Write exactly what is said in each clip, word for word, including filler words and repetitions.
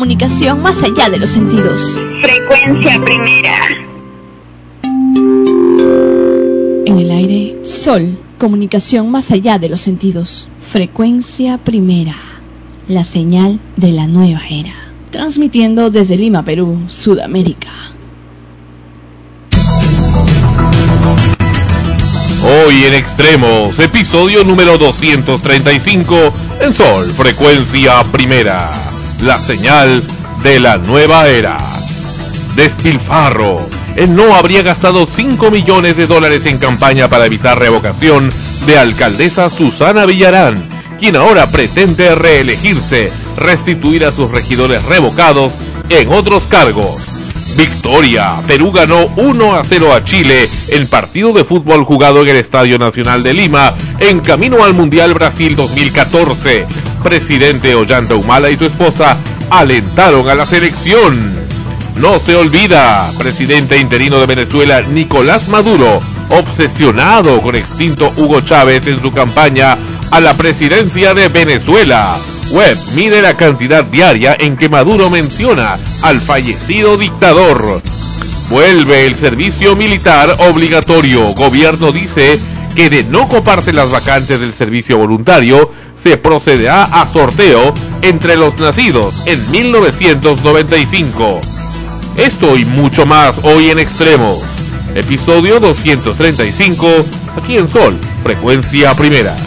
comunicación más allá de los sentidos. Frecuencia primera. En el aire, Sol, comunicación más allá de los sentidos. Frecuencia primera, la señal de la nueva era. Transmitiendo desde Lima, Perú, Sudamérica. Hoy en Extremos, episodio número doscientos treinta y cinco en Sol, frecuencia primera, la señal de la nueva era. Despilfarro. Él no habría gastado cinco millones de dólares en campaña para evitar revocación de alcaldesa Susana Villarán, quien ahora pretende reelegirse, restituir a sus regidores revocados en otros cargos. Victoria. Perú ganó uno a cero a Chile en partido de fútbol jugado en el Estadio Nacional de Lima, en camino al Mundial Brasil dos mil catorce. Presidente Ollanta Humala y su esposa alentaron a la selección. No se olvida, presidente interino de Venezuela, Nicolás Maduro, obsesionado con extinto Hugo Chávez en su campaña a la presidencia de Venezuela. Web mide la cantidad diaria en que Maduro menciona al fallecido dictador. Vuelve el servicio militar obligatorio. Gobierno dice que de no coparse las vacantes del servicio voluntario, se procederá a sorteo entre los nacidos en mil novecientos noventa y cinco. Esto y mucho más hoy en Extremos. Episodio doscientos treinta y cinco, aquí en Sol, frecuencia primera.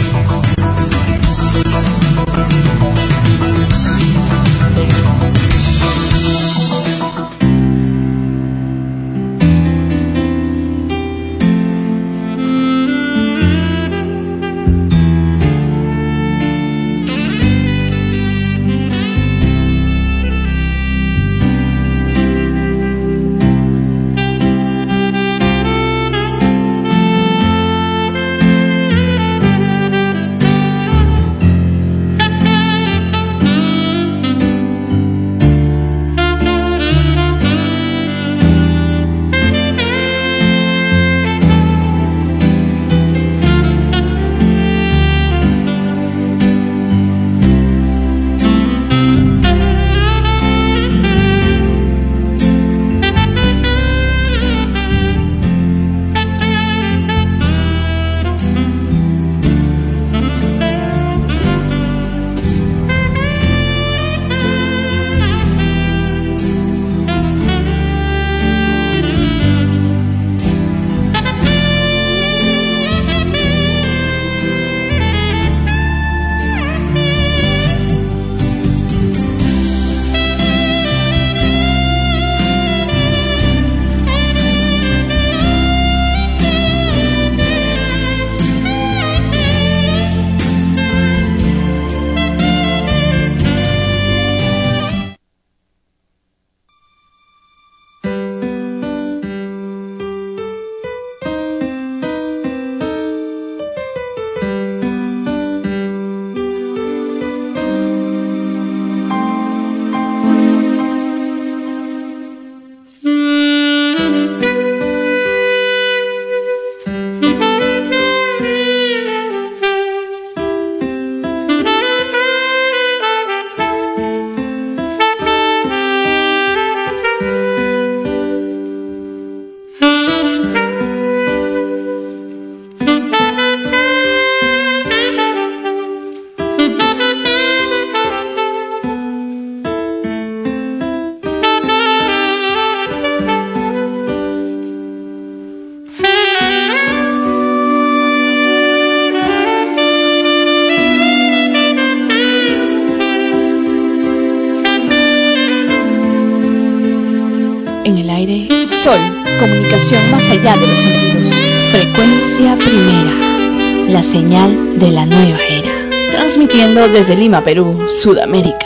En el aire, Sol, comunicación más allá de los sentidos. Frecuencia primera, la señal de la nueva era. Transmitiendo desde Lima, Perú, Sudamérica.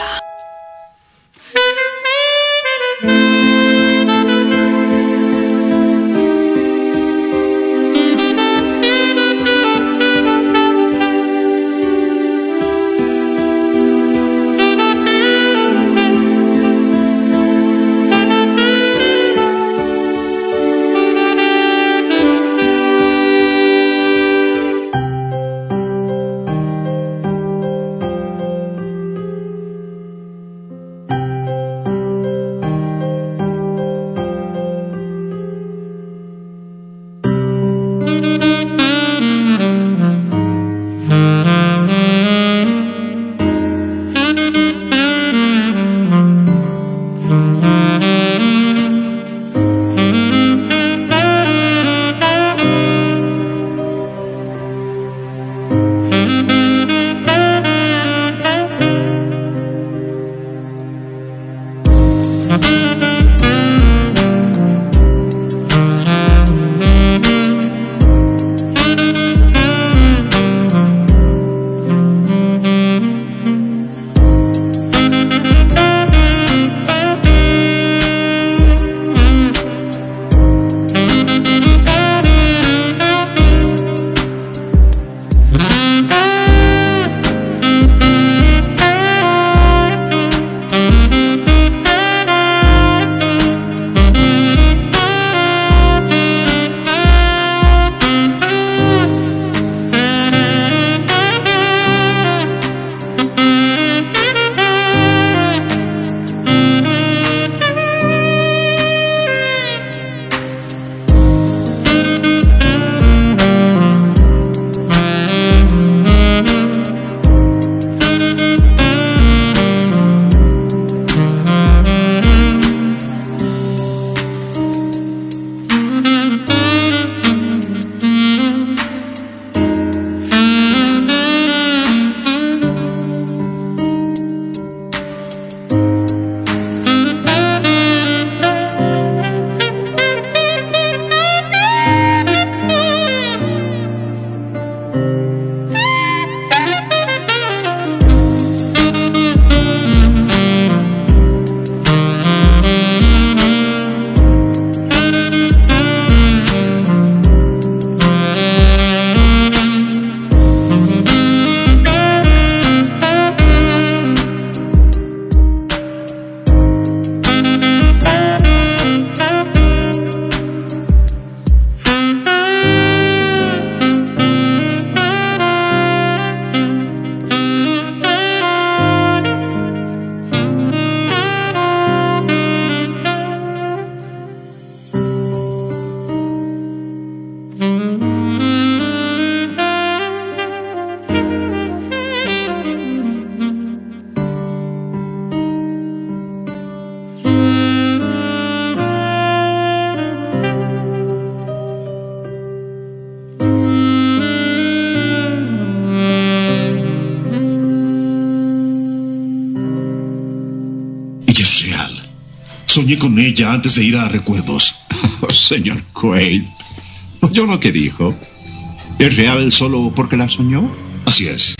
Es real. Soñé con ella antes de ir a Recuerdos. Oh, señor Quaid, ¿oyó lo que dijo? ¿Es real solo porque la soñó? Así es.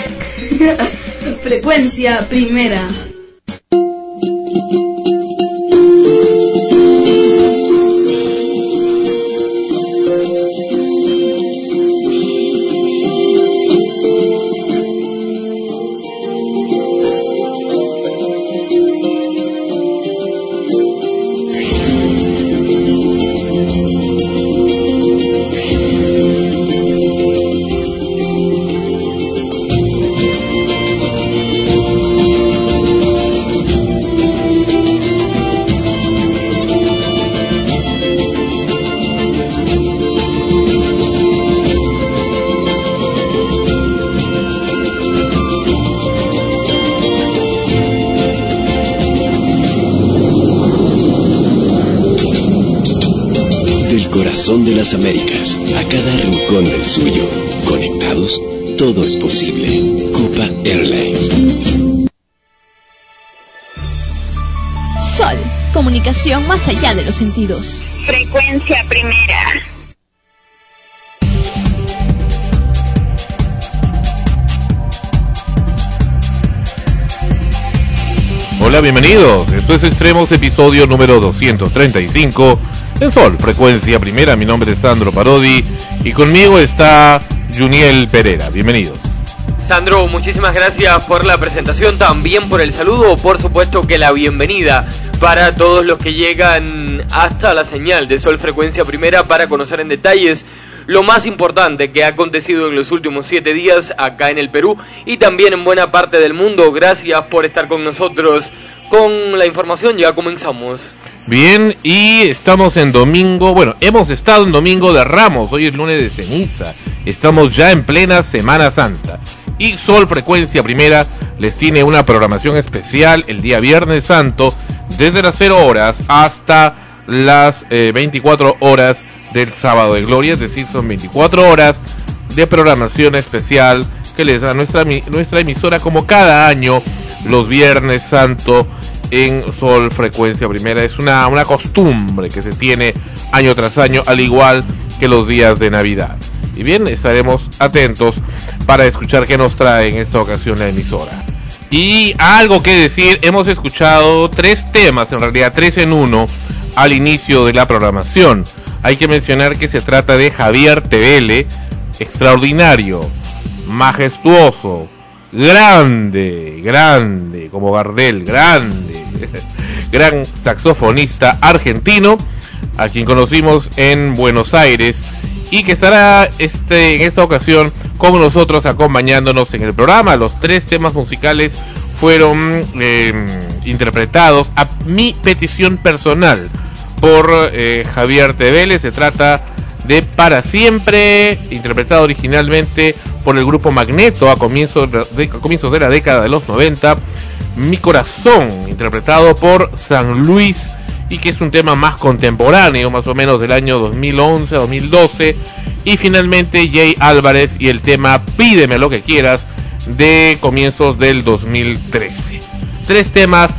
Frecuencia primera. Son de las Américas, a cada rincón del suyo. Conectados, todo es posible. Copa Airlines. Sol, comunicación más allá de los sentidos. Frecuencia primera. Hola, bienvenidos. Esto es Extremos, episodio número doscientos treinta y cinco en Sol, frecuencia primera. Mi nombre es Sandro Parodi y conmigo está Juniel Pereira. Bienvenidos. Sandro, muchísimas gracias por la presentación, también por el saludo, por supuesto que la bienvenida para todos los que llegan hasta la señal de Sol Frecuencia Primera para conocer en detalles lo más importante que ha acontecido en los últimos siete días acá en el Perú y también en buena parte del mundo. Gracias por estar con nosotros con la información. Ya comenzamos. Bien, y estamos en domingo, bueno, hemos estado en domingo de Ramos, hoy es lunes de ceniza, estamos ya en plena Semana Santa. Y Sol Frecuencia Primera les tiene una programación especial el día Viernes Santo, desde las cero horas hasta las eh, veinticuatro horas del Sábado de Gloria, es decir, son veinticuatro horas de programación especial que les da nuestra, nuestra emisora como cada año, los Viernes Santo en Sol Frecuencia Primera. Es una, una costumbre que se tiene año tras año, al igual que los días de Navidad. Y bien, estaremos atentos para escuchar qué nos trae en esta ocasión la emisora. Y algo que decir, hemos escuchado tres temas, en realidad tres en uno, al inicio de la programación. Hay que mencionar que se trata de Javier Tebele, extraordinario, majestuoso, grande, grande, como Gardel, grande, gran saxofonista argentino, a quien conocimos en Buenos Aires y que estará este, en esta ocasión con nosotros acompañándonos en el programa. Los tres temas musicales fueron eh, interpretados a mi petición personal por eh, Javier Tebele. Se trata de Para Siempre, interpretado originalmente por el grupo Magneto a comienzos de, a comienzos de la década de los noventa. Mi Corazón, interpretado por San Luis, y que es un tema más contemporáneo, más o menos del año dos mil once a dos mil doce. Y finalmente Jay Álvarez y el tema Pídeme lo que quieras, de comienzos del dos mil trece. Tres temas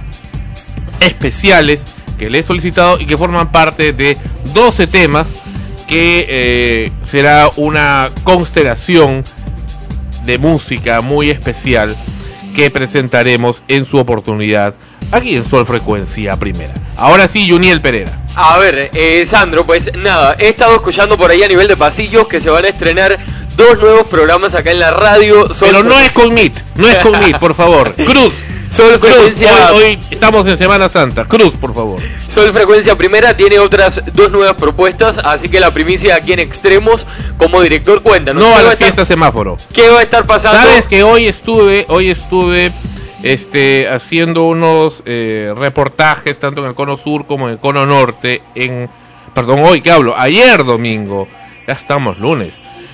especiales que le he solicitado y que forman parte de doce temas que eh, será una constelación de música muy especial que presentaremos en su oportunidad aquí en Sol Frecuencia Primera. Ahora sí, Juniel Pereira. A ver, eh, Sandro, pues nada, he estado escuchando por ahí a nivel de pasillos que se van a estrenar dos nuevos programas acá en la radio. Sol Pero no es con Meet, no es con Meet, por favor. Cruz. Sol Frecuencia. Cruz, hoy, hoy estamos en Semana Santa. Cruz, por favor. Sol Frecuencia Primera tiene otras dos nuevas propuestas, así que la primicia aquí en Extremos como director, cuéntanos. No a la estar, fiesta semáforo. ¿Qué va a estar pasando? Sabes que hoy estuve, hoy estuve este haciendo unos eh, reportajes tanto en el Cono Sur como en el Cono Norte, en perdón, hoy que hablo, ayer domingo, ya estamos lunes.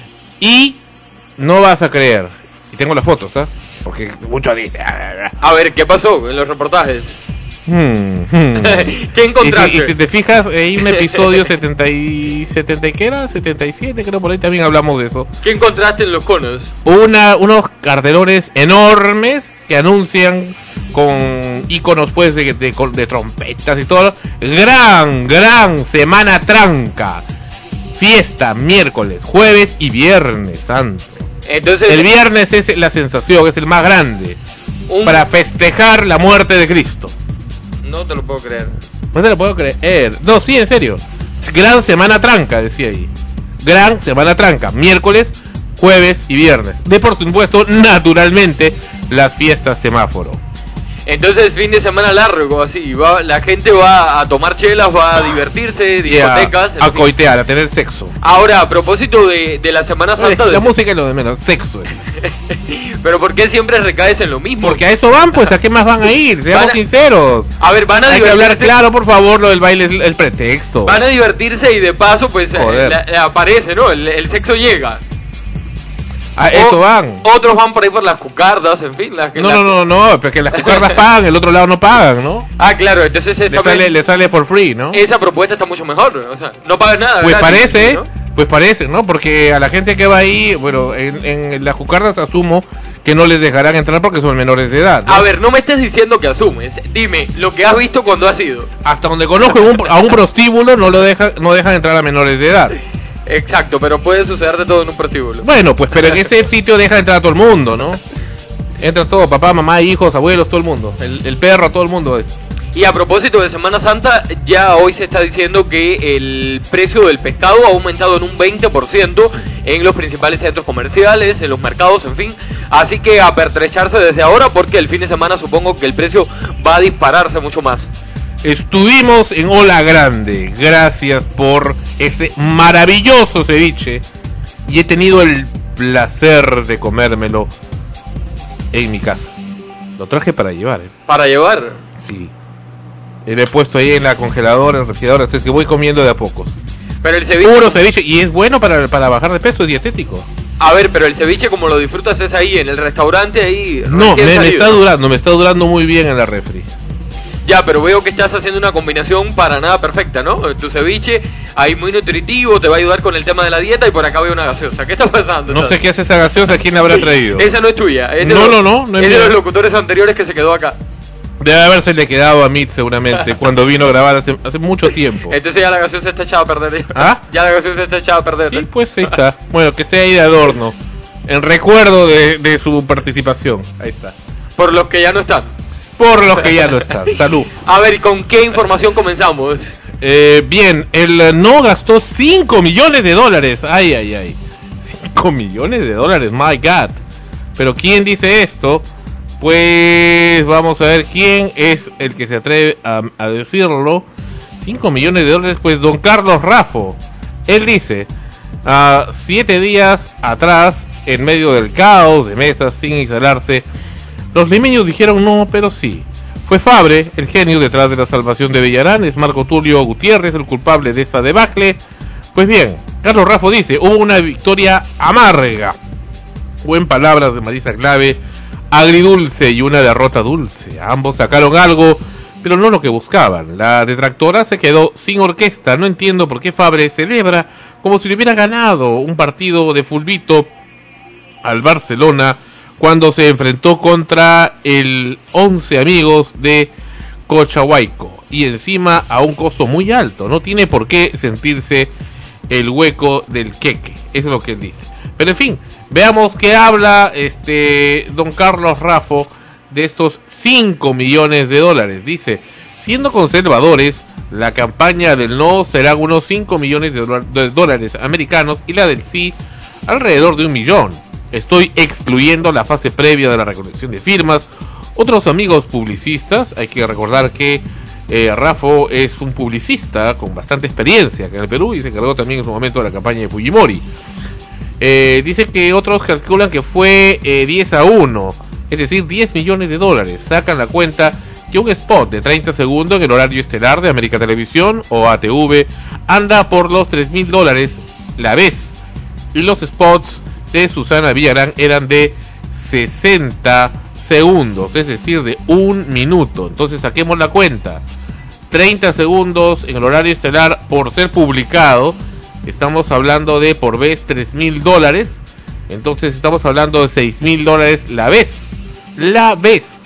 Y no vas a creer, y tengo las fotos, ¿ah? ¿eh? Porque mucho dice. A ver, ¿qué pasó en los reportajes? Hmm, hmm. ¿Qué encontraste? Y si, y si te fijas, hay un episodio setenta y setenta, ¿qué era? setenta y siete, creo, por ahí también hablamos de eso. ¿Qué encontraste en los conos? Una, unos cartelones enormes que anuncian con iconos pues de, de, de trompetas y todo. Gran, gran Semana Tranca. Fiesta miércoles, jueves y viernes santo. Entonces, el viernes es la sensación, es el más grande. Un... Para festejar la muerte de Cristo. No te lo puedo creer. No te lo puedo creer. No, sí, en serio. Gran Semana Tranca, decía ahí. Gran Semana Tranca. Miércoles, jueves y viernes. De por supuesto, naturalmente, las fiestas semáforo. Entonces, fin de semana largo, así. Va, la gente va a tomar chelas, va a divertirse, discotecas. A, a coitear, a tener sexo. Ahora, a propósito de, de la Semana Santa. La de... música es lo de menos, sexo. Pero ¿por qué siempre recaes en lo mismo? Porque a eso van, pues, ¿a qué más van a ir? Seamos a... sinceros. A ver, van a Hay divertirse. que hablar claro, por favor, lo del baile es el pretexto. Van a divertirse y de paso, pues, eh, la, la aparece, ¿no? El, el sexo llega. A eso van. Otros van por ahí por las cucardas, en fin. Las que no, las... no, no, no, porque las cucardas pagan, el otro lado no pagan, ¿no? Ah, claro, entonces le sale, le sale for free, ¿no? Esa propuesta está mucho mejor, o sea, no pagas nada. Pues gratis, parece, ¿no? pues parece, ¿no? Porque a la gente que va ahí, bueno, en, en las cucardas asumo que no les dejarán entrar porque son menores de edad, ¿no? A ver, no me estés diciendo que asumes, dime lo que has visto cuando has ido. Hasta donde conozco un, a un prostíbulo no lo deja, no dejan entrar a menores de edad. Exacto, pero puede suceder de todo en un prostíbulo. Bueno, pues pero en ese sitio deja entrar a todo el mundo, ¿no? Entra todo, papá, mamá, hijos, abuelos, todo el mundo. El, el perro, todo el mundo es. Y a propósito de Semana Santa, ya hoy se está diciendo que el precio del pescado ha aumentado en un veinte por ciento en los principales centros comerciales, en los mercados, en fin. Así que a pertrecharse desde ahora porque el fin de semana supongo que el precio va a dispararse mucho más. Estuvimos en Ola Grande, gracias por ese maravilloso ceviche y he tenido el placer de comérmelo en mi casa. Lo traje para llevar, ¿eh? ¿Para llevar? Sí. Lo he puesto ahí en la congeladora, en el refrigerador, así es que voy comiendo de a pocos. Pero el ceviche... Puro ceviche, y es bueno para, para bajar de peso, es dietético. A ver, pero el ceviche como lo disfrutas es ahí, en el restaurante ahí... No, me, me está durando, me está durando muy bien en la refri. Ya, pero veo que estás haciendo una combinación para nada perfecta, ¿no? Tu ceviche, ahí muy nutritivo, te va a ayudar con el tema de la dieta y por acá veo una gaseosa. ¿Qué está pasando? No ¿sabes? sé qué hace esa gaseosa, ¿quién la habrá traído? Esa no es tuya. Es de no, los, no, no, no es es de mía. los locutores anteriores que se quedó acá. Debe haberse le quedado a Mitch seguramente cuando vino a grabar hace, hace mucho tiempo. Entonces ya la gaseosa está echada a perder. ¿Ah? Ya la gaseosa está echada a perder. Sí, pues ahí está. Bueno, que esté ahí de adorno. En recuerdo de, de su participación. Ahí está. Por los que ya no están. Por los que ya no están. Salud. A ver, ¿con qué información comenzamos? Eh, bien, el no gastó cinco millones de dólares. Ay, ay, ay. cinco millones de dólares, my God. Pero ¿quién dice esto? Pues vamos a ver quién es el que se atreve a, a decirlo. cinco millones de dólares, pues don Carlos Raffo. Él dice, uh, siete días atrás, en medio del caos de mesas sin instalarse, los limeños dijeron no, pero sí. Fue Fabre, el genio detrás de la salvación de Villarán, es Marco Tulio Gutiérrez el culpable de esta debacle. Pues bien, Carlos Raffo dice, hubo una victoria amarga, o en palabras de Marisa Clave, agridulce y una derrota dulce. Ambos sacaron algo, pero no lo que buscaban. La detractora se quedó sin orquesta. No entiendo por qué Fabre celebra como si le hubiera ganado un partido de fulbito al Barcelona cuando se enfrentó contra el once amigos de Cochahuayco y encima a un costo muy alto. No tiene por qué sentirse el hueco del queque, eso es lo que él dice. Pero en fin, veamos qué habla este don Carlos Raffo de estos cinco millones de dólares. Dice, siendo conservadores, la campaña del no será unos cinco millones de dólares americanos y la del sí alrededor de un millón. Estoy excluyendo la fase previa de la recolección de firmas. Otros amigos publicistas, hay que recordar que eh, Raffo es un publicista con bastante experiencia acá en el Perú y se encargó también en su momento de la campaña de Fujimori. Eh, dice que otros calculan que fue eh, diez a uno, es decir, diez millones de dólares. Sacan la cuenta que un spot de treinta segundos en el horario estelar de América Televisión o A T V anda por los tres mil dólares la vez. Y los spots de Susana Villarán eran de sesenta segundos, es decir, de un minuto. Entonces saquemos la cuenta. treinta segundos en el horario estelar por ser publicado. Estamos hablando de por vez tres mil dólares. Entonces estamos hablando de seis mil dólares la vez. La vez.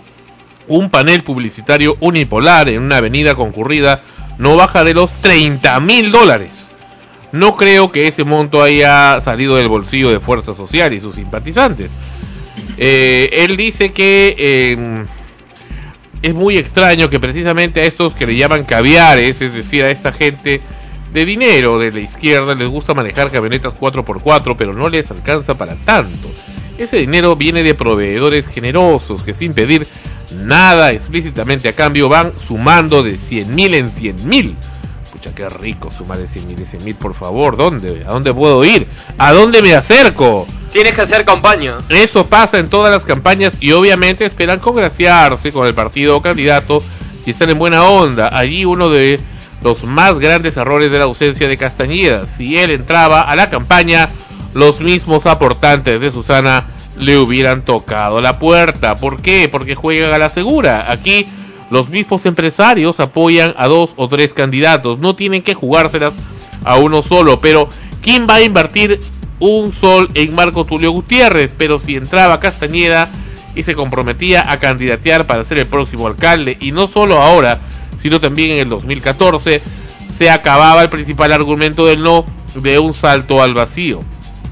Un panel publicitario unipolar en una avenida concurrida no baja de los treinta mil dólares. No creo que ese monto haya salido del bolsillo de Fuerza Social y sus simpatizantes. Eh, él dice que eh, es muy extraño que precisamente a estos que le llaman caviares, es decir, a esta gente de dinero de la izquierda, les gusta manejar camionetas cuatro por cuatro, pero no les alcanza para tanto. Ese dinero viene de proveedores generosos que sin pedir nada explícitamente a cambio van sumando de cien mil en cien mil. Pucha, qué rico sumar de cien mil en cien mil, por favor. ¿Dónde? ¿A dónde puedo ir? ¿A dónde me acerco? Tienes que hacer campaña. Eso pasa en todas las campañas y obviamente esperan congraciarse con el partido o candidato y están en buena onda. Allí uno de los más grandes errores de la ausencia de Castañeda. Si él entraba a la campaña, los mismos aportantes de Susana le hubieran tocado la puerta. ¿Por qué? Porque juegan a la segura. Aquí los mismos empresarios apoyan a dos o tres candidatos. No tienen que jugárselas a uno solo. Pero ¿quién va a invertir un sol en Marco Tulio Gutiérrez? Pero si entraba Castañeda y se comprometía a candidatear para ser el próximo alcalde, y no solo ahora, sino también en el dos mil catorce, se acababa el principal argumento del no de un salto al vacío.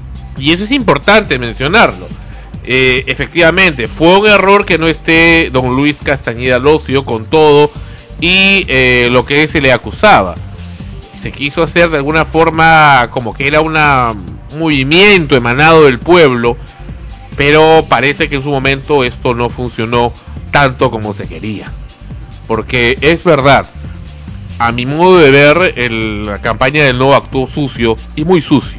Y eso es importante mencionarlo. Eh, efectivamente, fue un error que no esté don Luis Castañeda Locio con todo y eh, lo que se le acusaba. Se quiso hacer de alguna forma como que era un movimiento emanado del pueblo, pero parece que en su momento esto no funcionó tanto como se quería. Porque es verdad, a mi modo de ver, el, la campaña del no actuó sucio y muy sucio.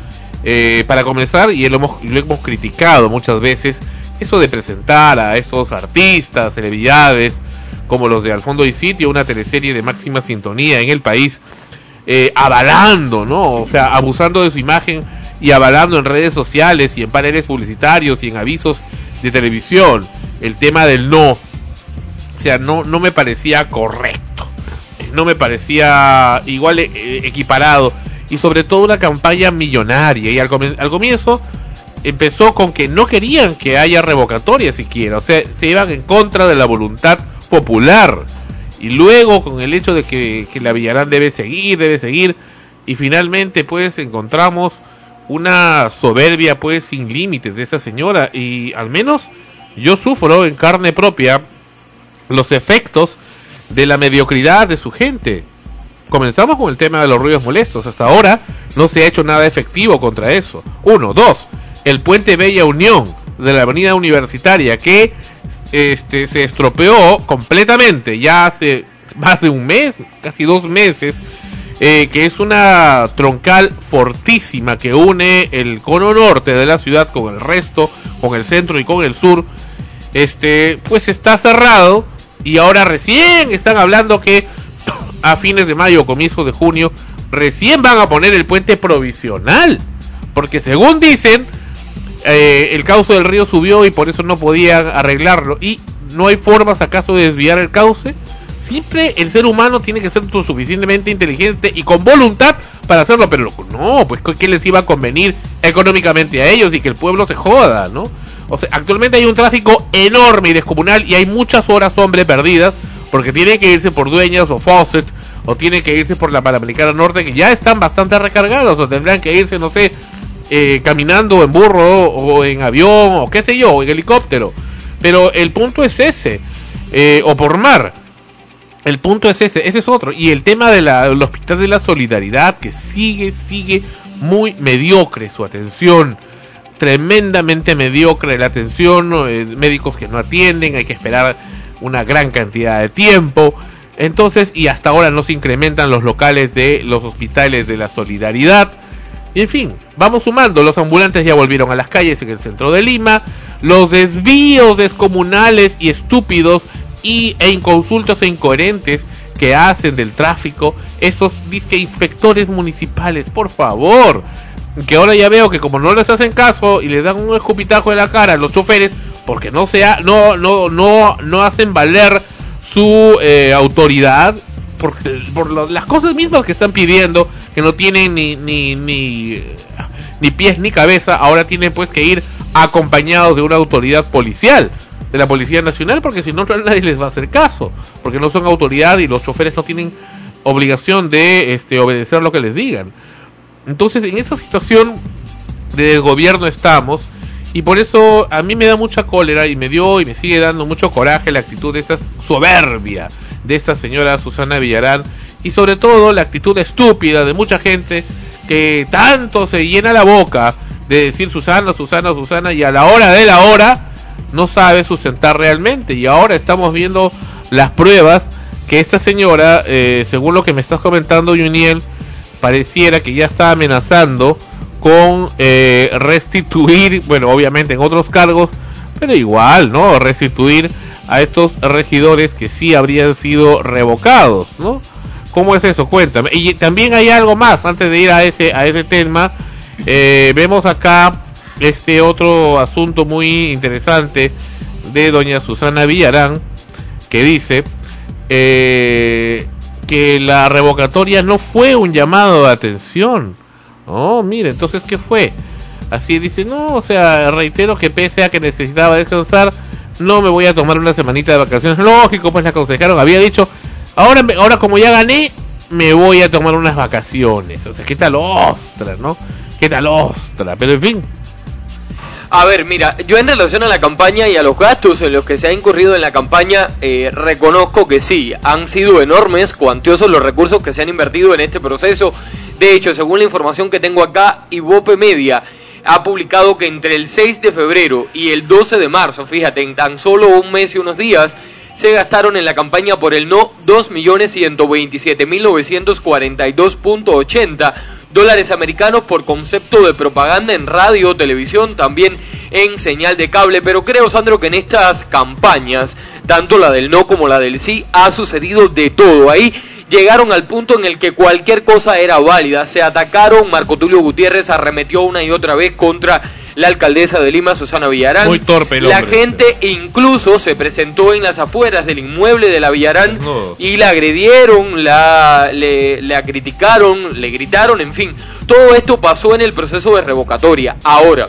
Eh, para comenzar, y lo hemos, lo hemos criticado muchas veces, eso de presentar a estos artistas, celebridades, como los de Al Fondo y Sitio, una teleserie de máxima sintonía en el país, eh, avalando, ¿no? O sea, abusando de su imagen y avalando en redes sociales y en paneles publicitarios y en avisos de televisión, el tema del no. O sea, no, no me parecía correcto, no me parecía igual eh, equiparado. Y sobre todo una campaña millonaria. Y al, comi- al comienzo empezó con que no querían que haya revocatoria siquiera. O sea, se iban en contra de la voluntad popular. Y luego con el hecho de que, que la Villarán debe seguir, debe seguir. Y finalmente pues encontramos una soberbia pues sin límites de esa señora. Y al menos yo sufro en carne propia los efectos de la mediocridad de su gente. Comenzamos con el tema de los ruidos molestos. Hasta ahora no se ha hecho nada efectivo contra eso. Uno, dos, el puente Bella Unión de la avenida Universitaria, que este se estropeó completamente ya hace más de un mes, casi dos meses, eh, que es una troncal fortísima que une el cono norte de la ciudad con el resto, con el centro y con el sur. Este, pues está cerrado y ahora recién están hablando que a fines de mayo o comienzos de junio recién van a poner el puente provisional, porque según dicen eh, el cauce del río subió y por eso no podían arreglarlo. Y no hay formas acaso de desviar el cauce. Siempre el ser humano tiene que ser lo suficientemente inteligente y con voluntad para hacerlo, pero no, pues ¿qué les iba a convenir económicamente a ellos y que el pueblo se joda, ¿no? O sea, actualmente hay un tráfico enorme y descomunal y hay muchas horas hombre perdidas porque tienen que irse por Dueñas o Fawcett, o tienen que irse por la Panamericana Norte, que ya están bastante recargados, o tendrán que irse, no sé, eh, caminando en burro, o en avión, o qué sé yo, o en helicóptero. Pero el punto es ese, eh, o por mar. El punto es ese, ese es otro. Y el tema del de Hospital de la Solidaridad, que sigue, sigue muy mediocre su atención. Tremendamente mediocre la atención, eh, médicos que no atienden, hay que esperar una gran cantidad de tiempo. Entonces, y hasta ahora no se incrementan los locales de los hospitales de la Solidaridad. Y en fin, vamos sumando. Los ambulantes ya volvieron a las calles en el centro de Lima. Los desvíos descomunales y estúpidos y, e inconsultos e incoherentes que hacen del tráfico esos disque inspectores municipales, por favor. Que ahora ya veo que como no les hacen caso y les dan un escupitajo en la cara a los choferes, porque no sea, no, no, no, no hacen valer su eh, autoridad por, por lo, las cosas mismas que están pidiendo, que no tienen ni, ni, ni, ni pies ni cabeza, ahora tienen pues que ir acompañados de una autoridad policial, de la Policía Nacional, porque si no nadie les va a hacer caso, porque no son autoridad y los choferes no tienen obligación de este, obedecer lo que les digan. Entonces en esa situación de gobierno estamos, y por eso a mí me da mucha cólera y me dio y me sigue dando mucho coraje la actitud de esta soberbia de esta señora Susana Villarán, y sobre todo la actitud estúpida de mucha gente que tanto se llena la boca de decir Susana, Susana, Susana, y a la hora de la hora no sabe sustentar realmente. Y ahora estamos viendo las pruebas que esta señora, eh, según lo que me estás comentando, Juniel, pareciera que ya está amenazando con eh, restituir, bueno, obviamente en otros cargos, pero igual, ¿no? Restituir a estos regidores que sí habrían sido revocados, ¿no? ¿Cómo es eso? Cuéntame. Y también hay algo más, antes de ir a ese, a ese tema, eh, vemos acá este otro asunto muy interesante de doña Susana Villarán, que dice eh, que la revocatoria no fue un llamado de atención. Oh, mire, entonces, ¿qué fue? Así dice, no, o sea, reitero que pese a que necesitaba descansar, no me voy a tomar una semanita de vacaciones. Lógico, pues la aconsejaron, había dicho, ahora, ahora como ya gané, me voy a tomar unas vacaciones. O sea, ¿qué tal ostra, no? ¿Qué tal ostra? Pero en fin. A ver, mira, yo en relación a la campaña y a los gastos en los que se ha incurrido en la campaña, eh, reconozco que sí, han sido enormes, cuantiosos los recursos que se han invertido en este proceso. De hecho, según la información que tengo acá, Ibope Media ha publicado que entre el seis de febrero y el doce de marzo, fíjate, en tan solo un mes y unos días, se gastaron en la campaña por el no dos millones ciento veintisiete mil novecientos cuarenta y dos punto ochenta dólares americanos por concepto de propaganda en radio, televisión, también en señal de cable. Pero creo, Sandro, que en estas campañas, tanto la del no como la del sí, ha sucedido de todo. Ahí llegaron al punto en el que cualquier cosa era válida. Se atacaron, Marco Tulio Gutiérrez arremetió una y otra vez contra la alcaldesa de Lima, Susana Villarán. Muy torpe el La hombre. gente incluso se presentó en las afueras del inmueble de la Villarán No. y la agredieron, la, le, la criticaron, le gritaron, en fin. Todo esto pasó en el proceso de revocatoria. Ahora,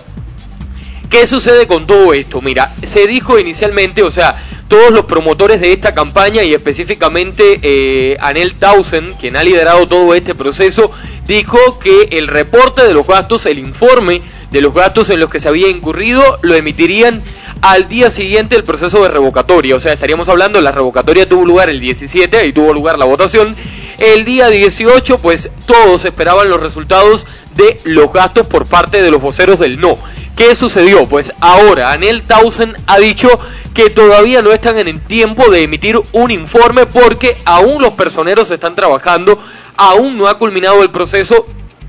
¿qué sucede con todo esto? Mira, se dijo inicialmente, o sea, todos los promotores de esta campaña y específicamente eh, Anel Tausen, quien ha liderado todo este proceso, dijo que el reporte de los gastos, el informe de los gastos en los que se había incurrido, lo emitirían al día siguiente del proceso de revocatoria. O sea, estaríamos hablando, la revocatoria tuvo lugar el diecisiete, ahí tuvo lugar la votación. El día dieciocho, pues todos esperaban los resultados de los gastos por parte de los voceros del no. ¿Qué sucedió? Pues ahora Anel Tausen ha dicho que todavía no están en el tiempo de emitir un informe porque aún los personeros están trabajando, aún no ha culminado el proceso,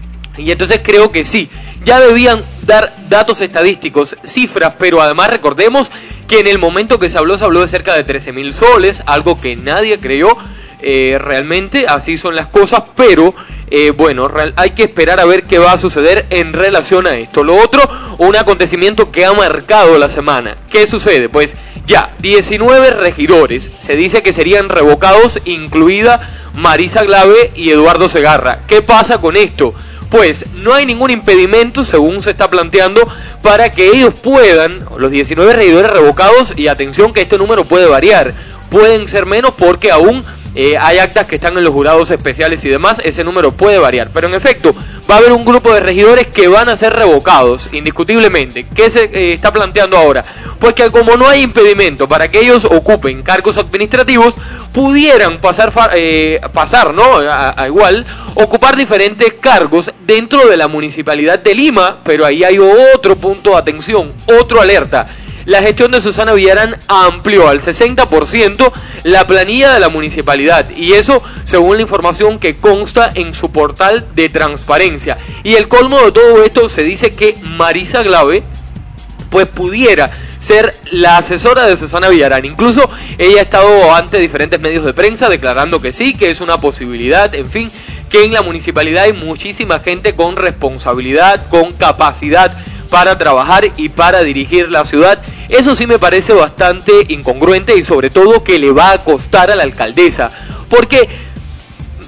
y entonces creo que sí, ya debían dar datos estadísticos, cifras, pero además recordemos que en el momento que se habló, se habló de cerca de trece mil soles, algo que nadie creyó. Eh, realmente así son las cosas, pero eh, bueno, real, hay que esperar a ver qué va a suceder en relación a esto. Lo otro, un acontecimiento que ha marcado la semana. ¿Qué sucede? Pues ya, diecinueve regidores se dice que serían revocados, incluida Marisa Glave y Eduardo Segarra. ¿Qué pasa con esto? Pues no hay ningún impedimento, según se está planteando, para que ellos puedan, los diecinueve regidores revocados, y atención que este número puede variar, pueden ser menos porque aún Eh, hay actas que están en los jurados especiales y demás, ese número puede variar, pero en efecto va a haber un grupo de regidores que van a ser revocados, indiscutiblemente. ¿Qué se eh, está planteando ahora? Pues que como no hay impedimento para que ellos ocupen cargos administrativos, pudieran pasar, eh, pasar ¿no? A, a igual, ocupar diferentes cargos dentro de la Municipalidad de Lima, pero ahí hay otro punto de atención, otro alerta. La gestión de Susana Villarán amplió al sesenta por ciento la planilla de la municipalidad, y eso según la información que consta en su portal de transparencia. Y el colmo de todo esto, se dice que Marisa Glave pues pudiera ser la asesora de Susana Villarán. Incluso ella ha estado ante diferentes medios de prensa declarando que sí, que es una posibilidad, en fin, que en la municipalidad hay muchísima gente con responsabilidad, con capacidad para trabajar y para dirigir la ciudad. Eso sí me parece bastante incongruente, y sobre todo que le va a costar a la alcaldesa, porque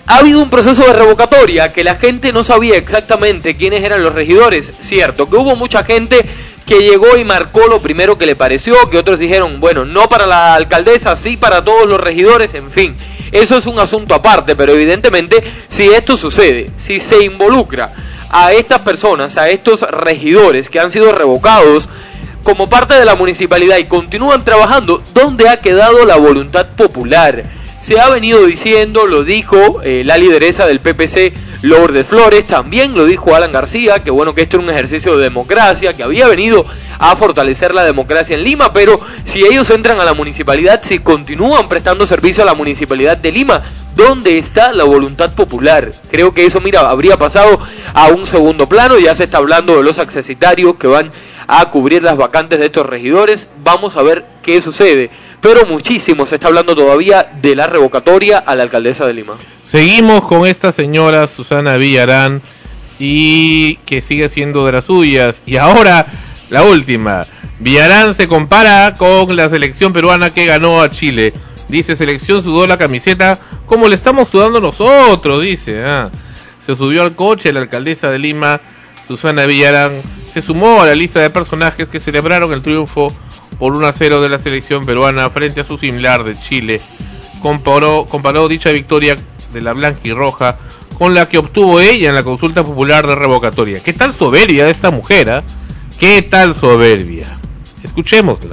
ha habido un proceso de revocatoria que la gente no sabía exactamente quiénes eran los regidores. Cierto, que hubo mucha gente que llegó y marcó lo primero que le pareció, que otros dijeron, bueno, no para la alcaldesa, sí para todos los regidores, en fin. Eso es un asunto aparte, pero evidentemente si esto sucede, si se involucra a estas personas, a estos regidores que han sido revocados como parte de la municipalidad y continúan trabajando, ¿dónde ha quedado la voluntad popular? Se ha venido diciendo, lo dijo eh, la lideresa del P P C, Lourdes Flores, también lo dijo Alan García, que bueno, que esto era un ejercicio de democracia, que había venido a fortalecer la democracia en Lima, pero si ellos entran a la municipalidad, si continúan prestando servicio a la municipalidad de Lima, ¿dónde está la voluntad popular? Creo que eso, mira, habría pasado a un segundo plano. Ya se está hablando de los accesitarios que van a cubrir las vacantes de estos regidores. Vamos a ver qué sucede, pero muchísimo se está hablando todavía de la revocatoria a la alcaldesa de Lima. Seguimos con esta señora Susana Villarán, y que sigue siendo de las suyas. Y ahora la última, Villarán se compara con la selección peruana que ganó a Chile. Dice, selección sudó la camiseta como le estamos sudando nosotros, dice. Ah. Se subió al coche la alcaldesa de Lima, Susana Villarán, se sumó a la lista de personajes que celebraron el triunfo por uno a cero de la selección peruana frente a su similar de Chile. Comparó, comparó dicha victoria de la blanquirroja con la que obtuvo ella en la consulta popular de revocatoria. ¿Qué tal soberbia de esta mujer? ¿Eh? ¿Qué tal soberbia? Escuchémosla.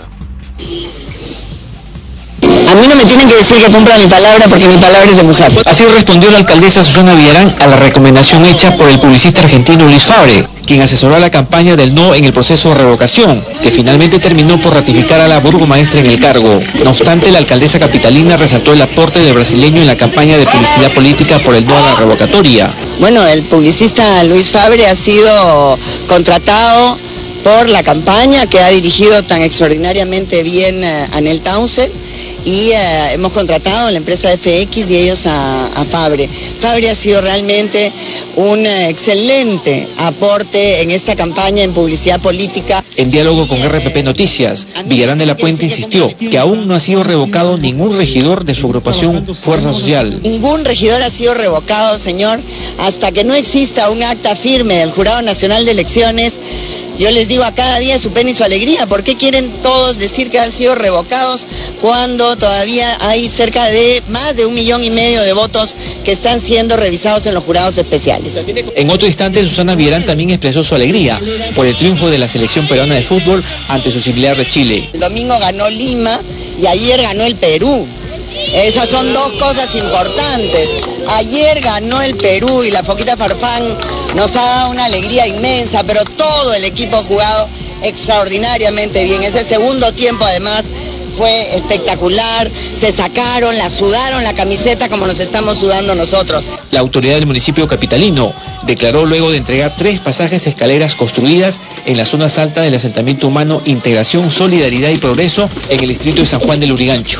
A mí no me tienen que decir que cumpla mi palabra porque mi palabra es de mujer. Así respondió la alcaldesa Susana Villarán a la recomendación hecha por el publicista argentino Luis Fabre, quien asesoró a la campaña del no en el proceso de revocación, que finalmente terminó por ratificar a la burgomaestra en el cargo. No obstante, la alcaldesa capitalina resaltó el aporte del brasileño en la campaña de publicidad política por el no a la revocatoria. Bueno, el publicista Luis Fabre ha sido contratado por la campaña que ha dirigido tan extraordinariamente bien uh, Anel Townsend. Y uh, hemos contratado a la empresa F X y ellos a, a Fabre. Fabre ha sido realmente un uh, excelente aporte en esta campaña en publicidad política. En diálogo con R P P Noticias, Villarán de la Puente insistió que aún no ha sido revocado ningún regidor de su agrupación Fuerza Social. Ningún regidor ha sido revocado, señor, hasta que no exista un acta firme del Jurado Nacional de Elecciones. Yo les digo, a cada día su pena y su alegría. ¿Por qué quieren todos decir que han sido revocados cuando todavía hay cerca de más de un millón y medio de votos que están siendo revisados en los jurados especiales? En otro instante, Susana Villarán también expresó su alegría por el triunfo de la selección peruana de fútbol ante su similar de Chile. El domingo ganó Lima y ayer ganó el Perú. Esas son dos cosas importantes. Ayer ganó el Perú y la Foquita Farfán nos ha dado una alegría inmensa, pero todo el equipo ha jugado extraordinariamente bien. Ese segundo tiempo además fue espectacular, se sacaron, la sudaron la camiseta como nos estamos sudando nosotros. La autoridad del municipio capitalino declaró luego de entregar tres pasajes escaleras construidas en las zonas altas del asentamiento humano Integración, Solidaridad y Progreso en el distrito de San Juan del Lurigancho.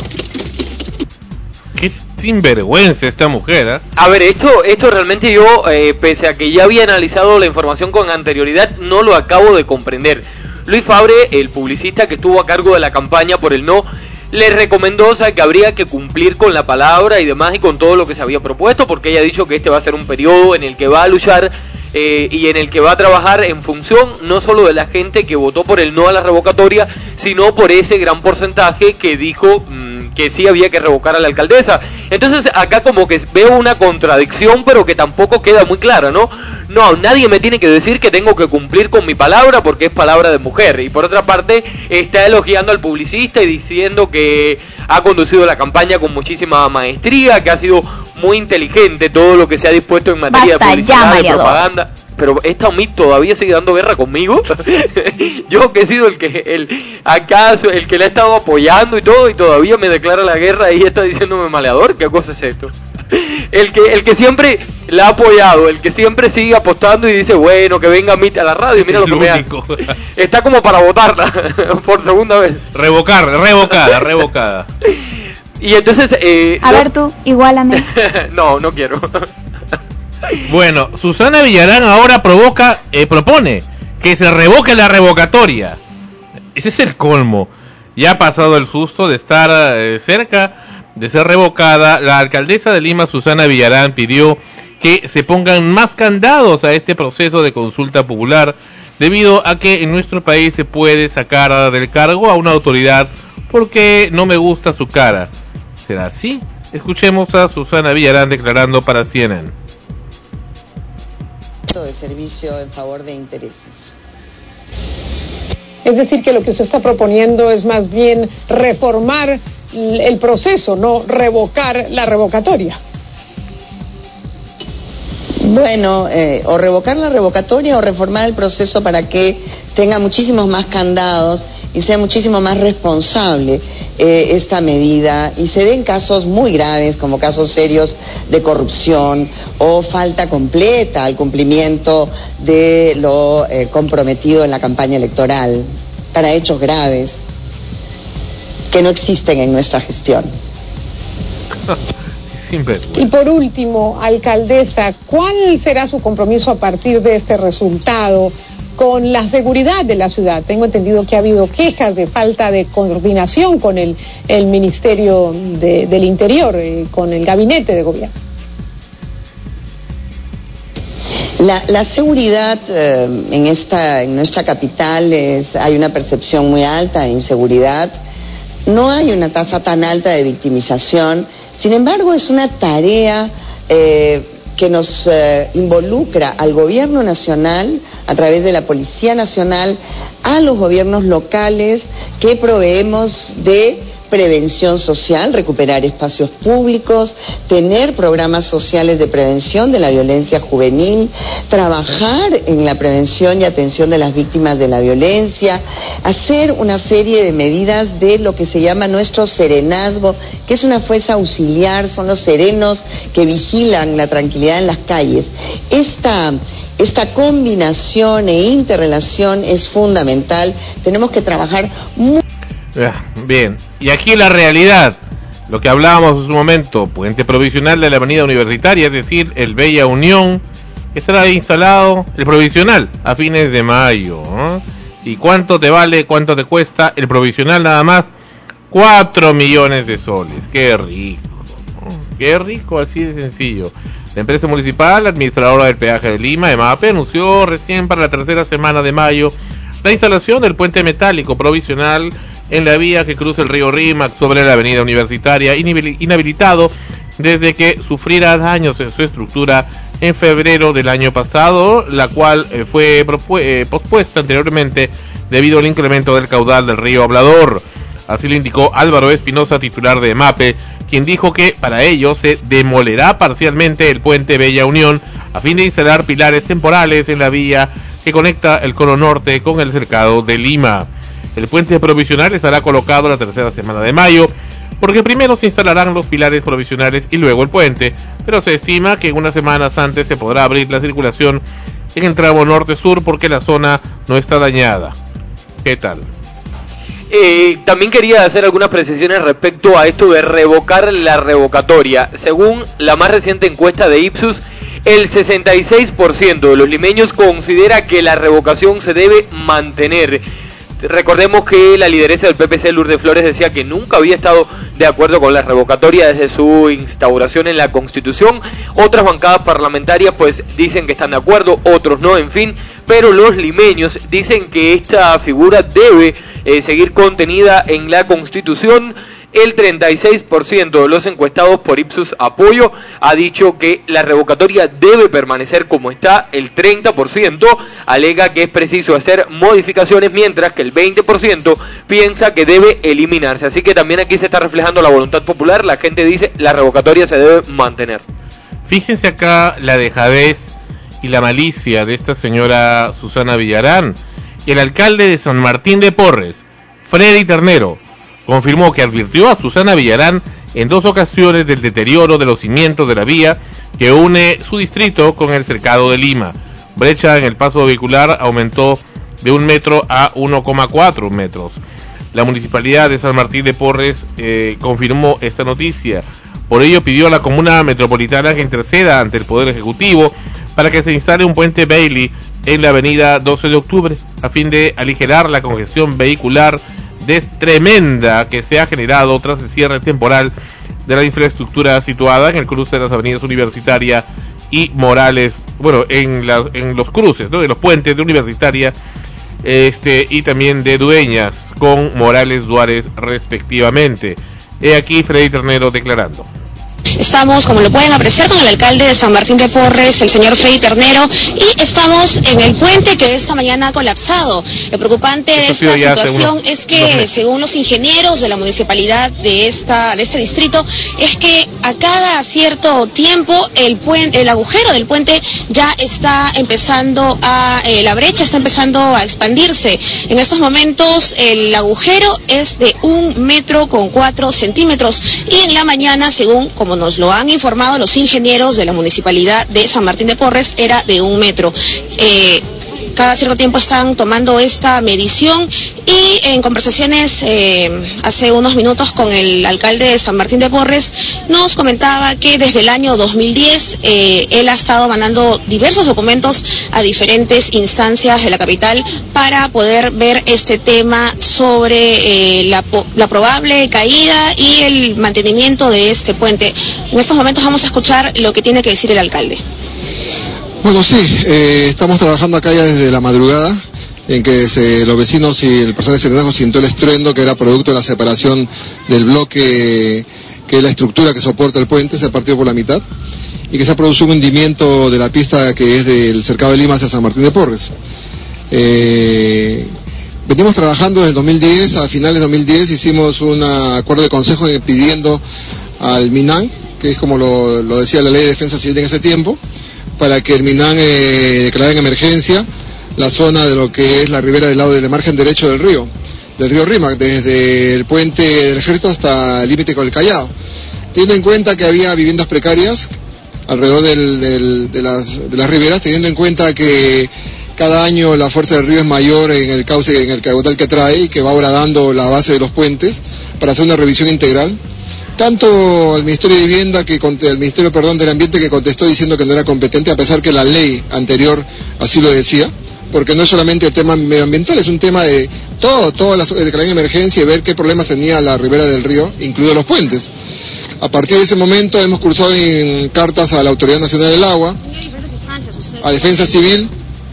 Qué sinvergüenza esta mujer, ¿eh? A ver, esto esto realmente yo, eh, pese a que ya había analizado la información con anterioridad, no lo acabo de comprender. Luis Fabre, el publicista que estuvo a cargo de la campaña por el no, le recomendó, o sea, que habría que cumplir con la palabra y demás y con todo lo que se había propuesto, porque ella ha dicho que este va a ser un periodo en el que va a luchar eh, y en el que va a trabajar en función no solo de la gente que votó por el no a la revocatoria, sino por ese gran porcentaje que dijo mmm, que sí había que revocar a la alcaldesa. Entonces acá como que veo una contradicción, pero que tampoco queda muy clara, ¿no? No, nadie me tiene que decir que tengo que cumplir con mi palabra porque es palabra de mujer. Y por otra parte, está elogiando al publicista y diciendo que ha conducido la campaña con muchísima maestría, que ha sido muy inteligente todo lo que se ha dispuesto en materia Basta de publicidad, ya, de propaganda. Pero esta Omid todavía sigue dando guerra conmigo. Yo que he sido el que el acaso el que le ha estado apoyando y todo, y todavía me declara la guerra y está diciéndome maleador. ¿Qué cosa es esto? El que el que siempre la ha apoyado, el que siempre sigue apostando y dice, bueno, que venga Omid a la radio y mira lo que me hace. Está como para votarla por segunda vez. Revocar, revocada, revocada. Y entonces eh, a no, ver tú, igualame. No, no quiero. Bueno, Susana Villarán ahora provoca, eh, propone que se revoque la revocatoria. Ese es el colmo. Ya ha pasado el susto de estar eh, cerca de ser revocada, la alcaldesa de Lima, Susana Villarán, pidió que se pongan más candados a este proceso de consulta popular, debido a que en nuestro país se puede sacar del cargo a una autoridad porque no me gusta su cara. ¿Será así? Escuchemos a Susana Villarán declarando para C N N. De servicio en favor de intereses. Es decir, que lo que usted está proponiendo es más bien reformar el proceso, no revocar la revocatoria. Bueno, eh, o revocar la revocatoria o reformar el proceso para que tenga muchísimos más candados y sea muchísimo más responsable eh, esta medida y se den casos muy graves como casos serios de corrupción o falta completa al cumplimiento de lo eh, comprometido en la campaña electoral para hechos graves que no existen en nuestra gestión. Y por último, alcaldesa, ¿cuál será su compromiso a partir de este resultado con la seguridad de la ciudad? Tengo entendido que ha habido quejas de falta de coordinación con el, el Ministerio de, del Interior, eh, con el gabinete de gobierno. La, la seguridad eh, en esta, en nuestra capital es, hay una percepción muy alta de inseguridad. No hay una tasa tan alta de victimización. Sin embargo, es una tarea eh, que nos eh, involucra al gobierno nacional, a través de la Policía Nacional, a los gobiernos locales que proveemos de prevención social, recuperar espacios públicos, tener programas sociales de prevención de la violencia juvenil, trabajar en la prevención y atención de las víctimas de la violencia, hacer una serie de medidas de lo que se llama nuestro serenazgo, que es una fuerza auxiliar, son los serenos que vigilan la tranquilidad en las calles. Esta Esta combinación e interrelación es fundamental. Tenemos que trabajar muy... Bien, y aquí la realidad, lo que hablábamos en su momento, puente provisional de la avenida Universitaria, es decir, el Bella Unión, estará instalado el provisional a fines de mayo, ¿eh? ¿Y cuánto te vale, cuánto te cuesta el provisional nada más? Cuatro millones de soles, qué rico, ¿no? Qué rico, así de sencillo. La empresa municipal, la administradora del peaje de Lima, EMAPE, anunció recién para la tercera semana de mayo la instalación del puente metálico provisional en la vía que cruza el río Rímac sobre la avenida Universitaria, inhabilitado desde que sufriera daños en su estructura en febrero del año pasado, la cual eh, fue eh, pospuesta anteriormente debido al incremento del caudal del río Hablador. Así lo indicó Álvaro Espinosa, titular de EMAPE, quien dijo que para ello se demolerá parcialmente el puente Bella Unión a fin de instalar pilares temporales en la vía que conecta el cono norte con el cercado de Lima. El puente provisional estará colocado la tercera semana de mayo, porque primero se instalarán los pilares provisionales y luego el puente, pero se estima que unas semanas antes se podrá abrir la circulación en el tramo norte-sur porque la zona no está dañada. ¿Qué tal? Eh, también quería hacer algunas precisiones respecto a esto de revocar la revocatoria. Según la más reciente encuesta de Ipsos, el sesenta y seis por ciento de los limeños considera que la revocación se debe mantener. Recordemos que la lideresa del P P C, Lourdes Flores, decía que nunca había estado de acuerdo con la revocatoria desde su instauración en la Constitución. Otras bancadas parlamentarias pues dicen que están de acuerdo, otros no, en fin. Pero los limeños dicen que esta figura debe eh, seguir contenida en la Constitución. El treinta y seis por ciento de los encuestados por Ipsos Apoyo ha dicho que la revocatoria debe permanecer como está. El treinta por ciento alega que es preciso hacer modificaciones, mientras que el veinte por ciento piensa que debe eliminarse. Así que también aquí se está reflejando la voluntad popular. La gente dice la revocatoria se debe mantener. Fíjense acá la dejadez y la malicia de esta señora Susana Villarán. El alcalde de San Martín de Porres, Freddy Ternero, confirmó que advirtió a Susana Villarán en dos ocasiones del deterioro de los cimientos de la vía que une su distrito con el cercado de Lima. Brecha en el paso vehicular aumentó de un metro a uno coma cuatro metros. La municipalidad de San Martín de Porres eh, confirmó esta noticia. Por ello pidió a la comuna metropolitana que interceda ante el Poder Ejecutivo para que se instale un puente Bailey en la avenida doce de octubre a fin de aligerar la congestión vehicular de tremenda que se ha generado tras el cierre temporal de la infraestructura situada en el cruce de las avenidas Universitaria y Morales, bueno, en, la, en los cruces, ¿no?, de los puentes de Universitaria este y también de Dueñas con Morales Duárez respectivamente. He aquí Freddy Ternero declarando. Estamos, como lo pueden apreciar, con el alcalde de San Martín de Porres, el señor Freddy Ternero, y estamos en el puente que esta mañana ha colapsado. Lo preocupante de esta situación es que, según los ingenieros de la municipalidad de esta de este distrito, es que a cada cierto tiempo el puente, el agujero del puente ya está empezando a, eh, la brecha está empezando a expandirse. En estos momentos el agujero es de un metro con cuatro centímetros y en la mañana, según como nos lo han informado los ingenieros de la municipalidad de San Martín de Porres, era de un metro. Eh, cada cierto tiempo están tomando esta medición y en conversaciones eh, hace unos minutos con el alcalde de San Martín de Porres nos comentaba que desde el año dos mil diez eh, él ha estado mandando diversos documentos a diferentes instancias de la capital para poder ver este tema sobre eh, la, la probable caída y el mantenimiento de este puente. En estos momentos vamos a escuchar lo que tiene que decir el alcalde. Bueno, sí, eh, estamos trabajando acá ya desde la madrugada, en que se, los vecinos y el personal de Serenazgo sintió el estruendo que era producto de la separación del bloque, que es la estructura que soporta el puente, se partió por la mitad, y que se ha producido un hundimiento de la pista que es del Cercado de Lima hacia San Martín de Porres. Eh, venimos trabajando desde el dos mil diez, a finales de dos mil diez hicimos un acuerdo de consejo pidiendo al MINAN, que es como lo, lo decía la Ley de Defensa Civil en ese tiempo, para que el MINAN eh, declarara en emergencia la zona de lo que es la ribera del lado del margen derecho del río, del río Rímac, desde el puente del Ejército hasta el límite con el Callao. Teniendo en cuenta que había viviendas precarias alrededor del, del, de, las, de las riberas, teniendo en cuenta que cada año la fuerza del río es mayor en el cauce, en el caudal que trae y que va horadando la base de los puentes para hacer una revisión integral. Tanto el Ministerio de Vivienda, que el Ministerio, perdón, del Ambiente, que contestó diciendo que no era competente, a pesar que la ley anterior así lo decía, porque no es solamente el tema medioambiental, es un tema de todo, toda la declaración de emergencia y ver qué problemas tenía la ribera del río, incluidos los puentes. A partir de ese momento hemos cursado en cartas a la Autoridad Nacional del Agua, a Defensa Civil,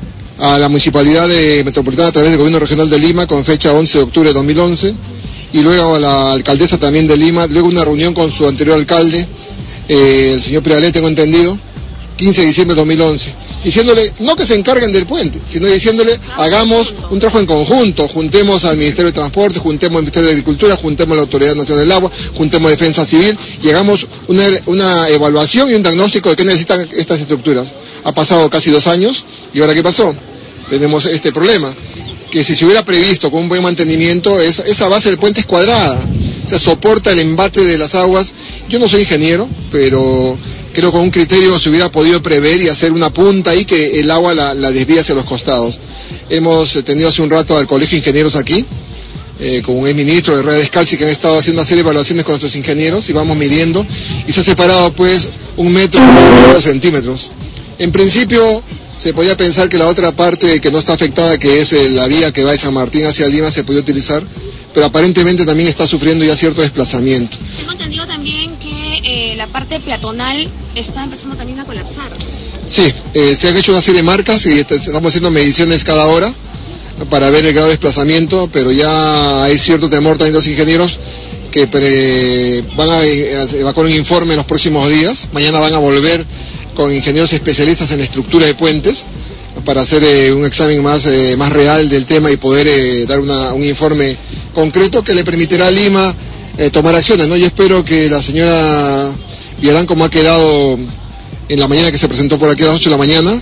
a la Municipalidad de Metropolitana a través del Gobierno Regional de Lima con fecha once de octubre de dos mil once, y luego a la alcaldesa también de Lima, luego una reunión con su anterior alcalde, eh, el señor Prialé, tengo entendido, quince de diciembre de dos mil once, diciéndole, no que se encarguen del puente, sino diciéndole, hagamos un trabajo en conjunto, juntemos al Ministerio de Transporte, juntemos al Ministerio de Agricultura, juntemos a la Autoridad Nacional del Agua, juntemos a Defensa Civil, y hagamos una, una evaluación y un diagnóstico de qué necesitan estas estructuras. Ha pasado casi dos años, y ahora ¿qué pasó? Tenemos este problema, que si se hubiera previsto con un buen mantenimiento, esa, esa base del puente es cuadrada, o sea, soporta el embate de las aguas. Yo no soy ingeniero, pero creo que con un criterio se hubiera podido prever y hacer una punta ahí que el agua la, la desvíe hacia los costados. Hemos tenido hace un rato al Colegio de Ingenieros aquí, eh, con un exministro de Red Descalzi, que han estado haciendo una serie de evaluaciones con nuestros ingenieros, y vamos midiendo, y se ha separado pues un metro y dos centímetros. En principio se podía pensar que la otra parte que no está afectada, que es eh, la vía que va de San Martín hacia Lima, se podía utilizar, pero aparentemente también está sufriendo ya cierto desplazamiento. Tengo entendido también que eh, la parte peatonal está empezando también a colapsar. Sí, eh, se han hecho una serie de marcas y estamos haciendo mediciones cada hora para ver el grado de desplazamiento, pero ya hay cierto temor también de los ingenieros que pre, van a, a evacuar un informe en los próximos días. Mañana van a volver con ingenieros especialistas en la estructura de puentes para hacer eh, un examen más, eh, más real del tema y poder eh, dar una, un informe concreto que le permitirá a Lima eh, tomar acciones, ¿no? Yo espero que la señora Villarán, como ha quedado en la mañana que se presentó por aquí a las ocho de la mañana.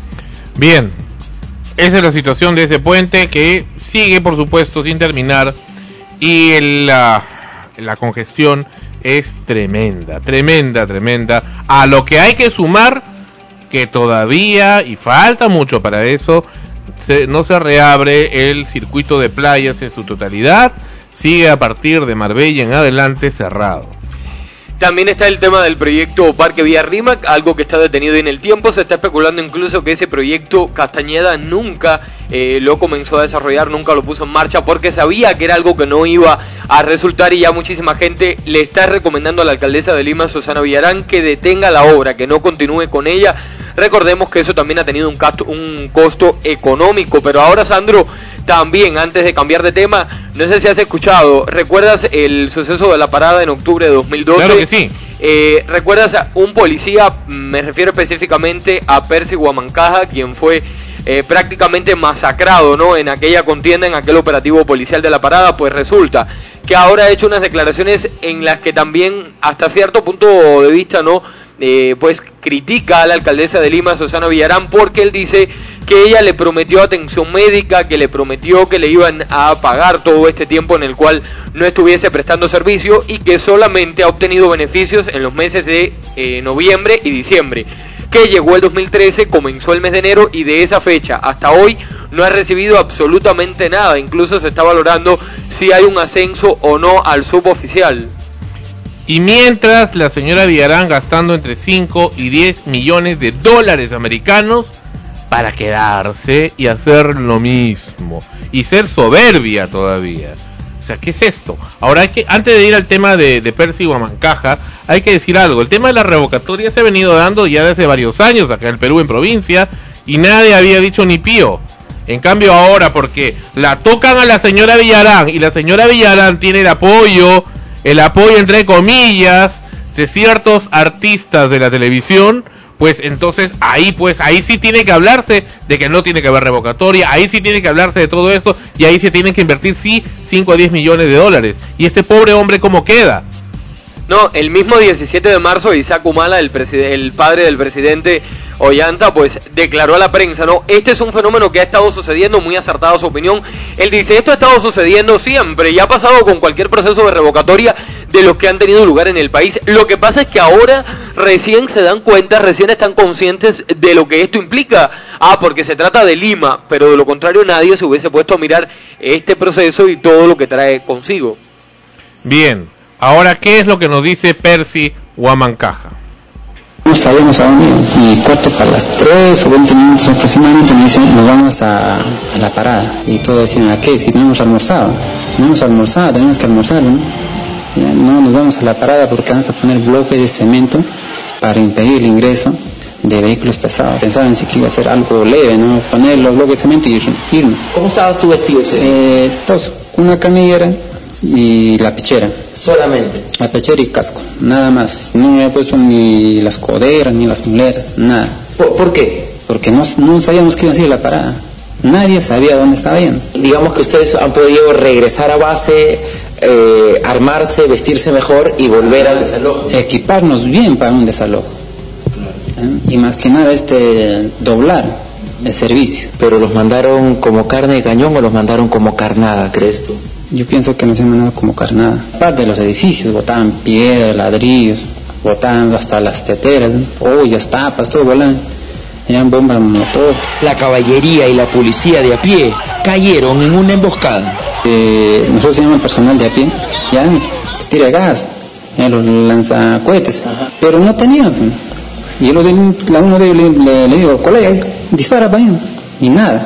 Bien, esa es la situación de ese puente que sigue, por supuesto, sin terminar, y el, la, la congestión es tremenda, tremenda, tremenda. A lo que hay que sumar que todavía, y falta mucho para eso, se, no se reabre el circuito de playas en su totalidad, sigue a partir de Marbella en adelante cerrado. También está el tema del proyecto Parque Vía Rímac, algo que está detenido en el tiempo. Se está especulando incluso que ese proyecto Castañeda nunca eh, lo comenzó a desarrollar, nunca lo puso en marcha, porque sabía que era algo que no iba a resultar, y ya muchísima gente le está recomendando a la alcaldesa de Lima, Susana Villarán, que detenga la obra, que no continúe con ella. Recordemos que eso también ha tenido un costo, un costo económico. Pero ahora, Sandro, también, antes de cambiar de tema, no sé si has escuchado, ¿recuerdas el suceso de la parada en octubre de dos mil doce? Claro que sí. Eh, ¿Recuerdas a un policía? Me refiero específicamente a Percy Huamancaja, quien fue eh, prácticamente masacrado, ¿no?, en aquella contienda, en aquel operativo policial de la parada. Pues resulta que ahora ha hecho unas declaraciones en las que también, hasta cierto punto de vista, ¿no?, Eh, pues critica a la alcaldesa de Lima, Susana Villarán, porque él dice que ella le prometió atención médica, que le prometió que le iban a pagar todo este tiempo en el cual no estuviese prestando servicio, y que solamente ha obtenido beneficios en los meses de eh, noviembre y diciembre, que llegó el dos mil trece, comenzó el mes de enero, y de esa fecha hasta hoy no ha recibido absolutamente nada. Incluso se está valorando si hay un ascenso o no al suboficial. Y mientras la señora Villarán gastando entre cinco y diez millones de dólares americanos para quedarse y hacer lo mismo, y ser soberbia todavía. O sea, ¿qué es esto? Ahora hay que, antes de ir al tema de, de Percy Huamancaja, hay que decir algo. El tema de la revocatoria se ha venido dando ya desde varios años acá en el Perú, en provincia, y nadie había dicho ni pío. En cambio ahora, porque la tocan a la señora Villarán, y la señora Villarán tiene el apoyo, el apoyo entre comillas, de ciertos artistas de la televisión, pues entonces ahí pues ahí sí tiene que hablarse de que no tiene que haber revocatoria, ahí sí tiene que hablarse de todo esto, y ahí se tienen que invertir sí cinco a diez millones de dólares. Y este pobre hombre, ¿cómo queda? No, el mismo diecisiete de marzo, Isaac Humala, el, el padre del presidente Ollanta, pues declaró a la prensa, ¿no? Este es un fenómeno que ha estado sucediendo, muy acertada su opinión. Él dice, esto ha estado sucediendo siempre, ya ha pasado con cualquier proceso de revocatoria de los que han tenido lugar en el país. Lo que pasa es que ahora recién se dan cuenta, recién están conscientes de lo que esto implica. Ah, porque se trata de Lima, pero de lo contrario nadie se hubiese puesto a mirar este proceso y todo lo que trae consigo. Bien, ahora, ¿qué es lo que nos dice Percy Huamancaja? No sabemos a dónde, y cuarto para las tres o veinte minutos aproximadamente me dicen, nos vamos a, a la parada. Y todos decían, ¿a qué? Si no hemos almorzado. No hemos almorzado, tenemos que almorzar, ¿no? Ya, no, nos vamos a la parada porque vamos a poner bloques de cemento para impedir el ingreso de vehículos pesados. Pensaban sí que iba a ser algo leve, ¿no? Poner los bloques de cemento y irnos. ¿Cómo estabas tú vestido ese día? Eh, todos, una canillera y la pechera. Solamente. La pechera y casco, nada más. No me he puesto ni las coderas, ni las muleras, nada. ¿Por, ¿por qué? Porque no, no sabíamos que iba a ser la parada. Nadie sabía dónde estaba yendo. Digamos que ustedes han podido regresar a base, eh, armarse, vestirse mejor y volver al desalojo. Equiparnos bien para un desalojo. ¿Eh? Y más que nada este doblar el servicio. ¿Pero los mandaron como carne de cañón o los mandaron como carnada, crees tú? Yo pienso que nos han mandado como carnada. Aparte de los edificios, botaban piedras, ladrillos, botaban hasta las teteras, ollas, tapas, todo volando. Eran bombas motor. La caballería y la policía de a pie cayeron en una emboscada. Eh, nosotros tenemos personal de a pie, ya, tira gas, ya, los lanzacohetes, pero no tenían. Y yo la uno de ellos le, le, le digo, colega, dispara para allá, y nada.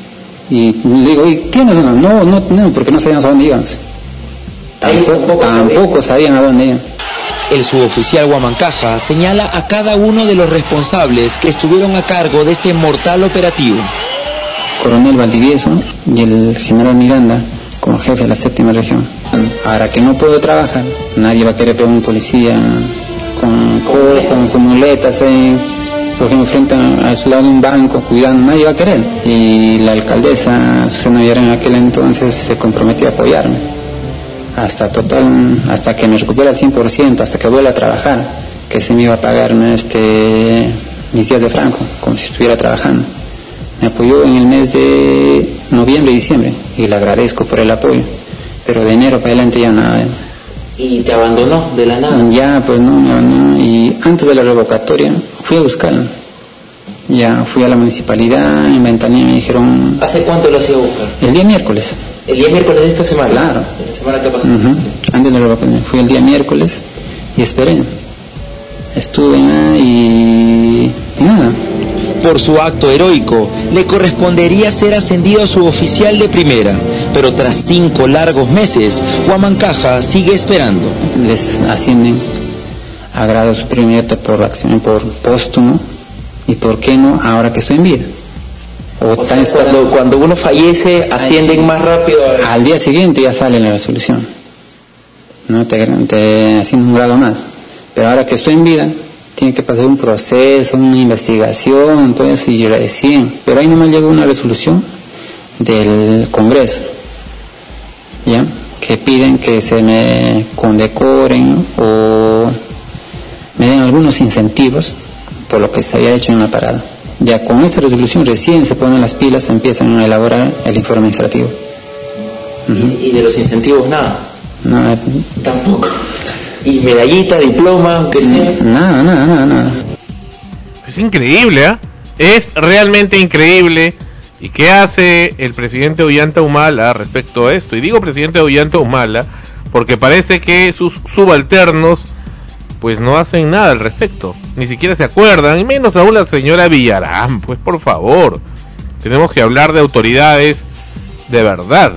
Y le digo, ¿y tienes una? No, no tenemos, porque no sabíamos a dónde íbamos. Tampoco, tampoco sabían a dónde iban. El suboficial Huamancaja señala a cada uno de los responsables que estuvieron a cargo de este mortal operativo. Coronel Valdivieso y el general Miranda como jefe de la séptima región. Ahora que no puedo trabajar, nadie va a querer ver a un policía con, con, con, con muletas, eh, por ejemplo, frente a, a su lado de un banco, cuidando, nadie va a querer. Y la alcaldesa Susana Villarán en aquel entonces se comprometió a apoyarme. Hasta total, hasta que me recupere al cien por ciento, hasta que vuelva a trabajar, que se me iba a pagar este, mis días de franco, como si estuviera trabajando. Me apoyó en el mes de noviembre y diciembre, y le agradezco por el apoyo, pero de enero para adelante ya nada. ¿eh? ¿Y te abandonó de la nada? Ya, pues no, me abandonó, y antes de la revocatoria fui a buscarlo. Ya, fui a la municipalidad, en Ventanilla me dijeron... ¿Hace cuánto lo hacía buscar? El día miércoles. ¿El día miércoles de esta semana? Claro. ¿La semana que pasó? Uh-huh. Antes de la revocatoria, fui el día miércoles, y esperé. Estuve nada y, y nada. Por su acto heroico, le correspondería ser ascendido a suboficial de primera, pero tras cinco largos meses, Huamancaja sigue esperando. Les ascienden a grado superior por acción, por póstumo, y por qué no ahora que estoy en vida. O, o sea, cuando, cuando uno fallece, ascienden sí, más rápido. A... Al día siguiente ya sale la resolución, no te, te ascienden un grado más. Pero ahora que estoy en vida, tiene que pasar un proceso, una investigación, entonces y recién. Pero ahí nomás llegó una resolución del Congreso, ¿ya? Que piden que se me condecoren, ¿no? O me den algunos incentivos por lo que se había hecho en la parada. Ya con esa resolución recién se ponen las pilas, empiezan a elaborar el informe administrativo. Uh-huh. ¿Y, ¿Y de los incentivos nada? No, tampoco. ¿Y medallita, diploma, aunque sea? Nada, nada, nada, nada. Es increíble, ¿eh? Es realmente increíble. ¿Y qué hace el presidente Ollanta Humala respecto a esto? Y digo presidente Ollanta Humala porque parece que sus subalternos pues no hacen nada al respecto, ni siquiera se acuerdan, y menos aún la señora Villarán. Pues por favor, tenemos que hablar de autoridades de verdad.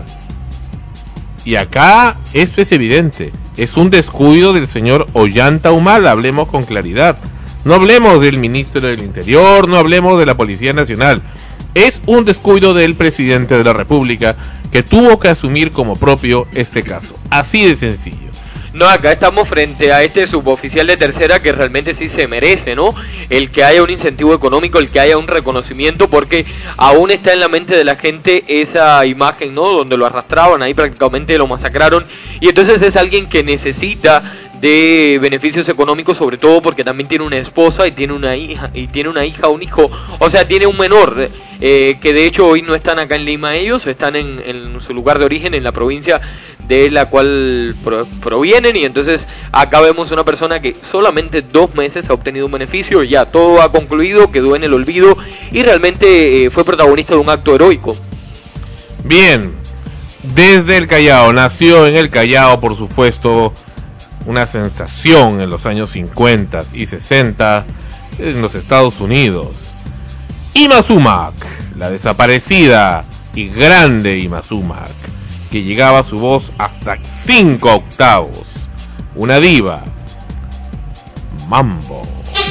Y acá esto es evidente, es un descuido del señor Ollanta Humala, hablemos con claridad. No hablemos del ministro del Interior, no hablemos de la Policía Nacional. Es un descuido del presidente de la República que tuvo que asumir como propio este caso. Así de sencillo. No, acá estamos frente a este suboficial de tercera que realmente sí se merece, ¿no? El que haya un incentivo económico, el que haya un reconocimiento, porque aún está en la mente de la gente esa imagen, ¿no? Donde lo arrastraban, ahí prácticamente lo masacraron, y entonces es alguien que necesita de beneficios económicos, sobre todo porque también tiene una esposa y tiene una hija, y tiene una hija, un hijo, o sea, tiene un menor, eh, que de hecho hoy no están acá en Lima ellos, están en, en su lugar de origen, en la provincia de la cual pro, provienen, y entonces acá vemos una persona que solamente dos meses ha obtenido un beneficio, ya todo ha concluido, quedó en el olvido, y realmente eh, fue protagonista de un acto heroico. Bien, desde el Callao, nació en el Callao, por supuesto, una sensación en los años cincuenta y sesenta en los Estados Unidos. Ima Sumac, la desaparecida y grande Ima Sumac, que llegaba su voz hasta cinco octavos. Una diva. Mambo.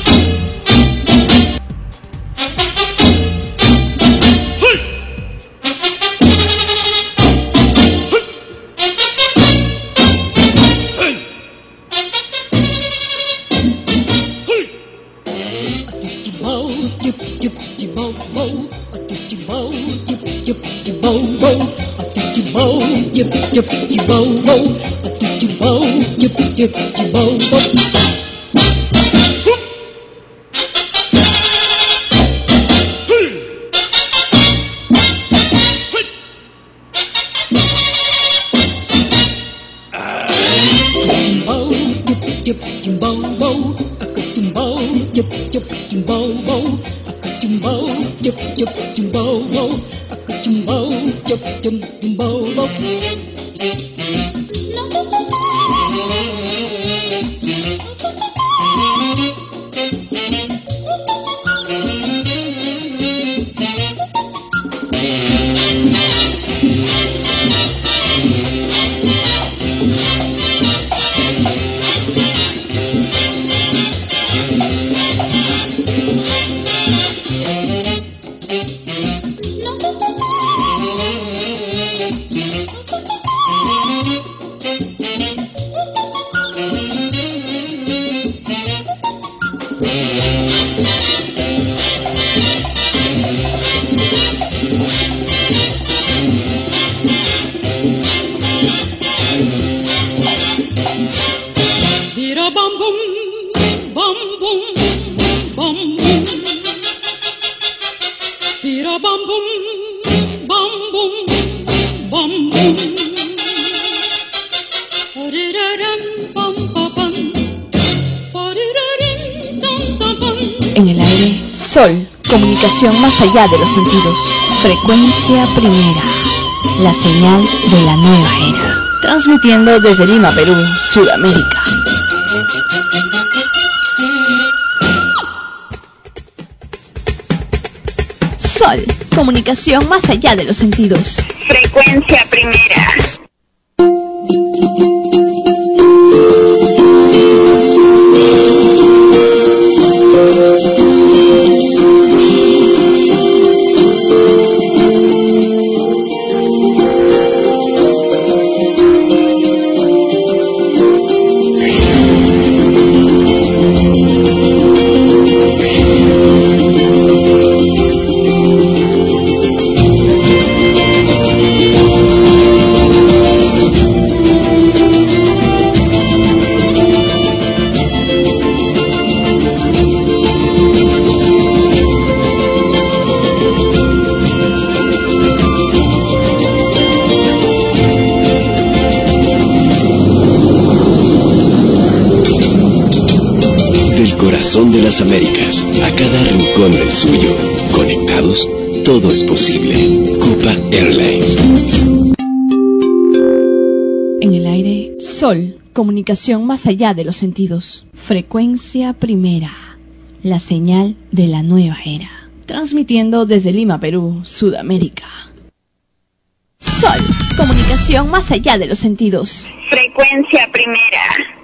En el aire, Sol, comunicación más allá de los sentidos. Frecuencia primera, la señal de la nueva era. Transmitiendo desde Lima, Perú, Sudamérica. Sol, comunicación más allá de los sentidos. Frecuencia primera. De las Américas, a cada rincón del suyo. Conectados, todo es posible. Copa Airlines. En el aire, Sol, comunicación más allá de los sentidos. Frecuencia primera, la señal de la nueva era. Transmitiendo desde Lima, Perú, Sudamérica. Sol, comunicación más allá de los sentidos. Frecuencia primera.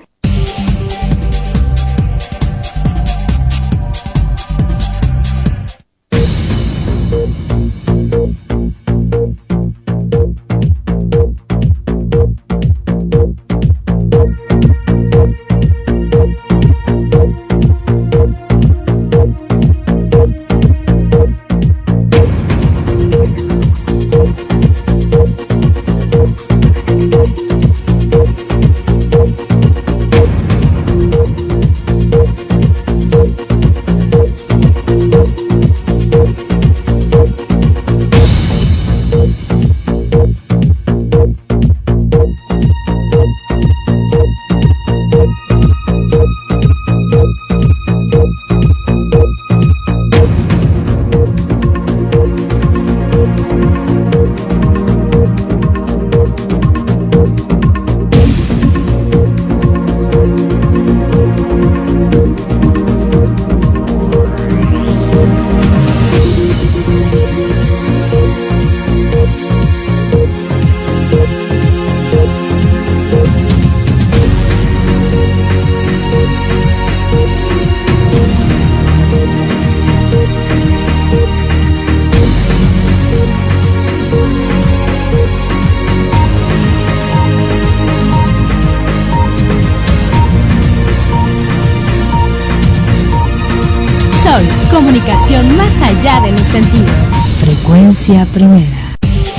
Comunicación más allá de los sentidos. Frecuencia primera.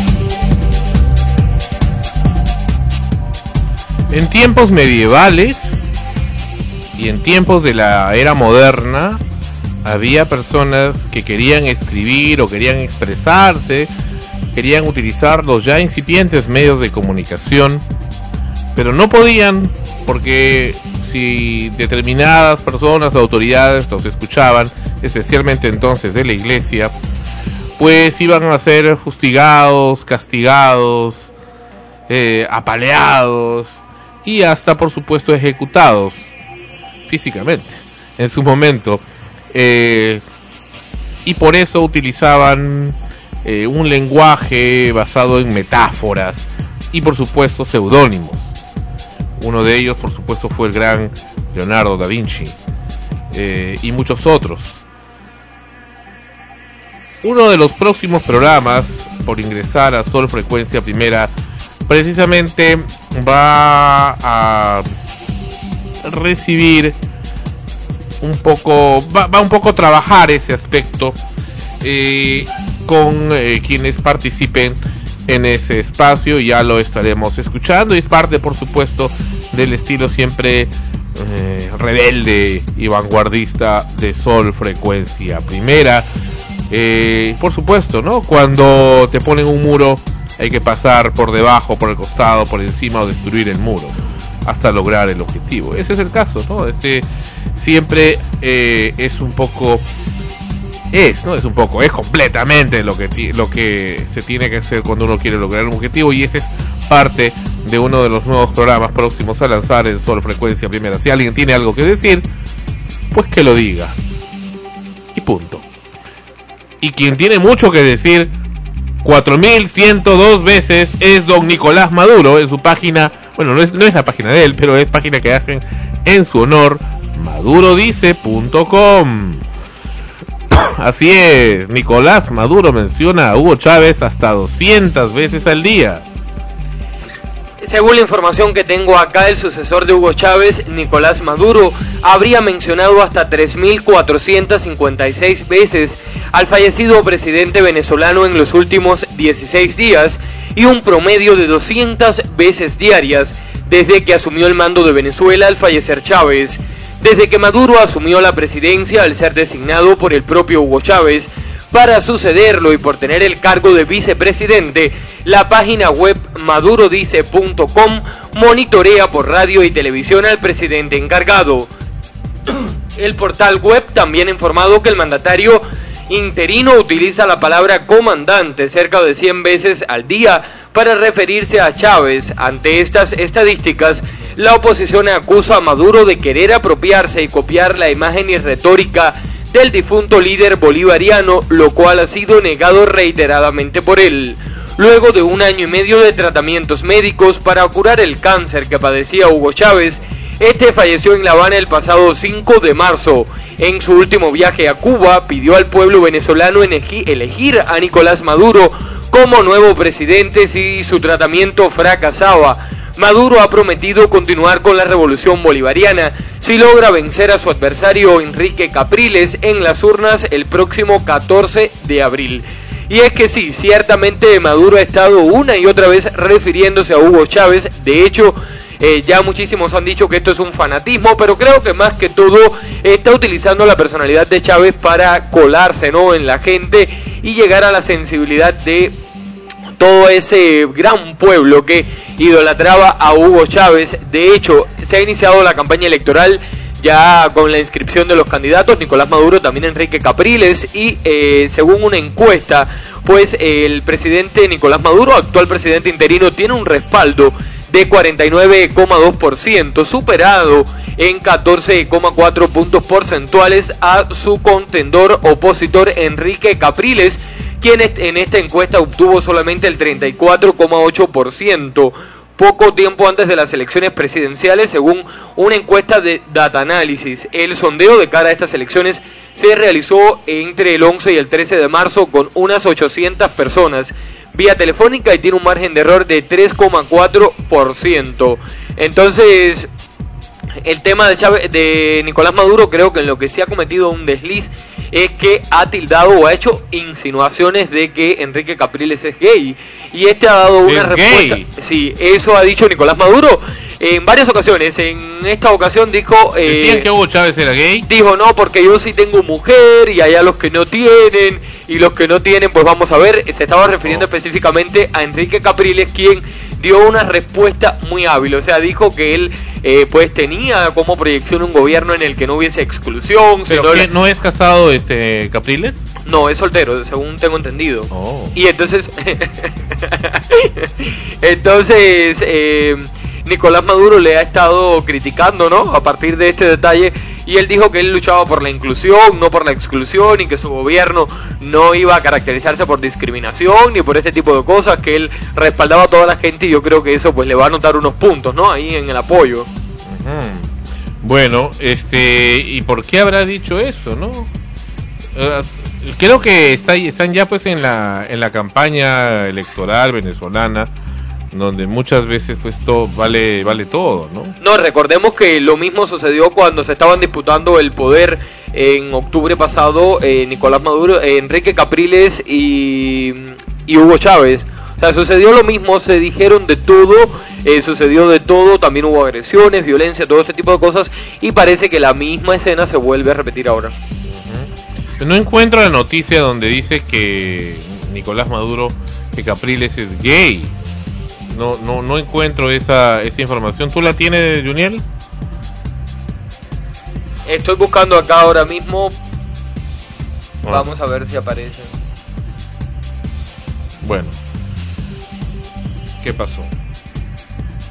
En tiempos medievales y en tiempos de la era moderna había personas que querían escribir o querían expresarse, querían utilizar los ya incipientes medios de comunicación, pero no podían porque si determinadas personas o autoridades los escuchaban, especialmente entonces de la iglesia, pues iban a ser fustigados, castigados, eh, apaleados y hasta por supuesto ejecutados físicamente en su momento, eh, y por eso utilizaban eh, un lenguaje basado en metáforas y por supuesto seudónimos. Uno de ellos por supuesto fue el gran Leonardo da Vinci, eh, y muchos otros. Uno de los próximos programas por ingresar a Sol Frecuencia Primera precisamente va a recibir un poco, va, va un poco a trabajar ese aspecto eh, con eh, quienes participen en ese espacio, y ya lo estaremos escuchando, y es parte por supuesto del estilo siempre eh, rebelde y vanguardista de Sol Frecuencia Primera. Eh, por supuesto, ¿no? Cuando te ponen un muro hay que pasar por debajo, por el costado, por encima o destruir el muro hasta lograr el objetivo. Ese es el caso, ¿no? Este siempre eh, es un poco, es, ¿no? Es un poco, es completamente lo que lo que se tiene que hacer cuando uno quiere lograr un objetivo, y esa es parte de uno de los nuevos programas próximos a lanzar en Sol Frecuencia Primera. Si alguien tiene algo que decir, pues que lo diga. Y punto. Y quien tiene mucho que decir, cuatro mil ciento dos veces, es don Nicolás Maduro en su página. Bueno, no es, no es la página de él, pero es página que hacen en su honor, madurodice punto com. Así es, Nicolás Maduro menciona a Hugo Chávez hasta doscientas veces al día. Según la información que tengo acá, el sucesor de Hugo Chávez, Nicolás Maduro, habría mencionado hasta tres mil cuatrocientas cincuenta y seis veces al fallecido presidente venezolano en los últimos dieciséis días y un promedio de doscientas veces diarias desde que asumió el mando de Venezuela al fallecer Chávez. Desde que Maduro asumió la presidencia al ser designado por el propio Hugo Chávez para sucederlo y por tener el cargo de vicepresidente, la página web madurodice punto com monitorea por radio y televisión al presidente encargado. El portal web también ha informado que el mandatario interino utiliza la palabra comandante cerca de cien veces al día para referirse a Chávez. Ante estas estadísticas, la oposición acusa a Maduro de querer apropiarse y copiar la imagen y retórica del difunto líder bolivariano, lo cual ha sido negado reiteradamente por él. Luego de un año y medio de tratamientos médicos para curar el cáncer que padecía Hugo Chávez, este falleció en La Habana el pasado cinco de marzo. En su último viaje a Cuba, pidió al pueblo venezolano elegir a Nicolás Maduro como nuevo presidente si su tratamiento fracasaba. Maduro ha prometido continuar con la revolución bolivariana si logra vencer a su adversario Enrique Capriles en las urnas el próximo catorce de abril. Y es que sí, ciertamente Maduro ha estado una y otra vez refiriéndose a Hugo Chávez. De hecho, eh, ya muchísimos han dicho que esto es un fanatismo, pero creo que más que todo está utilizando la personalidad de Chávez para colarse, ¿no?, en la gente y llegar a la sensibilidad de todo ese gran pueblo que idolatraba a Hugo Chávez. De hecho, se ha iniciado la campaña electoral ya con la inscripción de los candidatos, Nicolás Maduro, también Enrique Capriles, y eh, según una encuesta, pues eh, el presidente Nicolás Maduro, actual presidente interino, tiene un respaldo de cuarenta y nueve coma dos por ciento, superado en catorce coma cuatro puntos porcentuales a su contendor opositor Enrique Capriles, quien en esta encuesta obtuvo solamente el treinta y cuatro coma ocho por ciento, poco tiempo antes de las elecciones presidenciales, según una encuesta de Data Analysis. El sondeo de cara a estas elecciones se realizó entre el once y el trece de marzo con unas ochocientas personas vía telefónica y tiene un margen de error de tres coma cuatro por ciento. Entonces, el tema de, Chávez, de Nicolás Maduro, creo que en lo que sí ha cometido un desliz es que ha tildado o ha hecho insinuaciones de que Enrique Capriles es gay, y este ha dado una respuesta. Gay. Sí, eso ha dicho Nicolás Maduro en varias ocasiones. En esta ocasión dijo eh, ¿decían que Hugo Chávez era gay? Dijo, no, porque yo sí tengo mujer y allá los que no tienen, y los que no tienen, pues vamos a ver. Se estaba refiriendo oh. específicamente a Enrique Capriles, quien dio una respuesta muy hábil. O sea, dijo que él eh, pues tenía como proyección un gobierno en el que no hubiese exclusión. ¿Pero que no es casado este Capriles? No, es soltero, según tengo entendido. Oh. Y entonces entonces eh, Nicolás Maduro le ha estado criticando, ¿no?, a partir de este detalle, y él dijo que él luchaba por la inclusión, no por la exclusión, y que su gobierno no iba a caracterizarse por discriminación ni por este tipo de cosas, que él respaldaba a toda la gente, y yo creo que eso pues le va a anotar unos puntos, ¿no?, ahí en el apoyo. Uh-huh. Bueno, este, ¿y por qué habrá dicho eso, no? Uh, creo que está, están ya pues en la en la campaña electoral venezolana, donde muchas veces pues todo vale vale todo, ¿no? No, recordemos que lo mismo sucedió cuando se estaban disputando el poder en octubre pasado, eh, Nicolás Maduro, eh, Enrique Capriles y, y Hugo Chávez. O sea, sucedió lo mismo, se dijeron de todo, eh, sucedió de todo, también hubo agresiones, violencia, todo este tipo de cosas, y parece que la misma escena se vuelve a repetir ahora. Uh-huh. No encuentro la noticia donde dice que Nicolás Maduro, que Capriles es gay. No, no, no encuentro esa, esa información. ¿Tú la tienes, Juniel? Estoy buscando acá ahora mismo. Ah. Vamos a ver si aparece. Bueno. ¿Qué pasó?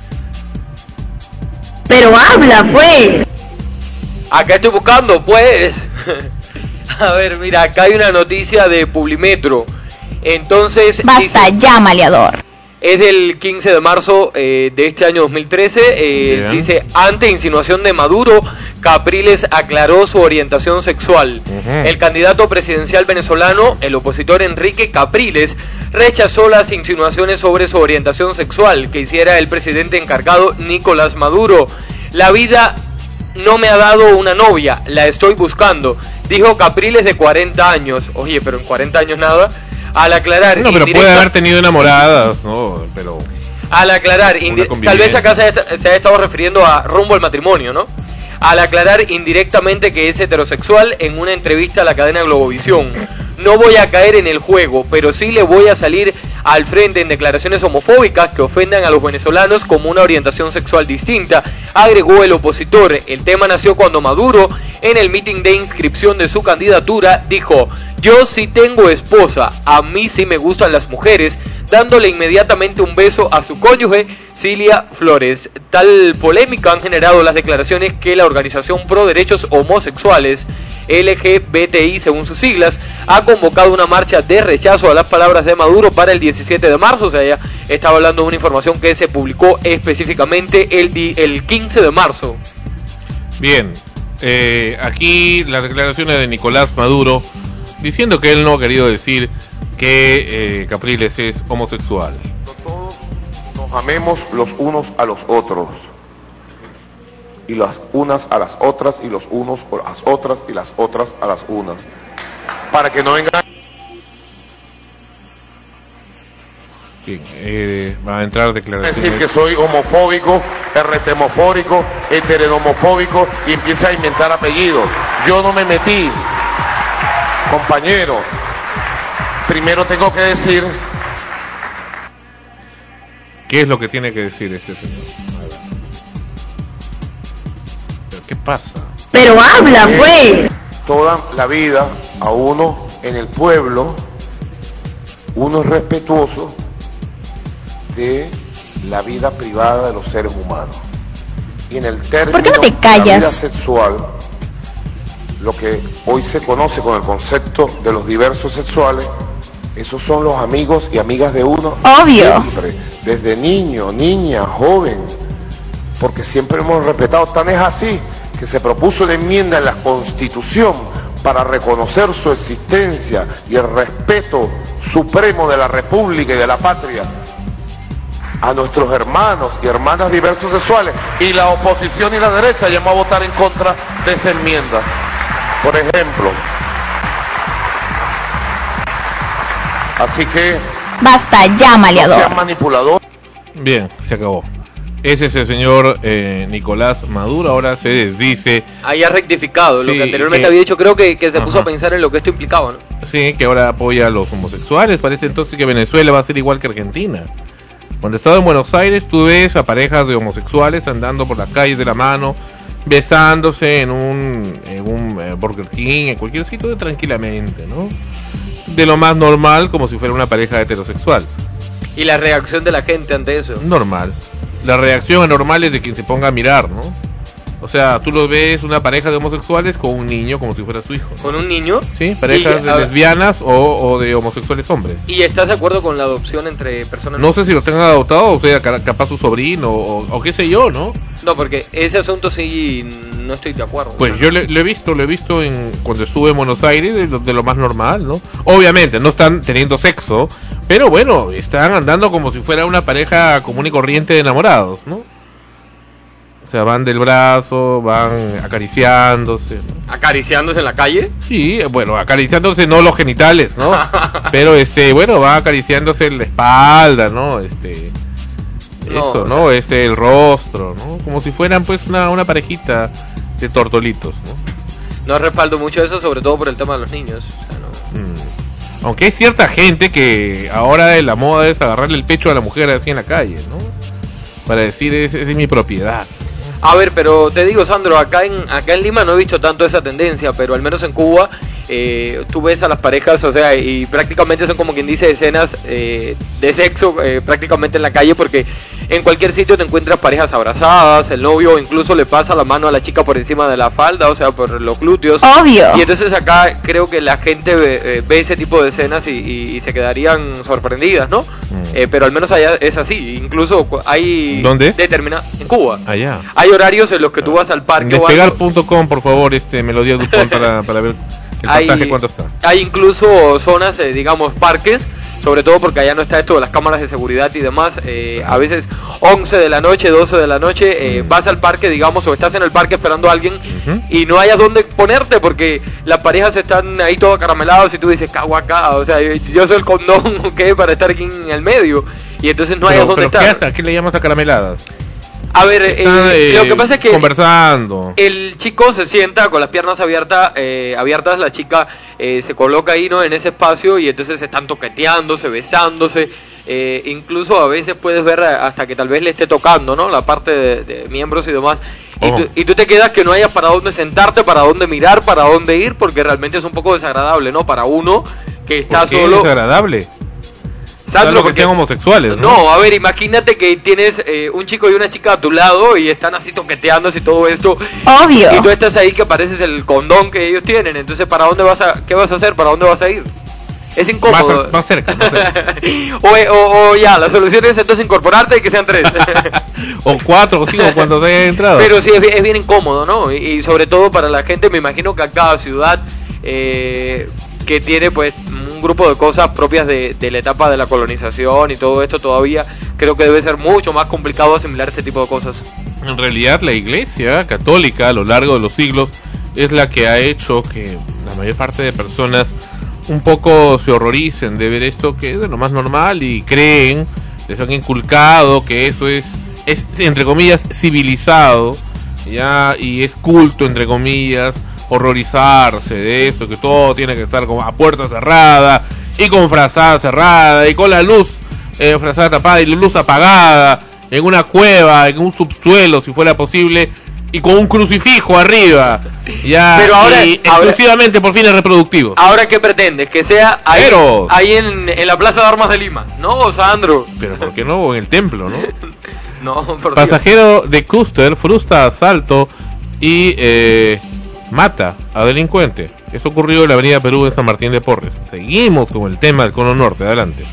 Pero habla, pues. Acá estoy buscando, pues. A ver, mira, acá hay una noticia de Publimetro. Entonces... Basta dice, ya, maleador. Es del quince de marzo eh, de este año dos mil trece. Eh, dice, ante insinuación de Maduro, Capriles aclaró su orientación sexual. Uh-huh. El candidato presidencial venezolano, el opositor Enrique Capriles, rechazó las insinuaciones sobre su orientación sexual que hiciera el presidente encargado Nicolás Maduro. La vida no me ha dado una novia, la estoy buscando, dijo Capriles, de cuarenta años. Oye, pero en cuarenta años nada. Al aclarar... No, pero puede haber tenido enamoradas, ¿no? Pero... Al aclarar, tal vez acá se ha, se ha estado refiriendo a rumbo al matrimonio, ¿no? Al aclarar indirectamente que es heterosexual en una entrevista a la cadena Globovisión. No voy a caer en el juego, pero sí le voy a salir al frente en declaraciones homofóbicas que ofendan a los venezolanos como una orientación sexual distinta, agregó el opositor. El tema nació cuando Maduro, en el meeting de inscripción de su candidatura, dijo: yo sí tengo esposa, a mí sí me gustan las mujeres, dándole inmediatamente un beso a su cónyuge, Cilia Flores. Tal polémica han generado las declaraciones que la organización pro derechos homosexuales, L G B T I según sus siglas, ha convocado una marcha de rechazo a las palabras de Maduro para el diecisiete de marzo. O sea, ya estaba hablando de una información que se publicó específicamente el, di- el quince de marzo. Bien, eh, aquí las declaraciones de Nicolás Maduro, diciendo que él no ha querido decir que eh, Capriles es homosexual. Todos nos amemos los unos a los otros, y las unas a las otras, y los unos a las otras, y las otras a las unas, para que no vengan. Bien, eh, va a entrar declaraciones. Decir que soy homofóbico, erretemofóbico, heteronomofóbico, y empieza a inventar apellidos. Yo no me metí, compañero. Primero tengo que decir... ¿Qué es lo que tiene que decir ese señor? ¿Pero qué pasa? Pero habla, pues. Toda la vida a uno en el pueblo, uno es respetuoso de la vida privada de los seres humanos. Y en el término ¿por qué no te callas? de la vida sexual, lo que hoy se conoce con el concepto de los diversos sexuales, esos son los amigos y amigas de uno. Obvio. Siempre, desde niño, niña, joven, porque siempre hemos respetado. Tan es así que se propuso la enmienda en la Constitución para reconocer su existencia y el respeto supremo de la República y de la patria a nuestros hermanos y hermanas diversos sexuales, y la oposición y la derecha llamó a votar en contra de esa enmienda. Por ejemplo, así que... Basta ya, maleador. No sea manipulador. Bien, se acabó. Ese es el señor eh, Nicolás Maduro, ahora se desdice. Ahí ha rectificado, sí, lo que anteriormente que... había dicho. Creo que, que se Ajá. puso a pensar en lo que esto implicaba, ¿no? Sí, que ahora apoya a los homosexuales. Parece entonces que Venezuela va a ser igual que Argentina. Cuando estaba en Buenos Aires, tú ves a parejas de homosexuales andando por las calles de la mano, besándose en un, en un eh, Burger King, en cualquier sitio, tranquilamente, ¿no? De lo más normal, como si fuera una pareja heterosexual. ¿Y la reacción de la gente ante eso? Normal. La reacción anormal es de quien se ponga a mirar, ¿no? O sea, tú lo ves una pareja de homosexuales con un niño como si fuera su hijo, ¿no? ¿Con un niño? Sí, parejas y, de lesbianas o, o de homosexuales hombres. ¿Y estás de acuerdo con la adopción entre personas? No sé si lo tengan adoptado, o sea, capaz su sobrino o, o qué sé yo, ¿no? No, porque ese asunto sí no estoy de acuerdo. Pues yo lo he visto, lo he visto en cuando estuve en Buenos Aires, de lo, de lo más normal, ¿no? Obviamente, no están teniendo sexo, pero bueno, están andando como si fuera una pareja común y corriente de enamorados, ¿no? O sea, van del brazo, van acariciándose, ¿no? ¿Acariciándose en la calle? Sí, bueno, acariciándose no los genitales, ¿no? Pero, este, bueno, va acariciándose la espalda, ¿no? Este, no, eso, ¿no? O sea... Este, el rostro, ¿no? Como si fueran, pues, una, una parejita de tortolitos, ¿no? No respaldo mucho eso, sobre todo por el tema de los niños. O sea, no... mm. Aunque hay cierta gente que ahora la moda es agarrarle el pecho a la mujer así en la calle, ¿no? Para decir, esa es mi propiedad. A ver, pero te digo, Sandro, acá en acá en Lima no he visto tanto esa tendencia, pero al menos en Cuba eh, tú ves a las parejas, o sea, y prácticamente son como quien dice escenas eh, de sexo eh, prácticamente en la calle, porque en cualquier sitio te encuentras parejas abrazadas, el novio incluso le pasa la mano a la chica por encima de la falda, o sea, por los glúteos. Obvio. Y entonces acá creo que la gente ve, eh, ve ese tipo de escenas y, y, y se quedarían sorprendidas, ¿no? Mm. Eh, pero al menos allá es así, incluso hay... ¿Dónde? Determina en Cuba. Allá. Hay horarios en los que tú vas al parque. Despegar punto com, por favor, este Melodía Dupont para, para ver el pasaje, hay, cuánto está. Hay incluso zonas, eh, digamos, parques, sobre todo porque allá no está esto de las cámaras de seguridad y demás. Eh, a veces once de la noche, doce de la noche, eh, vas al parque, digamos, o estás en el parque esperando a alguien uh-huh. y no hayas dónde ponerte porque las parejas están ahí todo acaramelados y tú dices, cago acá, o sea, yo, yo soy el condón, ¿ok? Para estar aquí en el medio. Y entonces no hayas dónde estar. ¿Qué, ¿A qué le llamas acarameladas? A ver, Está, eh, eh, lo que pasa es que conversando. El chico se sienta con las piernas abiertas, eh, abiertas, la chica eh, se coloca ahí, ¿no? En ese espacio y entonces se están toqueteándose, besándose, eh, incluso a veces puedes ver hasta que tal vez le esté tocando, ¿no? La parte de, de miembros y demás. Oh. Y, tú, y tú te quedas que no hayas para dónde sentarte, para dónde mirar, para dónde ir, porque realmente es un poco desagradable, ¿no? Para uno que está ¿Por qué solo. Es desagradable. Sandro, que porque, sean homosexuales, ¿no? No, a ver, imagínate que tienes eh, un chico y una chica a tu lado y están así toqueteándose y todo esto. Obvio. Y tú estás ahí que pareces el condón que ellos tienen. Entonces, ¿para dónde vas a, qué vas a hacer? ¿Para dónde vas a ir? Es incómodo. Más, más cerca. Más cerca. o, o, o ya, la solución es entonces incorporarte y que sean tres. o cuatro o cinco cuando se hayan entrado. Pero sí, es, es bien incómodo, ¿no? Y, y sobre todo para la gente, me imagino que a cada ciudad... Eh, que tiene pues un grupo de cosas propias de, de la etapa de la colonización y todo esto todavía, creo que debe ser mucho más complicado asimilar este tipo de cosas. En realidad la Iglesia Católica a lo largo de los siglos es la que ha hecho que la mayor parte de personas un poco se horroricen de ver esto, que es de lo más normal, y creen, les han inculcado que eso es, es entre comillas civilizado, ya, y es culto entre comillas horrorizarse de eso, que todo tiene que estar como a puerta cerrada y con frazada cerrada y con la luz eh, frazada tapada y la luz apagada en una cueva, en un subsuelo si fuera posible, y con un crucifijo arriba, ya. Pero ahora, y exclusivamente ahora, por fines reproductivos. Ahora, ¿qué pretendes? Que sea ahí, ahí en, en la Plaza de Armas de Lima, ¿no, Sandro? Pero ¿por qué no en el templo, no? No, por Pasajero Dios. De Custer frustra asalto y eh, mata a delincuente. Eso ocurrió en la avenida Perú de San Martín de Porres. Seguimos con el tema del Cono Norte. Adelante.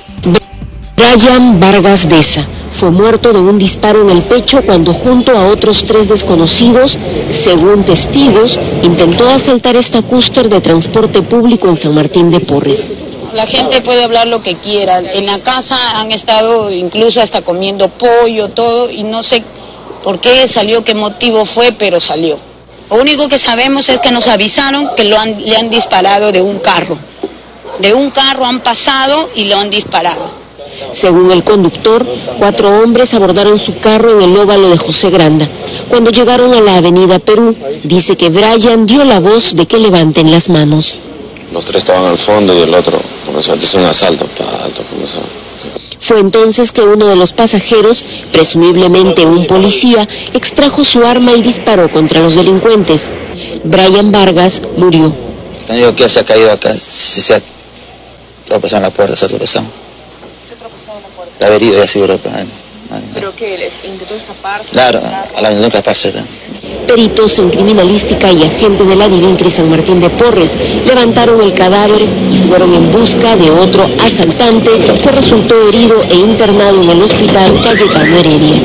Brian Vargas Deza fue muerto de un disparo en el pecho cuando junto a otros tres desconocidos, según testigos, intentó asaltar esta cúster de transporte público en San Martín de Porres. La gente puede hablar lo que quiera. En la casa han estado incluso hasta comiendo pollo, todo, y no sé por qué salió, qué motivo fue, pero salió. Lo único que sabemos es que nos avisaron que lo han, le han disparado de un carro. De un carro han pasado y lo han disparado. Según el conductor, cuatro hombres abordaron su carro en el óvalo de José Granda. Cuando llegaron a la avenida Perú, dice que Brian dio la voz de que levanten las manos. Los tres estaban al fondo y el otro comenzó a hacer un asalto para alto. Comenzó. Fue entonces que uno de los pasajeros, presumiblemente un policía, extrajo su arma y disparó contra los delincuentes. Brian Vargas murió. No digo que se ha caído acá, si se ha tropezado en la puerta, se ha tropezado. ¿Se tropezó en la puerta? La ha herido y ha sido Europa. ¿Pero qué? ¿Intentó escaparse? Claro, a la intentó escaparse. ¿no? Peritos en criminalística y agentes de la Divincri San Martín de Porres levantaron el cadáver y fueron en busca de otro asaltante que resultó herido e internado en el hospital Cayetano Heredia.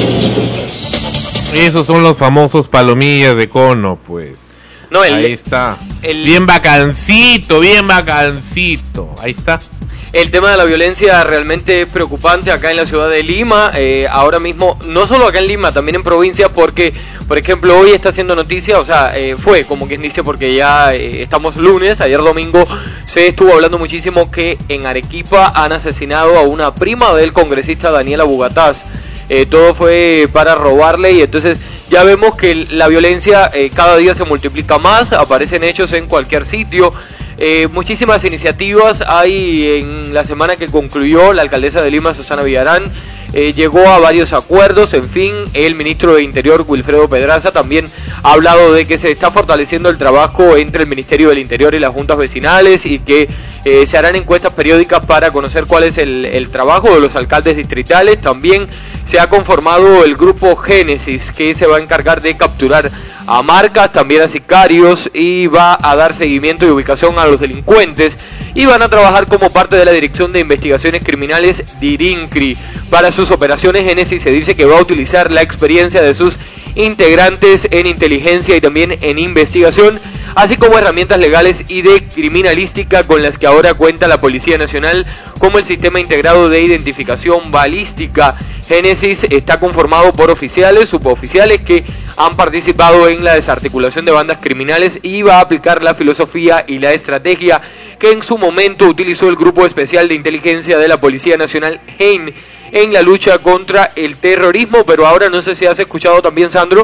Esos son los famosos palomillas de cono, pues. No, el, ahí está. El, bien bacancito, bien bacancito. Ahí está. El tema de la violencia realmente es preocupante acá en la ciudad de Lima, eh, ahora mismo, no solo acá en Lima, también en provincia, porque, por ejemplo, hoy está haciendo noticia, o sea, eh, fue como quien dice, porque ya eh, estamos lunes, ayer domingo se estuvo hablando muchísimo que en Arequipa han asesinado a una prima del congresista Daniela Bugatás. Eh, todo fue para robarle y entonces ya vemos que la violencia eh, cada día se multiplica más, aparecen hechos en cualquier sitio. Eh, muchísimas iniciativas hay en la semana que concluyó la alcaldesa de Lima, Susana Villarán, eh, llegó a varios acuerdos. En fin, el ministro de Interior, Wilfredo Pedraza, también ha hablado de que se está fortaleciendo el trabajo entre el Ministerio del Interior y las juntas vecinales y que eh, se harán encuestas periódicas para conocer cuál es el, el trabajo de los alcaldes distritales. También se ha conformado el grupo Génesis, que se va a encargar de capturar a marcas, también a sicarios, y va a dar seguimiento y ubicación a los delincuentes, y van a trabajar como parte de la Dirección de Investigaciones Criminales DIRINCRI. Para sus operaciones, Génesis se dice que va a utilizar la experiencia de sus integrantes en inteligencia y también en investigación, así como herramientas legales y de criminalística con las que ahora cuenta la Policía Nacional, como el Sistema Integrado de Identificación Balística. Génesis está conformado por oficiales, suboficiales que han participado en la desarticulación de bandas criminales y va a aplicar la filosofía y la estrategia que en su momento utilizó el Grupo Especial de Inteligencia de la Policía Nacional, G E I N, en la lucha contra el terrorismo. Pero ahora, no sé si has escuchado también, Sandro,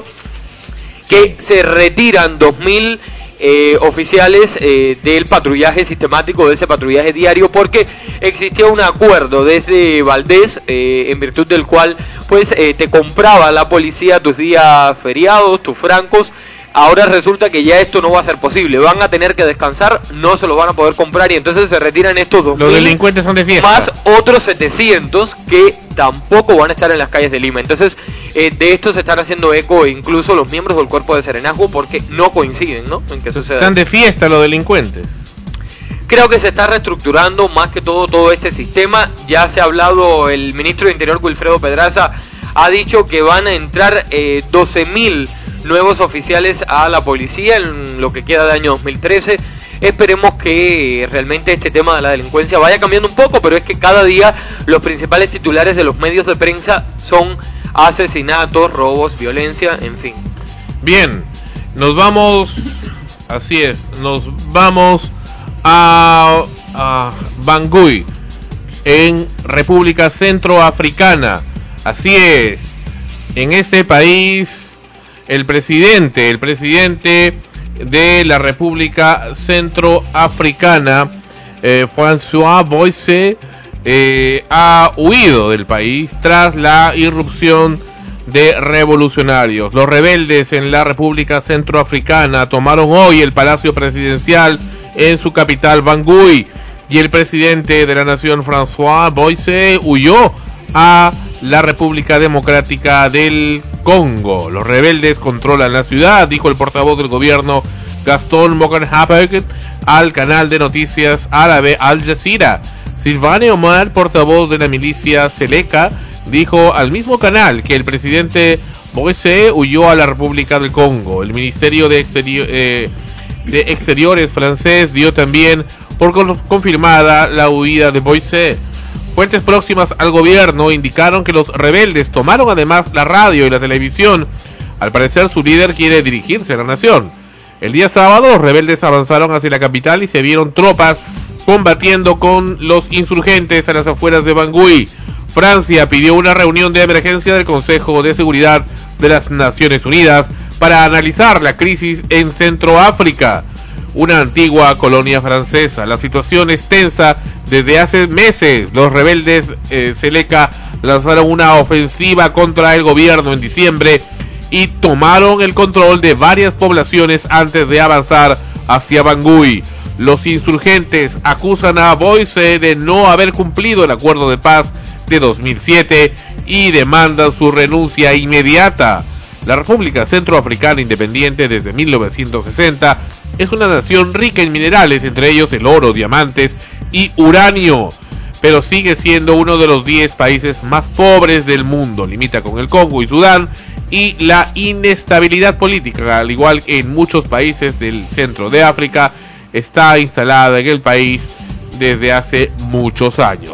que se retiran dos mil eh, oficiales eh, del patrullaje sistemático, de ese patrullaje diario, porque existía un acuerdo desde Valdés, eh, en virtud del cual pues eh, te compraba la policía tus días feriados, tus francos. Ahora resulta que ya esto no va a ser posible, van a tener que descansar, no se los van a poder comprar, y entonces se retiran estos dos mil. Los delincuentes son de fiesta. Más otros setecientos que tampoco van a estar en las calles de Lima. Entonces, eh, de esto se están haciendo eco incluso los miembros del cuerpo de serenazgo, porque no coinciden, ¿no?, en que suceda. Están de fiesta los delincuentes. Creo que se está reestructurando más que todo todo este sistema. Ya se ha hablado, el ministro de Interior, Wilfredo Pedraza, ha dicho que van a entrar eh, doce mil nuevos oficiales a la policía en lo que queda de año dos mil trece. Esperemos que realmente este tema de la delincuencia vaya cambiando un poco, pero es que cada día los principales titulares de los medios de prensa son asesinatos, robos, violencia, en fin. Bien, nos vamos, así es, nos vamos a, a Bangui, en República Centroafricana. Así es, en ese país el presidente, el presidente de la República Centroafricana, eh, François Boise, eh, ha huido del país tras la irrupción de revolucionarios. Los rebeldes en la República Centroafricana tomaron hoy el Palacio Presidencial en su capital, Bangui, y el presidente de la nación, François Boise, huyó a la República Democrática del Congo. Los rebeldes controlan la ciudad, dijo el portavoz del gobierno, Gaston Mokenhappek, al canal de noticias árabe Al Jazeera. Sylvane Omar, portavoz de la milicia Seleka, dijo al mismo canal que el presidente Boise huyó a la República del Congo. El Ministerio de, Exterior, eh, de Exteriores francés dio también por confirmada la huida de Boise. Fuentes próximas al gobierno indicaron que los rebeldes tomaron además la radio y la televisión. Al parecer, su líder quiere dirigirse a la nación. El día sábado, los rebeldes avanzaron hacia la capital y se vieron tropas combatiendo con los insurgentes a las afueras de Bangui. Francia pidió una reunión de emergencia del Consejo de Seguridad de las Naciones Unidas para analizar la crisis en Centroáfrica, una antigua colonia francesa. La situación es tensa desde hace meses. Los rebeldes eh, Seleka lanzaron una ofensiva contra el gobierno en diciembre y tomaron el control de varias poblaciones antes de avanzar hacia Bangui. Los insurgentes acusan a Boise de no haber cumplido el acuerdo de paz de dos mil siete y demandan su renuncia inmediata. La República Centroafricana Independiente desde mil novecientos sesenta es una nación rica en minerales, entre ellos el oro, diamantes y uranio, pero sigue siendo uno de los diez países más pobres del mundo. Limita con el Congo y Sudán, y la inestabilidad política, al igual que en muchos países del centro de África, está instalada en el país desde hace muchos años.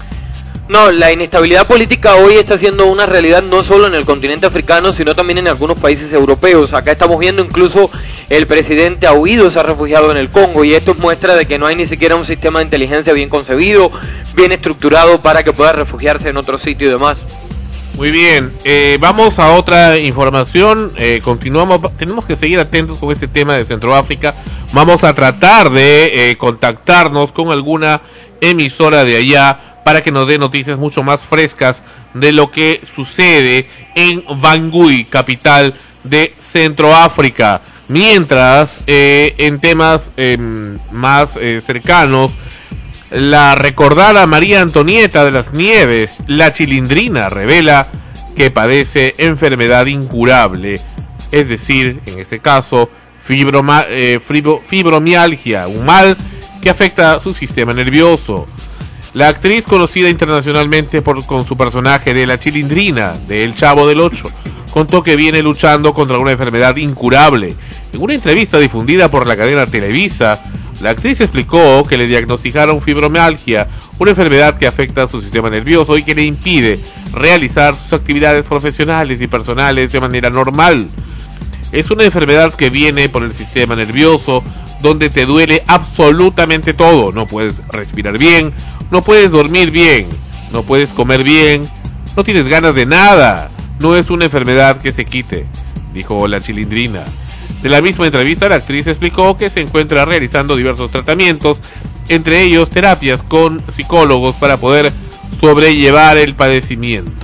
No, la inestabilidad política hoy está siendo una realidad no solo en el continente africano, sino también en algunos países europeos. Acá estamos viendo incluso el presidente ha huido, se ha refugiado en el Congo, y esto muestra de que no hay ni siquiera un sistema de inteligencia bien concebido, bien estructurado para que pueda refugiarse en otro sitio y demás. Muy bien, eh, vamos a otra información, eh, continuamos, tenemos que seguir atentos con este tema de Centroáfrica. Vamos a tratar de eh, contactarnos con alguna emisora de allá para que nos dé noticias mucho más frescas de lo que sucede en Bangui, capital de Centroáfrica. Mientras, eh, en temas eh, más eh, cercanos, la recordada María Antonieta de las Nieves, la Chilindrina, revela que padece enfermedad incurable, es decir, en este caso, fibroma, eh, fibro, fibromialgia, un mal que afecta a su sistema nervioso. La actriz, conocida internacionalmente por, con su personaje de la Chilindrina, de El Chavo del Ocho, contó que viene luchando contra una enfermedad incurable. En una entrevista difundida por la cadena Televisa, la actriz explicó que le diagnosticaron fibromialgia, una enfermedad que afecta a su sistema nervioso y que le impide realizar sus actividades profesionales y personales de manera normal. Es una enfermedad que viene por el sistema nervioso, donde te duele absolutamente todo. No puedes respirar bien, no puedes dormir bien, no puedes comer bien, no tienes ganas de nada. No es una enfermedad que se quite, dijo la Chilindrina. De la misma entrevista, la actriz explicó que se encuentra realizando diversos tratamientos, entre ellos terapias con psicólogos para poder sobrellevar el padecimiento.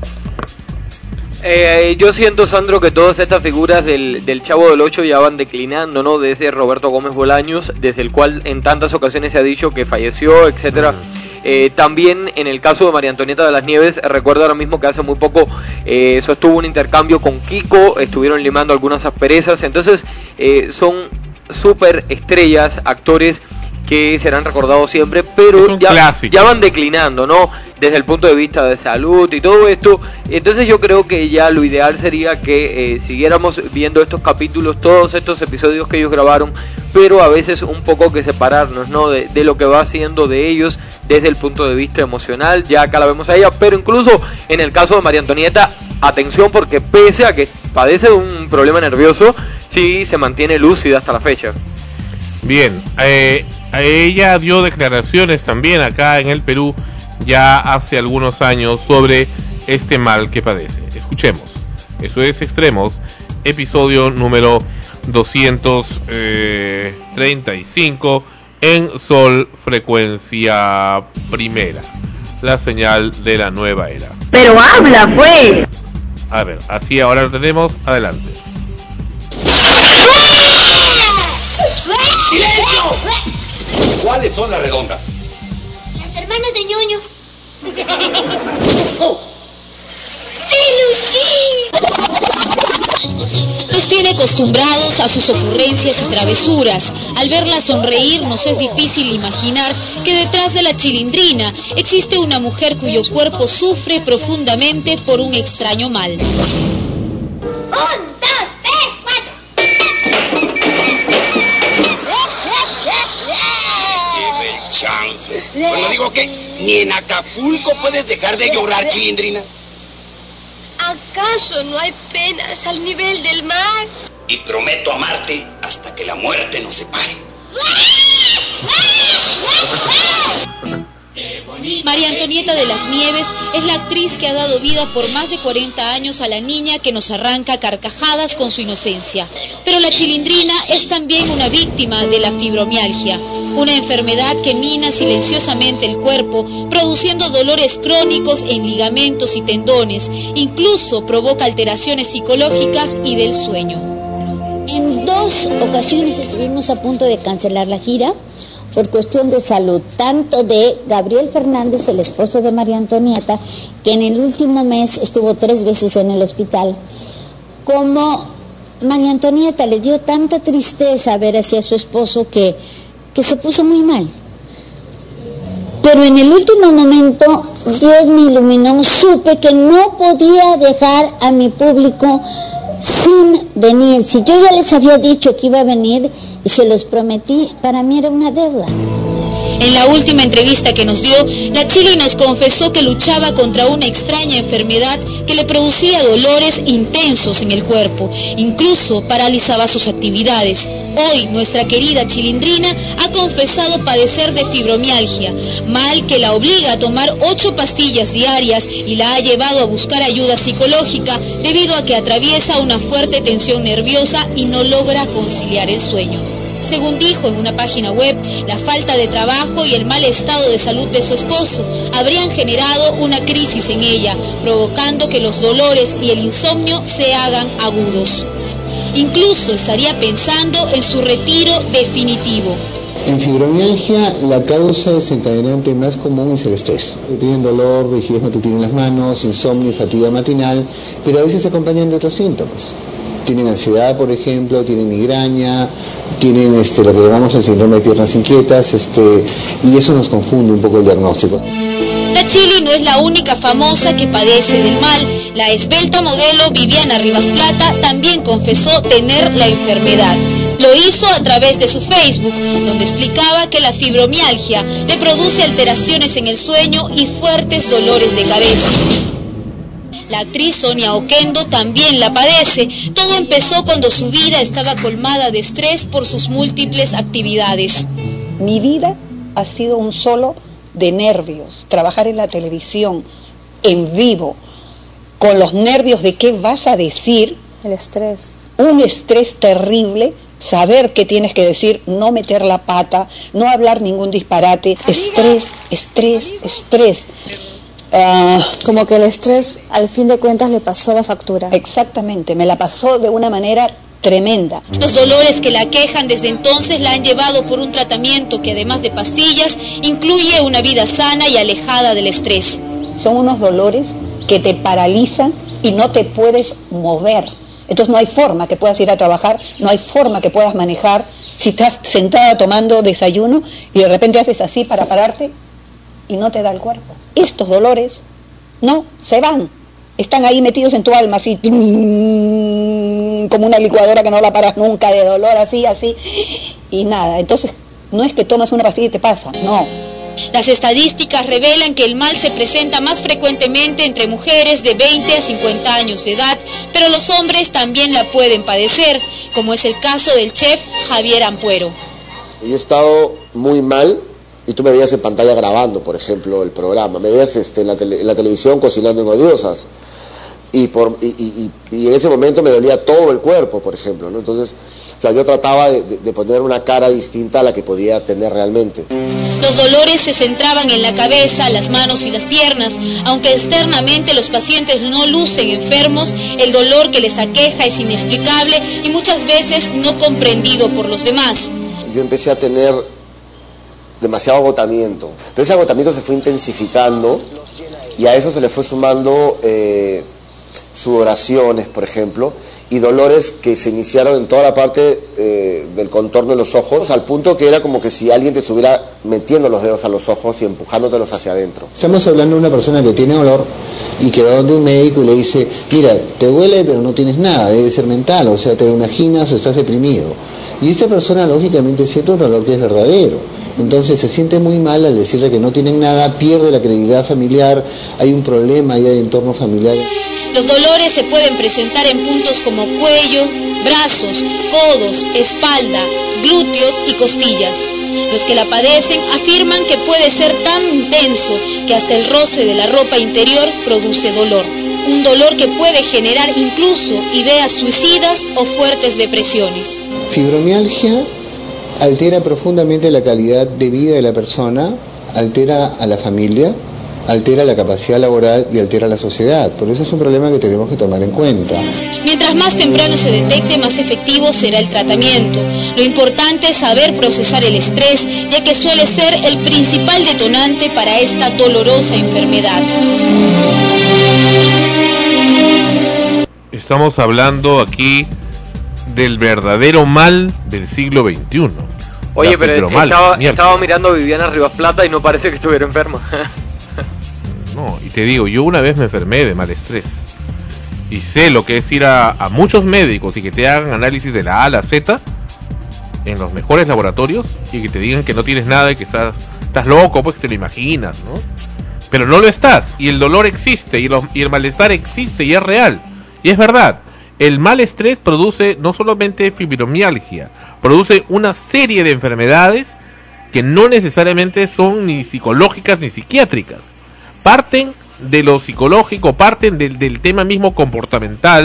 Eh, yo siento, Sandro, que todas estas figuras del, del Chavo del Ocho ya van declinando, ¿no? Desde Roberto Gómez Bolaños, desde el cual en tantas ocasiones se ha dicho que falleció, etcétera. Mm. Eh, también en el caso de María Antonieta de las Nieves, recuerdo ahora mismo que hace muy poco eh, sostuvo un intercambio con Kiko, estuvieron limando algunas asperezas, entonces eh, son súper estrellas, actores que serán recordados siempre, pero ya, ya van declinando, ¿no? Desde el punto de vista de salud y todo esto. Entonces yo creo que ya lo ideal sería que eh, siguiéramos viendo estos capítulos, todos estos episodios que ellos grabaron, pero a veces un poco que separarnos, ¿no? De, de lo que va haciendo de ellos desde el punto de vista emocional. Ya acá la vemos a ella, pero incluso en el caso de María Antonieta, atención, porque pese a que padece de un problema nervioso, sí se mantiene lúcida hasta la fecha. Bien, eh, ella dio declaraciones también acá en el Perú ya hace algunos años sobre este mal que padece. Escuchemos. Eso es Extremos, episodio número doscientos treinta y cinco en Sol Frecuencia Primera, la señal de la nueva era. Pero habla, pues. A ver, así ahora lo tenemos. Adelante. ¡Silencio! ¿Cuáles son las redondas? Las hermanas de ñoño. ¡Oh! Nos tiene acostumbrados a sus ocurrencias y travesuras. Al verla sonreír nos es difícil imaginar que detrás de la Chilindrina existe una mujer cuyo cuerpo sufre profundamente por un extraño mal. Un, dos, tres, cuatro. Lleve el chanfle. Cuando digo que ni en Acapulco puedes dejar de llorar, Chilindrina. ¿Acaso no hay penas al nivel del mar? Y prometo amarte hasta que la muerte nos separe. María Antonieta de las Nieves es la actriz que ha dado vida por más de cuarenta años a la niña que nos arranca carcajadas con su inocencia. Pero la Chilindrina es también una víctima de la fibromialgia, una enfermedad que mina silenciosamente el cuerpo, produciendo dolores crónicos en ligamentos y tendones, incluso provoca alteraciones psicológicas y del sueño. En dos ocasiones estuvimos a punto de cancelar la gira por cuestión de salud, tanto de Gabriel Fernández, el esposo de María Antonieta, que en el último mes estuvo tres veces en el hospital, como María Antonieta. Le dio tanta tristeza ver hacia su esposo que, que se puso muy mal. Pero en el último momento Dios me iluminó, supe que no podía dejar a mi público sin venir. Si yo ya les había dicho que iba a venir y se los prometí, para mí era una deuda. En la última entrevista que nos dio, la Chili nos confesó que luchaba contra una extraña enfermedad que le producía dolores intensos en el cuerpo, incluso paralizaba sus actividades. Hoy, nuestra querida Chilindrina ha confesado padecer de fibromialgia, mal que la obliga a tomar ocho pastillas diarias y la ha llevado a buscar ayuda psicológica debido a que atraviesa una fuerte tensión nerviosa y no logra conciliar el sueño. Según dijo en una página web, la falta de trabajo y el mal estado de salud de su esposo habrían generado una crisis en ella, provocando que los dolores y el insomnio se hagan agudos. Incluso estaría pensando en su retiro definitivo. En fibromialgia, la causa desencadenante más común es el estrés. Tienen dolor, rigidez matutina en las manos, insomnio y fatiga matinal, pero a veces se acompañan de otros síntomas. Tienen ansiedad, por ejemplo, tienen migraña, tienen este, lo que llamamos el síndrome de piernas inquietas, este, y eso nos confunde un poco el diagnóstico. La Chili no es la única famosa que padece del mal. La esbelta modelo Viviana Rivas Plata también confesó tener la enfermedad. Lo hizo a través de su Facebook, donde explicaba que la fibromialgia le produce alteraciones en el sueño y fuertes dolores de cabeza. La actriz Sonia Oquendo también la padece. Todo empezó cuando su vida estaba colmada de estrés por sus múltiples actividades. Mi vida ha sido un solo de nervios. Trabajar en la televisión, en vivo, con los nervios de qué vas a decir. El estrés. Un estrés terrible. Saber qué tienes que decir, no meter la pata, no hablar ningún disparate. Estrés, estrés, estrés. Uh, Como que el estrés, al fin de cuentas, le pasó la factura. Exactamente, me la pasó de una manera tremenda. Los dolores que la aquejan desde entonces la han llevado por un tratamiento que, además de pastillas, incluye una vida sana y alejada del estrés. Son unos dolores que te paralizan y no te puedes mover. Entonces no hay forma que puedas ir a trabajar, no hay forma que puedas manejar. Si estás sentada tomando desayuno y de repente haces así para pararte y no te da el cuerpo. Estos dolores no se van, están ahí metidos en tu alma, así como una licuadora que no la paras nunca, de dolor, así, así, y nada. Entonces no es que tomas una pastilla y te pasa, no. Las estadísticas revelan que el mal se presenta más frecuentemente entre mujeres de veinte a cincuenta años de edad, pero los hombres también la pueden padecer, como es el caso del chef Javier Ampuero. Yo he estado muy mal y tú me veías en pantalla grabando, por ejemplo, el programa, me veías este, en, la tele, en la televisión cocinando en Odiosas. Y, por, y, y, y en ese momento me dolía todo el cuerpo, por ejemplo, ¿no? Entonces, claro, yo trataba de, de, de poner una cara distinta a la que podía tener realmente. Los dolores se centraban en la cabeza, las manos y las piernas. Aunque externamente los pacientes no lucen enfermos, el dolor que les aqueja es inexplicable y muchas veces no comprendido por los demás. Yo empecé a tener demasiado agotamiento, pero ese agotamiento se fue intensificando y a eso se le fue sumando eh, sudoraciones, por ejemplo, y dolores que se iniciaron en toda la parte eh, del contorno de los ojos, al punto que era como que si alguien te estuviera metiendo los dedos a los ojos y empujándotelos hacia adentro. Estamos hablando de una persona que tiene dolor y que va donde un médico y le dice, mira, te duele pero no tienes nada, debe ser mental, o sea, te imaginas o estás deprimido. Y esta persona lógicamente siente un dolor que es verdadero. Entonces se siente muy mal al decirle que no tienen nada, pierde la credibilidad familiar, hay un problema ahí del entorno familiar. Los dolores se pueden presentar en puntos como cuello, brazos, codos, espalda, glúteos y costillas. Los que la padecen afirman que puede ser tan intenso que hasta el roce de la ropa interior produce dolor. Un dolor que puede generar incluso ideas suicidas o fuertes depresiones. Fibromialgia altera profundamente la calidad de vida de la persona, altera a la familia, altera la capacidad laboral y altera la sociedad. Por eso es un problema que tenemos que tomar en cuenta. Mientras más temprano se detecte, más efectivo será el tratamiento. Lo importante es saber procesar el estrés, ya que suele ser el principal detonante para esta dolorosa enfermedad. Estamos hablando aquí del verdadero mal del siglo veintiuno. Oye, pero estaba, estaba mirando a Viviana Rivas Plata y no parece que estuviera enferma. No, y te digo, yo una vez me enfermé de mal estrés. Y sé lo que es ir a, a muchos médicos y que te hagan análisis de la A a la Z en los mejores laboratorios y que te digan que no tienes nada y que estás, estás loco, pues que te lo imaginas, ¿no? Pero no lo estás, y el dolor existe, y, lo, y el malestar existe, y es real, y es verdad. El mal estrés produce no solamente fibromialgia, produce una serie de enfermedades que no necesariamente son ni psicológicas ni psiquiátricas. Parten de lo psicológico, parten del, del tema mismo comportamental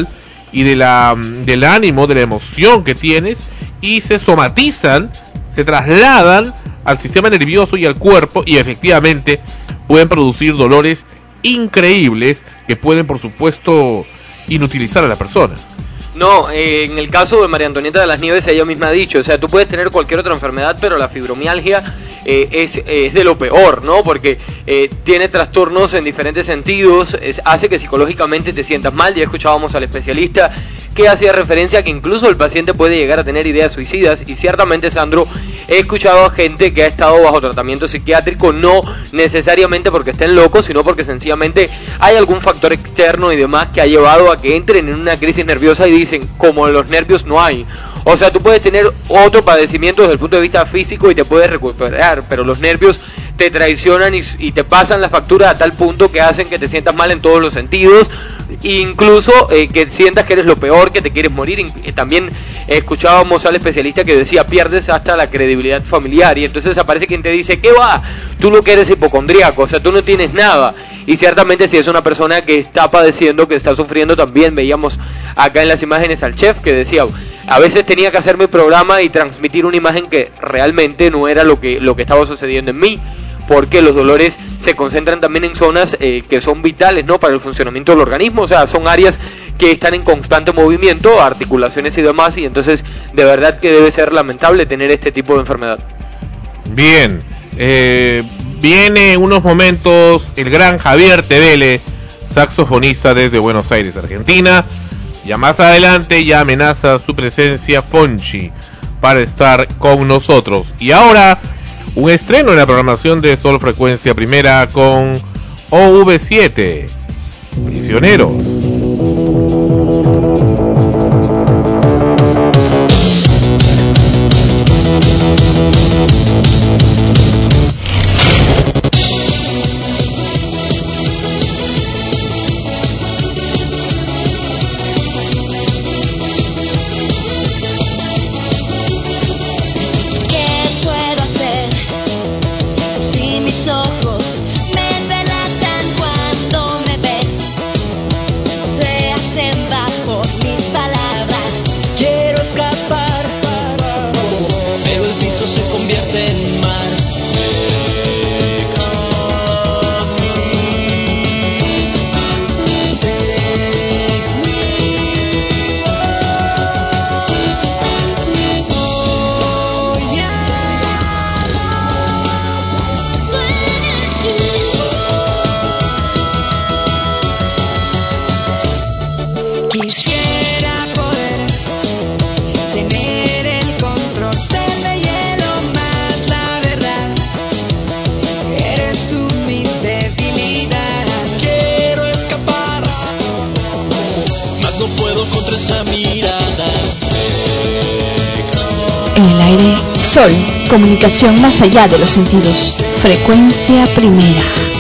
y de la, del ánimo, de la emoción que tienes, y se somatizan, se trasladan al sistema nervioso y al cuerpo, y efectivamente pueden producir dolores increíbles que pueden, por supuesto, inutilizar a la persona. No, eh, en el caso de María Antonieta de las Nieves, ella misma ha dicho, o sea, tú puedes tener cualquier otra enfermedad, pero la fibromialgia eh, es, es de lo peor, ¿no? Porque eh, tiene trastornos en diferentes sentidos, es, hace que psicológicamente te sientas mal. Ya escuchábamos al especialista que hacía referencia a que incluso el paciente puede llegar a tener ideas suicidas, y ciertamente, Sandro, he escuchado a gente que ha estado bajo tratamiento psiquiátrico, no necesariamente porque estén locos, sino porque sencillamente hay algún factor externo y demás que ha llevado a que entren en una crisis nerviosa, y dicen, como los nervios no hay. O sea, tú puedes tener otro padecimiento desde el punto de vista físico y te puedes recuperar, pero los nervios te traicionan y, y te pasan la factura a tal punto que hacen que te sientas mal en todos los sentidos, incluso eh, que sientas que eres lo peor, que te quieres morir. Y también escuchábamos al especialista que decía, pierdes hasta la credibilidad familiar, y entonces aparece quien te dice, ¿qué va? Tú lo que eres hipocondríaco, o sea, tú no tienes nada. Y ciertamente, si es una persona que está padeciendo, que está sufriendo, también veíamos acá en las imágenes al chef que decía, a veces tenía que hacer mi programa y transmitir una imagen que realmente no era lo que, lo que estaba sucediendo en mí, porque los dolores se concentran también en zonas eh, que son vitales, ¿no?, para el funcionamiento del organismo. O sea, son áreas que están en constante movimiento, articulaciones y demás, y entonces de verdad que debe ser lamentable tener este tipo de enfermedad. Bien, eh, viene en unos momentos el gran Javier Tevele, saxofonista desde Buenos Aires, Argentina. Ya más adelante ya amenaza su presencia Fonchi para estar con nosotros. Y ahora, un estreno en la programación de Sol Frecuencia Primera con O V siete, Prisioneros. Sol, comunicación más allá de los sentidos. Frecuencia Primera.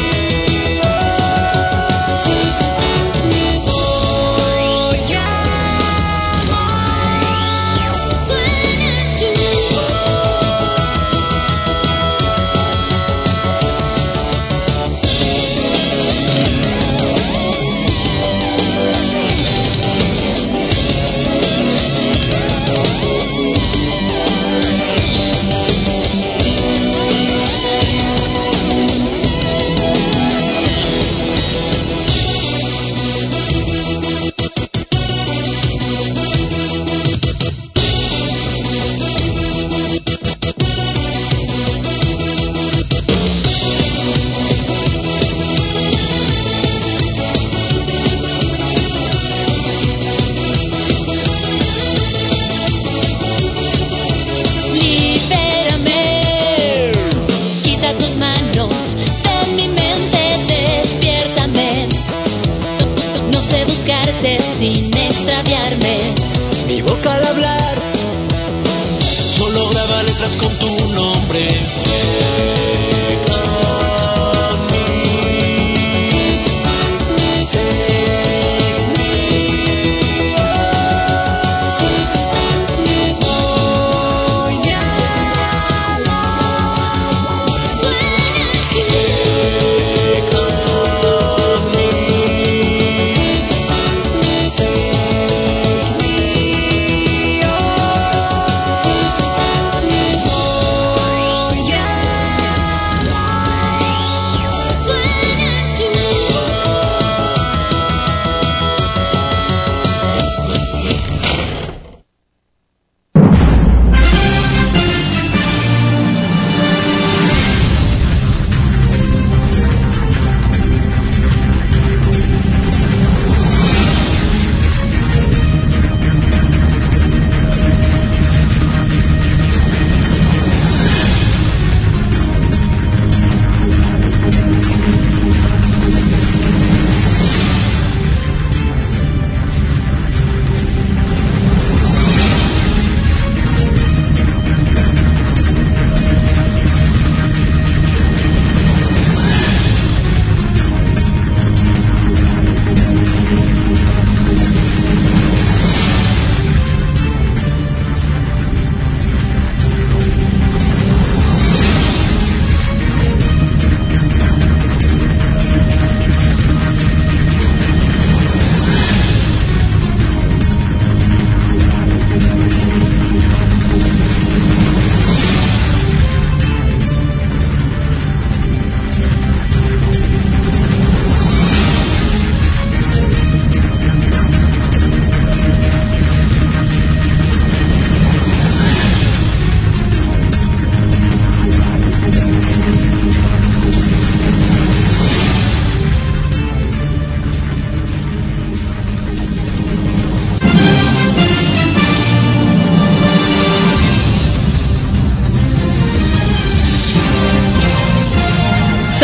Sin extraviarme, mi boca al hablar solo graba letras con tu nombre.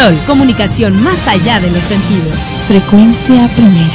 Sol, comunicación más allá de los sentidos. Frecuencia primera.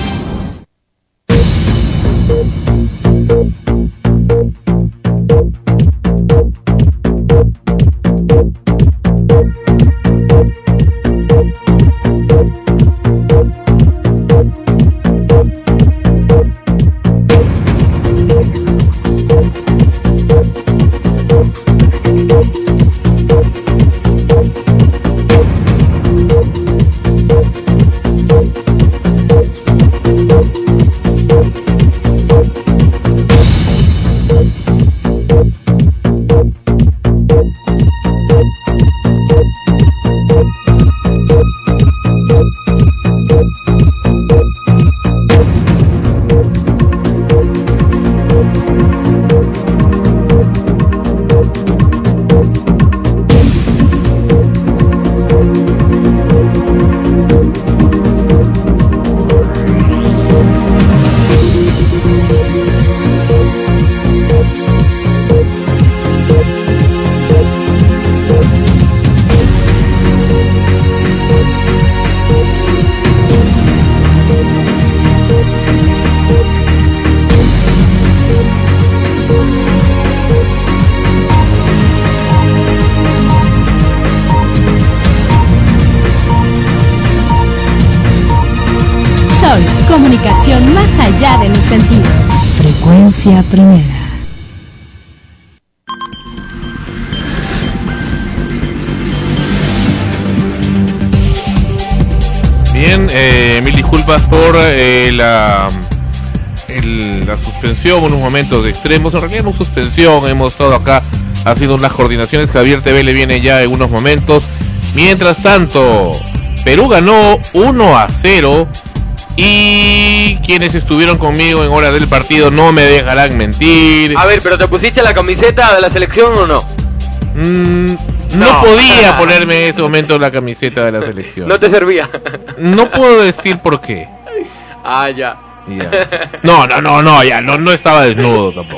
Comunicación más allá de los sentidos. Frecuencia primera. Bien, eh, mil disculpas por eh, la, el, la suspensión, unos momentos de extremos. En realidad no suspensión, hemos estado acá haciendo unas coordinaciones. Javier T V le viene ya en unos momentos. Mientras tanto, Perú ganó uno a cero. Y quienes estuvieron conmigo en hora del partido no me dejarán mentir. A ver, ¿pero te pusiste la camiseta de la selección o no? Mm, no, no podía ponerme en ese momento la camiseta de la selección. ¿No te servía? No puedo decir por qué. Ah, ya. Ya. No, no, no, no, ya, no, no estaba desnudo tampoco.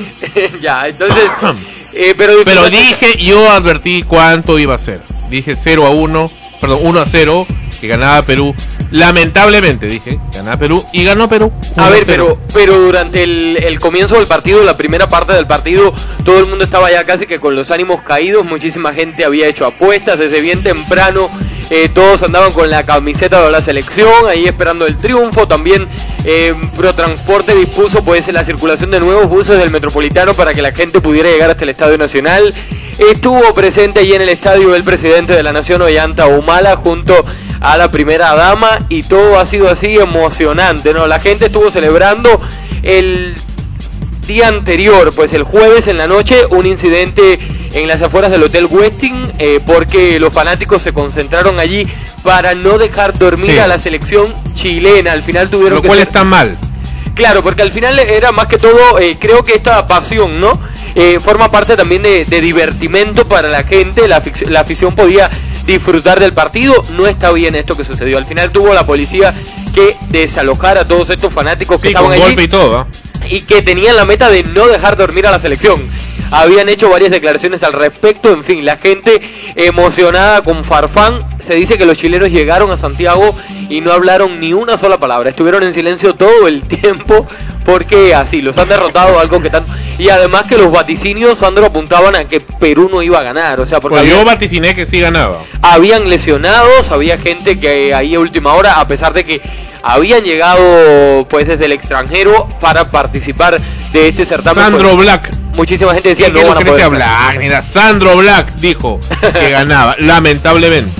Ya, entonces... eh, pero, pero dije, yo advertí cuánto iba a ser. Dije cero a uno, perdón, uno a cero, que ganaba Perú. Lamentablemente, dije, ganaba Perú y ganó Perú. A ver, pero pero durante el, el comienzo del partido, la primera parte del partido, todo el mundo estaba ya casi que con los ánimos caídos. Muchísima gente había hecho apuestas desde bien temprano. Eh, todos andaban con la camiseta de la selección, ahí esperando el triunfo. También eh, Protransporte dispuso pues la circulación de nuevos buses del Metropolitano para que la gente pudiera llegar hasta el Estadio Nacional. Estuvo presente allí en el estadio el presidente de la Nación, Ollanta Humala, junto a la primera dama, y todo ha sido así emocionante, ¿no? La gente estuvo celebrando el día anterior, pues el jueves en la noche, un incidente en las afueras del Hotel Westin, eh, porque los fanáticos se concentraron allí para no dejar dormir sí. a la selección chilena. Al final tuvieron Lo que cual ser... está mal. Claro, porque al final era más que todo, eh, creo que esta pasión, ¿no? Eh, forma parte también de, de divertimento para la gente, la, la afición podía disfrutar del partido. No está bien esto que sucedió. Al final tuvo la policía que desalojar a todos estos fanáticos que sí, estaban con allí golpe y todo, ¿eh? Y que tenían la meta de no dejar dormir a la selección. Habían hecho varias declaraciones al respecto. En fin, la gente emocionada con Farfán. Se dice que los chilenos llegaron a Santiago y no hablaron ni una sola palabra. Estuvieron en silencio todo el tiempo porque así los han derrotado, algo que tanto. Y además que los vaticinios, Sandro, apuntaban a que Perú no iba a ganar. O sea, porque pues habían, yo vaticiné que sí ganaba. Habían lesionados, había gente que ahí a última hora, a pesar de que habían llegado pues desde el extranjero para participar de este certamen. Sandro pues, Black. Muchísima gente decía no van a poder. Black, mira, Sandro Black dijo que ganaba, lamentablemente.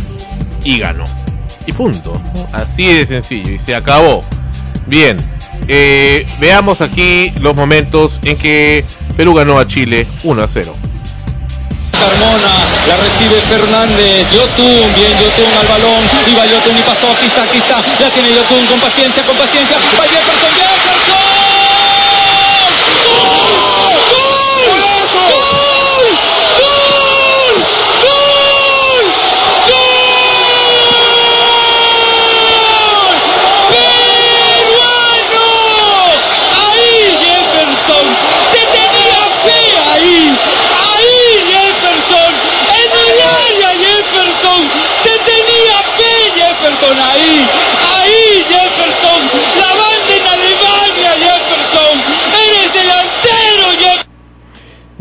Y ganó. Y punto. Así de sencillo. Y se acabó. Bien. Eh, veamos aquí los momentos en que Perú ganó a Chile uno a cero. Carmona, la recibe Fernández, Yotun, bien Yotun al balón, iba Yotun y pasó, aquí está, aquí está, ya tiene Yotun, con paciencia, con paciencia, va Jefferson, Jefferson, ¡gol! ¡Gol! ¡Gol! ¡Gol! ¡Gol! ¡Gol! ¡Peruano! Ahí Jefferson, te tenía fe ahí. Jefferson,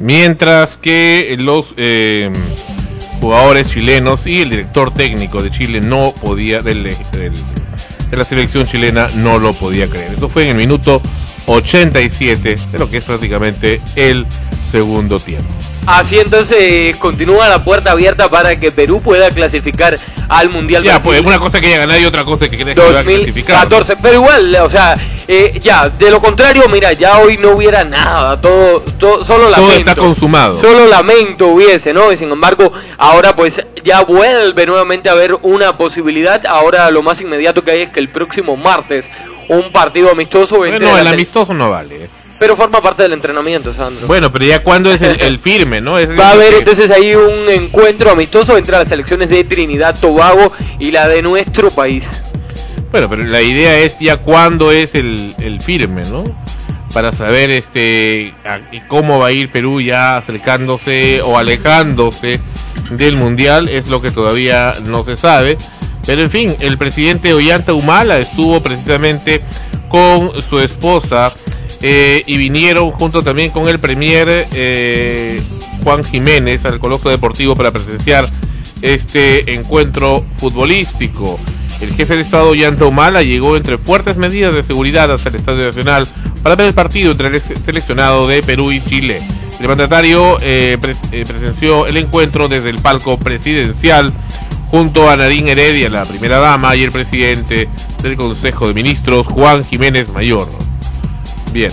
Mientras que los eh, jugadores chilenos y el director técnico de Chile no podía, del, del, de la selección chilena, no lo podía creer. Esto fue en el minuto ochenta y siete de lo que es prácticamente el segundo tiempo. Así entonces continúa la puerta abierta para que Perú pueda clasificar al Mundial. Ya, pues una cosa que haya ganado y otra cosa que crees que va a clasificar. dos mil catorce, pero igual, o sea, eh, ya, de lo contrario, mira, ya hoy no hubiera nada, todo, todo solo lamento. Todo está consumado. Solo lamento hubiese, ¿no? Y sin embargo, ahora pues ya vuelve nuevamente a haber una posibilidad. Ahora lo más inmediato que hay es que el próximo martes un partido amistoso. Bueno, no, el amistoso no vale. Pero forma parte del entrenamiento, Sandro. Bueno, pero ya cuando es el, el firme, ¿no? Es Va a haber que... entonces ahí un encuentro amistoso entre las selecciones de Trinidad, Tobago y la de nuestro país. Bueno, pero la idea es ya cuándo es el, el firme, ¿no? Para saber este a, cómo va a ir Perú ya acercándose o alejándose del Mundial, es lo que todavía no se sabe. Pero en fin, el presidente Ollanta Humala estuvo precisamente con su esposa eh, y vinieron junto también con el premier eh, Juan Jiménez al Coloso Deportivo para presenciar este encuentro futbolístico. El jefe de Estado Ollanta Humala llegó entre fuertes medidas de seguridad hasta el Estadio Nacional para ver el partido entre el seleccionado de Perú y Chile. El mandatario eh, pres eh, presenció el encuentro desde el palco presidencial junto a Nadine Heredia, la primera dama, y el presidente del Consejo de Ministros, Juan Jiménez Mayor. Bien.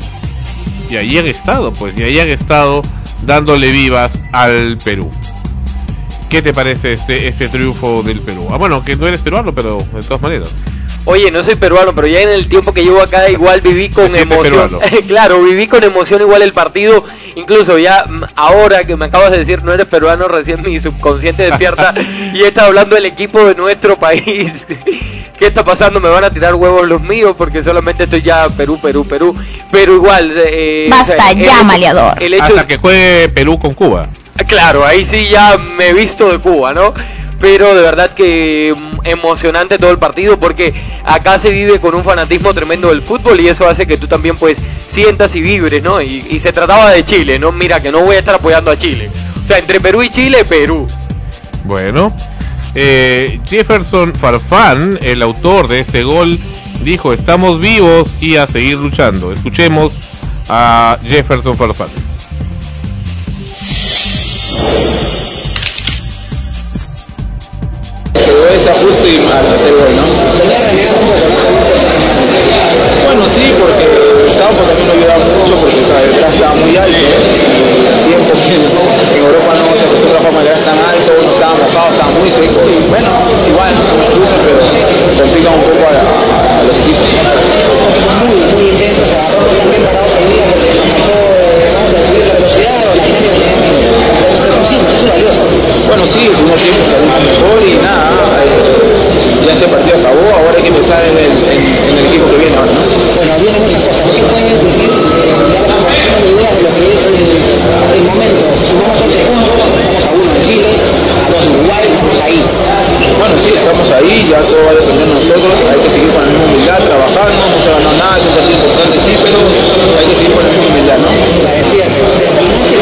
Y ahí han estado, pues, y ahí han estado dándole vivas al Perú. ¿Qué te parece este este triunfo del Perú? Ah, bueno, que no eres peruano, pero de todas maneras. Oye, no soy peruano, pero ya en el tiempo que llevo acá igual viví con emoción. Claro, viví con emoción igual el partido. Incluso ya ahora que me acabas de decir no eres peruano, recién mi subconsciente despierta y he estado hablando del equipo de nuestro país. ¿Qué está pasando? Me van a tirar huevos los míos porque solamente estoy ya Perú, Perú, Perú. Pero igual... Eh, Basta, o sea, ya, hecho, maleador. El hecho Hasta que juegue Perú con Cuba. Claro, ahí sí ya me he visto de Cuba, ¿no? Pero de verdad que emocionante todo el partido porque acá se vive con un fanatismo tremendo del fútbol y eso hace que tú también pues sientas y vibres, ¿no? Y, y se trataba de Chile, ¿no? Mira que no voy a estar apoyando a Chile. O sea, entre Perú y Chile, Perú. Bueno, eh, Jefferson Farfán, el autor de ese gol, dijo: estamos vivos y a seguir luchando. Escuchemos a Jefferson Farfán. Quedó ese ajuste y al hacer gol, ¿no? Bueno, sí, porque el campo también nos ayudaba mucho porque detrás estaba muy alto, ¿eh? El tiempo que en Europa no se acostumbra a jugar tan alto, no estaba mojado, estaba muy seco y bueno, igual no somos cruces, pero complica un poco a, a los equipos. Muy, muy intenso, se agarró también parados el día porque nos mató, vamos a decir, la velocidad o la dinámica que tenemos. Pero sí, es valioso. Bueno, sí, el segundo tiempo salimos mejor y nada, eh, ya este partido acabó, ahora hay que pensar en el, en, en el equipo que viene ahora, ¿no? Bueno, vienen muchas cosas. ¿Qué puedes decir? Eh, ya estamos haciendo una idea de lo que es el, el momento. Sumamos once puntos, vamos a uno en Chile, a dos en Uruguay, estamos ahí. Bueno, sí, estamos ahí, ya todo va a depender de nosotros, hay que seguir con la misma humildad, trabajando, no se ganó nada, es un partido importante, sí, pero hay que seguir con la misma humildad, ¿no? La decía, terminaste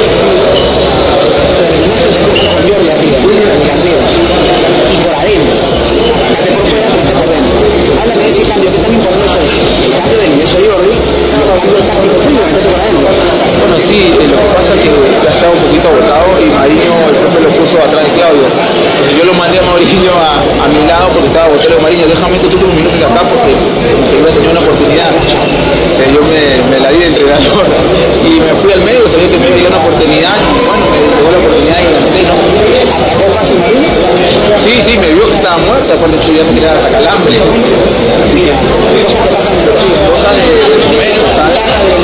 cambió de arriba, cambios y por adentro, arrancaste por fuera, arrancaste por dentro. Háblame de ese cambio, ¿qué tan importante es el cambio del ingreso de Jordi? El cambio táctico tuyo, arrancaste por adentro. Bueno, sí, eh, lo que pasa es que ya estaba un poquito agotado y Mariño, el profe lo puso atrás de Claudio. Entonces yo lo mandé a Mariño a, a mi lado porque estaba agotado. Mariño, déjame estos últimos minutos acá porque iba a tener una oportunidad. O sea, yo me, me la di de entrenador y me fui al medio, sabía que me iba a llegar una oportunidad y bueno, me llegó la oportunidad y la metí, ¿no? ¿Atacó fácil Mariño? Sí, sí, me vio que estaba muerta, aparte yo ya me quería dar calambre. Así que, cosas que pasan en el partido, cosas de, de momento, ¿sabes? Cosas del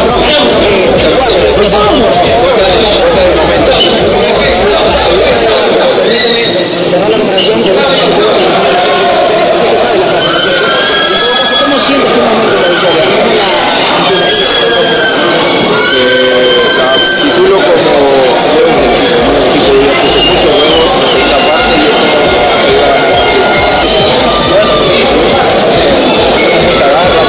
momento. Cerrar la comparación con ¿cómo sientes tu momento de la victoria? ¿Cómo la titulo como yo en el equipo? Yo puse mucho juego en esta parte y eso bueno, mucha garra,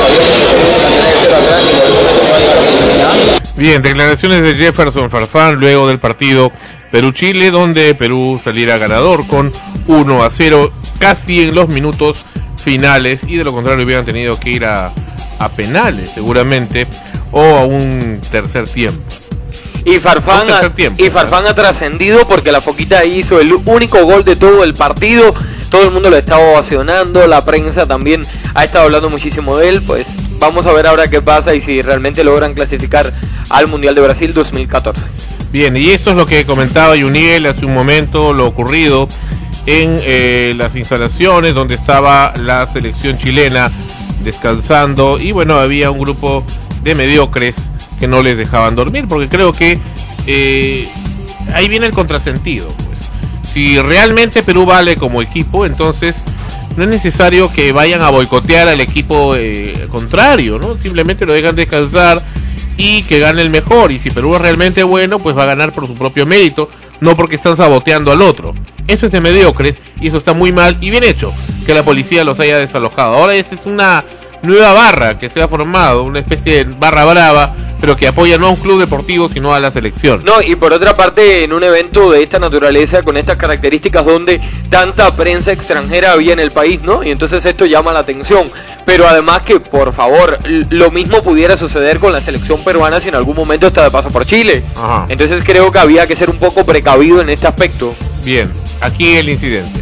Bien, declaraciones de Jefferson Farfán luego del partido Perú-Chile, donde Perú saliera ganador con uno a cero casi en los minutos finales, y de lo contrario hubieran tenido que ir a, a penales seguramente, o a un tercer tiempo. Y Farfán, ha, tiempo, y Farfán ha trascendido porque la Foquita hizo el único gol de todo el partido. Todo el mundo lo estaba ovacionando, la prensa también ha estado hablando muchísimo de él. Pues vamos a ver ahora qué pasa y si realmente logran clasificar al Mundial de Brasil dos mil catorce. Bien, y esto es lo que comentaba Yuniel hace un momento, lo ocurrido en eh, las instalaciones donde estaba la selección chilena descansando, y bueno, había un grupo de mediocres que no les dejaban dormir, porque creo que eh, ahí viene el contrasentido. Pues si realmente Perú vale como equipo, entonces no es necesario que vayan a boicotear al equipo eh, contrario, ¿no? Simplemente lo dejan descansar y que gane el mejor, y si Perú es realmente bueno, pues va a ganar por su propio mérito, no porque están saboteando al otro. Eso es de mediocres, y eso está muy mal, y bien hecho que la policía los haya desalojado. Ahora esta es una nueva barra que se ha formado, una especie de barra brava, pero que apoya no a un club deportivo, sino a la selección. No, y por otra parte, en un evento de esta naturaleza, con estas características, donde tanta prensa extranjera había en el país, ¿no? Y entonces esto llama la atención. Pero además que, por favor, lo mismo pudiera suceder con la selección peruana si en algún momento está de paso por Chile. Ajá. Entonces creo que había que ser un poco precavido en este aspecto. Bien, aquí el incidente.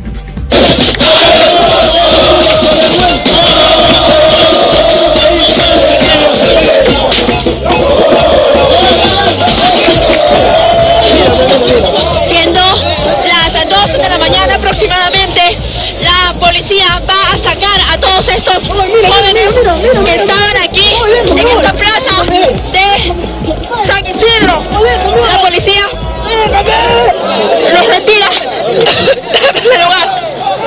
Siendo las dos de la mañana aproximadamente, la policía va a sacar a todos estos jóvenes que estaban aquí en esta plaza de San Isidro. La policía los retira del lugar.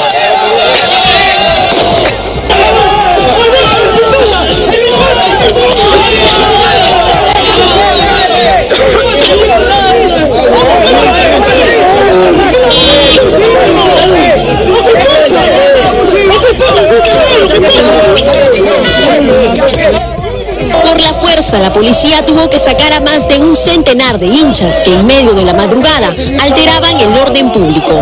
Por la fuerza, la policía tuvo que sacar a más de un centenar de hinchas que en medio de la madrugada alteraban el orden público.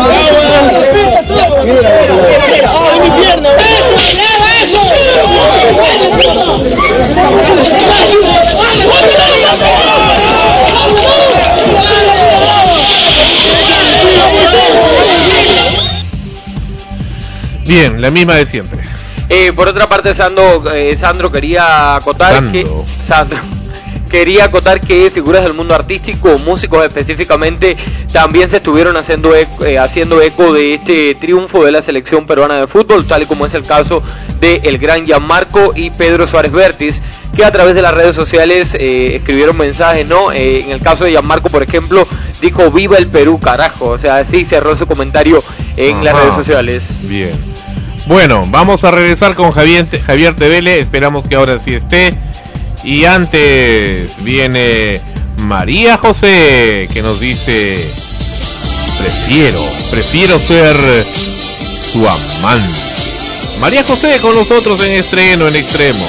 Bien, la misma de siempre. Eh, por otra parte, Sandro, eh, Sandro quería acotar Sandro. que Sandro quería acotar que figuras del mundo artístico, músicos específicamente, también se estuvieron haciendo eco, eh, haciendo eco de este triunfo de la selección peruana de fútbol, tal y como es el caso de el gran Gianmarco y Pedro Suárez Vértiz, que a través de las redes sociales eh, escribieron mensajes, ¿no? Eh, en el caso de Gianmarco, por ejemplo, dijo "Viva el Perú, carajo", o sea, así cerró su comentario en Ajá. las redes sociales. Bien. Bueno, vamos a regresar con Javier, Javier Tevele, esperamos que ahora sí esté. Y antes viene María José, que nos dice: Prefiero, prefiero ser su amante. María José con nosotros en estreno en extremo.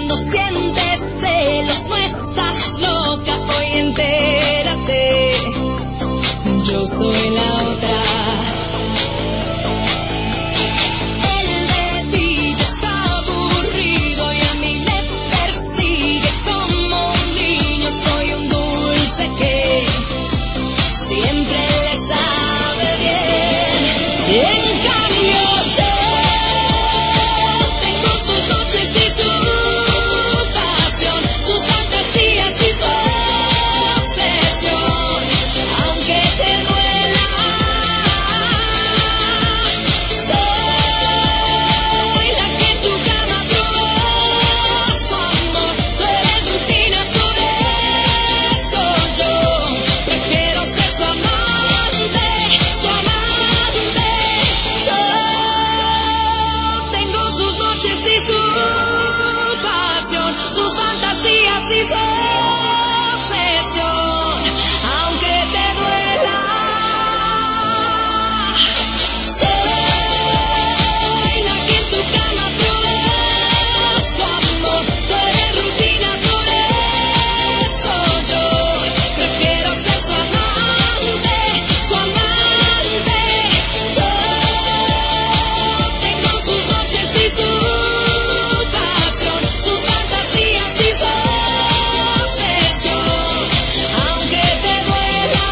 Cuando sientes celos no estás loca, hoy entérate, yo soy la otra. El de ti ya está aburrido y a mí me persigue como un niño, soy un dulce que siempre le sabe bien. En cambio yo tengo tus noches y tu pasión, tus fantasías y tu obsesión, aunque te duela. Soy la que en tu cama probó su amor, tú eres rutina, por eso yo prefiero ser tu amante, tu amante. Yo tengo sus noches y su pasión, sus fantasías y su obsesión, aunque te duela. Soy la que en tu cama probó su amor, tú eres rutina, por eso yo prefiero ser tu amante, tu amante. Yo tengo sus noches y su pasión, sus fantasías y su obsesión, aunque te duela.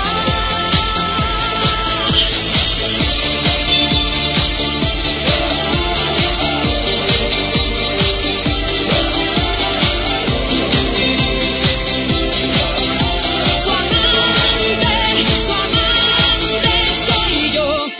Tu amante, tu amante soy yo.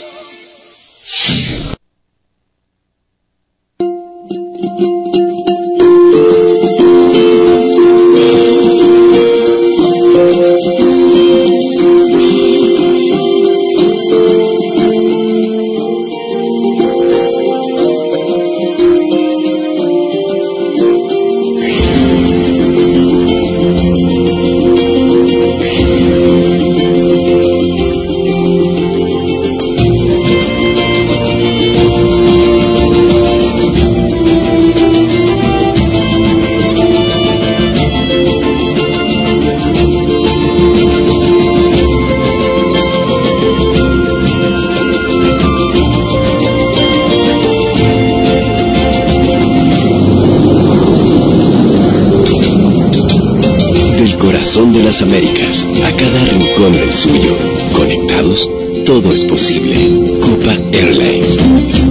Del corazón de las Américas a cada rincón del suyo, conectados, todo es posible. Copa Airlines.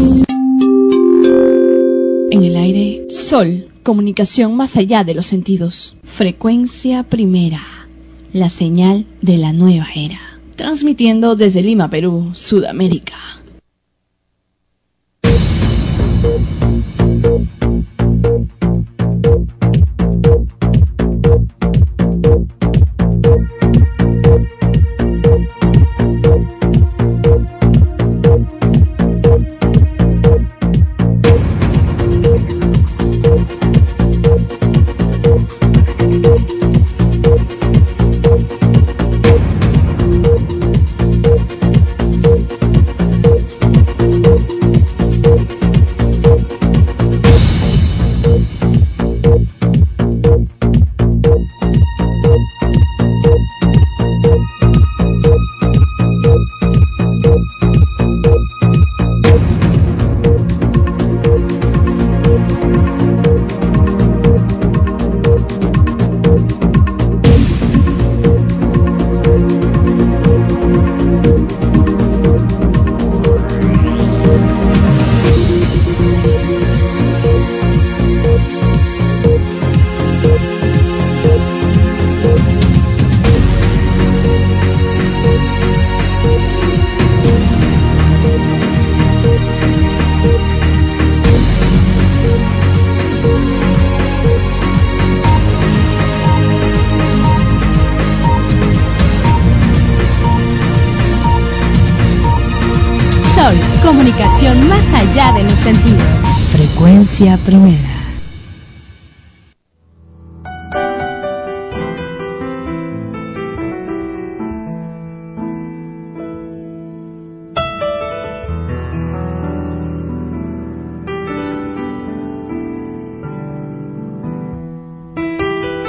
En el aire, Sol, comunicación más allá de los sentidos. Frecuencia primera, la señal de la nueva era. Transmitiendo desde Lima, Perú, Sudamérica. Comunicación más allá de los sentidos. Frecuencia primera.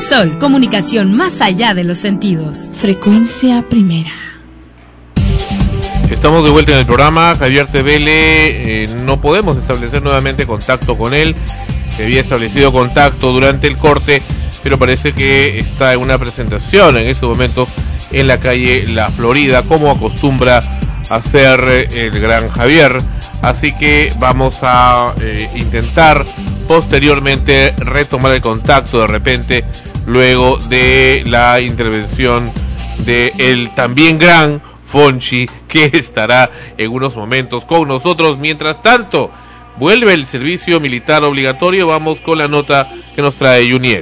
Sol, comunicación más allá de los sentidos. Frecuencia primera. Estamos de vuelta en el programa. Javier Tebele, eh, no podemos establecer nuevamente contacto con él. Se había establecido contacto durante el corte, pero parece que está en una presentación en este momento en la calle La Florida, como acostumbra hacer eh, el gran Javier. Así que vamos a eh, intentar posteriormente retomar el contacto de repente, luego de la intervención de el también gran Fonchi, que estará en unos momentos con nosotros. Mientras tanto, vuelve el servicio militar obligatorio. Vamos con la nota que nos trae Juniel.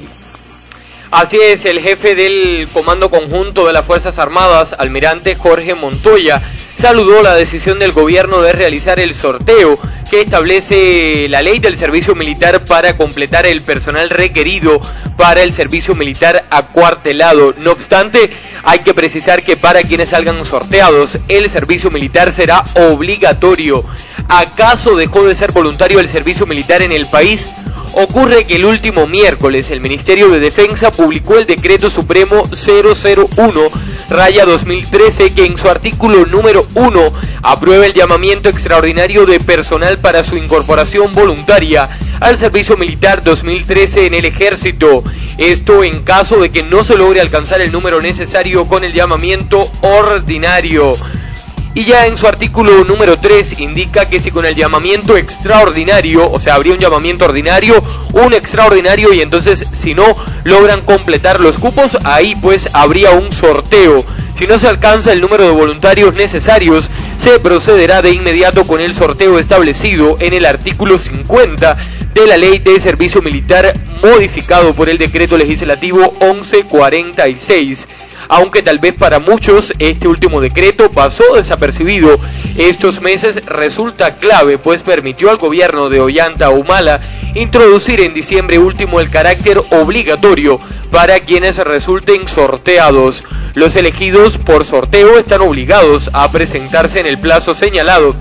Así es, el jefe del Comando Conjunto de las Fuerzas Armadas, almirante Jorge Montoya, saludó la decisión del gobierno de realizar el sorteo que establece la ley del servicio militar para completar el personal requerido para el servicio militar acuartelado. No obstante, hay que precisar que para quienes salgan sorteados, el servicio militar será obligatorio. ¿Acaso dejó de ser voluntario el servicio militar en el país? Ocurre que el último miércoles el Ministerio de Defensa publicó el Decreto Supremo cero cero uno raya dos mil trece, que en su artículo número uno aprueba el llamamiento extraordinario de personal para su incorporación voluntaria al servicio militar dos mil trece en el Ejército. Esto en caso de que no se logre alcanzar el número necesario con el llamamiento ordinario. Y ya en su artículo número tres indica que si con el llamamiento extraordinario, o sea, habría un llamamiento ordinario, un extraordinario, y entonces si no logran completar los cupos, ahí pues habría un sorteo. Si no se alcanza el número de voluntarios necesarios, se procederá de inmediato con el sorteo establecido en el artículo cincuenta de la Ley de Servicio Militar, modificado por el Decreto Legislativo once cuarenta y seis. Aunque tal vez para muchos este último decreto pasó desapercibido, estos meses resulta clave, pues permitió al gobierno de Ollanta Humala introducir en diciembre último el carácter obligatorio para quienes resulten sorteados. Los elegidos por sorteo están obligados a presentarse en el plazo señalado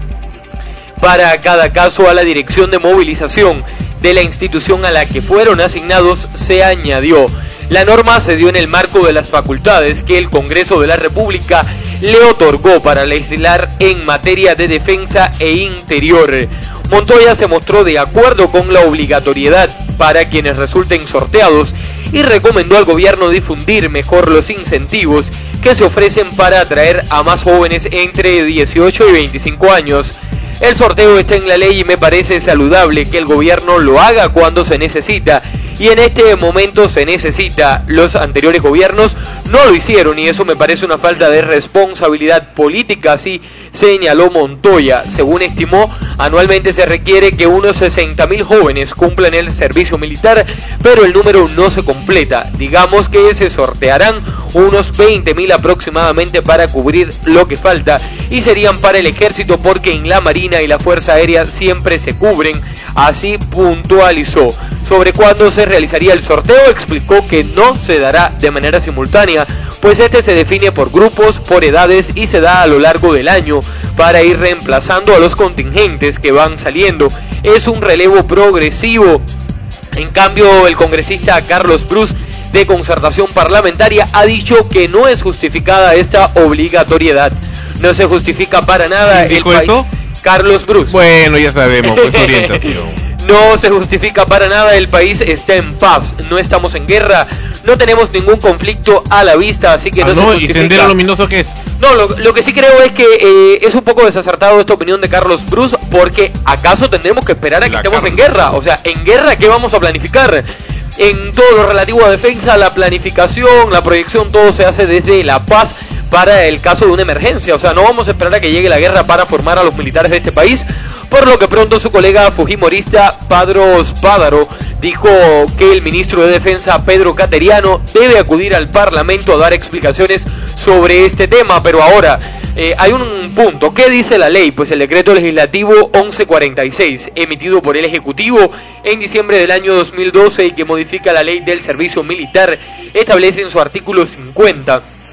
para cada caso a la dirección de movilización de la institución a la que fueron asignados, se añadió. La norma se dio en el marco de las facultades que el Congreso de la República le otorgó para legislar en materia de defensa e interior. Montoya se mostró de acuerdo con la obligatoriedad para quienes resulten sorteados y recomendó al gobierno difundir mejor los incentivos que se ofrecen para atraer a más jóvenes entre dieciocho y veinticinco años. El sorteo está en la ley y me parece saludable que el gobierno lo haga cuando se necesita, y en este momento se necesita. Los anteriores gobiernos no lo hicieron y eso me parece una falta de responsabilidad política, así señaló Montoya. Según estimó, anualmente se requiere que unos sesenta mil jóvenes cumplan el servicio militar, pero el número no se completa. Digamos que se sortearán unos veinte mil aproximadamente para cubrir lo que falta, y serían para el ejército porque en la marina y la fuerza aérea siempre se cubren, así puntualizó. Sobre cuándo se realizaría el sorteo, explicó que no se dará de manera simultánea, pues este se define por grupos, por edades y se da a lo largo del año para ir reemplazando a los contingentes que van saliendo. Es un relevo progresivo. En cambio, el congresista Carlos Brus, de Concertación Parlamentaria, ha dicho que no es justificada esta obligatoriedad. No se justifica para nada. ¿Quién dijo eso? Carlos Brus. Bueno, ya sabemos, pues orientación. No se justifica para nada, el país está en paz, no estamos en guerra, no tenemos ningún conflicto a la vista, así que ah, no, no se justifica. ¿Y Sendero Luminoso qué es? No, lo, lo que sí creo es que eh, es un poco desacertado esta opinión de Carlos Brus, porque ¿acaso tendremos que esperar a que la estemos Carlos. en guerra? O sea, ¿en guerra qué vamos a planificar? En todo lo relativo a defensa, la planificación, la proyección, todo se hace desde la paz para el caso de una emergencia. O sea, no vamos a esperar a que llegue la guerra para formar a los militares de este país. Por lo que pronto su colega fujimorista Padros Pádaro dijo que el ministro de Defensa Pedro Cateriano debe acudir al Parlamento a dar explicaciones sobre este tema. Pero ahora eh, hay un punto. ¿Qué dice la ley? Pues el decreto legislativo once cuarenta y seis, emitido por el Ejecutivo en diciembre del año dos mil doce y que modifica la ley del servicio militar, establece en su artículo cincuenta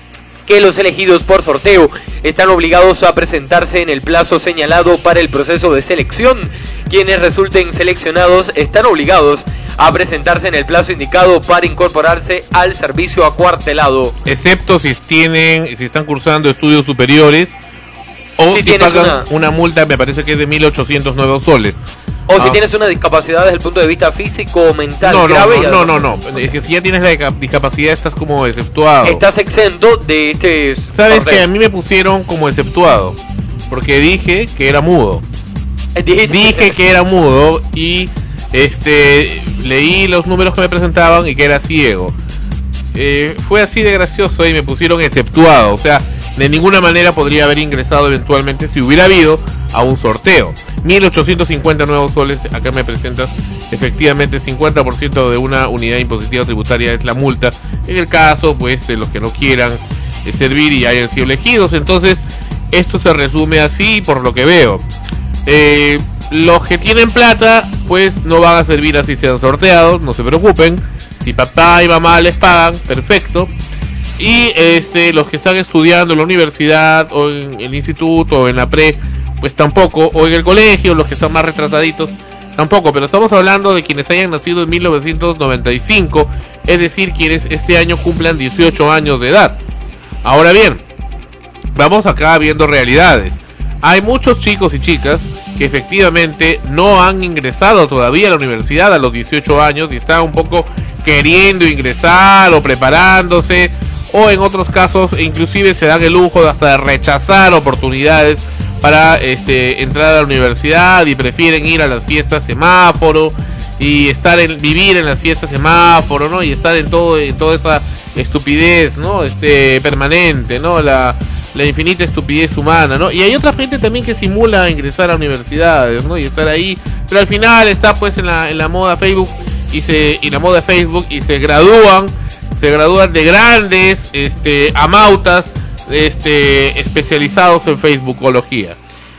que los elegidos por sorteo están obligados a presentarse en el plazo señalado para el proceso de selección. Quienes resulten seleccionados están obligados a presentarse en el plazo indicado para incorporarse al servicio acuartelado. Excepto si tienen, si están cursando estudios superiores o si, si pagan una... una multa, me parece que es de mil ochocientos nueve soles. O ah. si tienes una discapacidad desde el punto de vista físico o mental no, grave. No, no, no, no, es que si ya tienes la discapacidad estás como exceptuado. Estás exento de este... ¿Sabes sorteo? Que a mí me pusieron como exceptuado? Porque dije que era mudo. Dije que era mudo y este leí los números que me presentaban y que era ciego. Eh, fue así de gracioso y me pusieron exceptuado. O sea, de ninguna manera podría haber ingresado eventualmente si hubiera habido a un sorteo. mil ochocientos cincuenta nuevos soles, acá me presentas efectivamente cincuenta por ciento de una unidad impositiva tributaria es la multa. En el caso, pues, de los que no quieran eh, servir y hayan sido elegidos. Entonces, esto se resume así por lo que veo. Eh, los que tienen plata, pues, no van a servir así sean sorteados, no se preocupen. Si papá y mamá les pagan, perfecto. Y este los que están estudiando en la universidad o en el instituto o en la pre, pues tampoco, o en el colegio, los que están más retrasaditos, tampoco, pero estamos hablando de quienes hayan nacido en mil novecientos noventa y cinco, es decir, quienes este año cumplan dieciocho años de edad. Ahora bien, vamos acá viendo realidades. Hay muchos chicos y chicas que efectivamente no han ingresado todavía a la universidad a los dieciocho años y están un poco queriendo ingresar o preparándose, o en otros casos inclusive se dan el lujo de hasta de rechazar oportunidades para este entrar a la universidad y prefieren ir a las fiestas semáforo y estar en vivir en las fiestas semáforo, ¿no? Y estar en todo en toda esa estupidez, ¿no? Este permanente, ¿no? La la infinita estupidez humana, ¿no? Y hay otra gente también que simula ingresar a universidades, ¿no? Y estar ahí, pero al final está pues en la en la moda Facebook y se y la moda Facebook y se gradúan, se gradúan de grandes este amautas este especializados en Facebookología.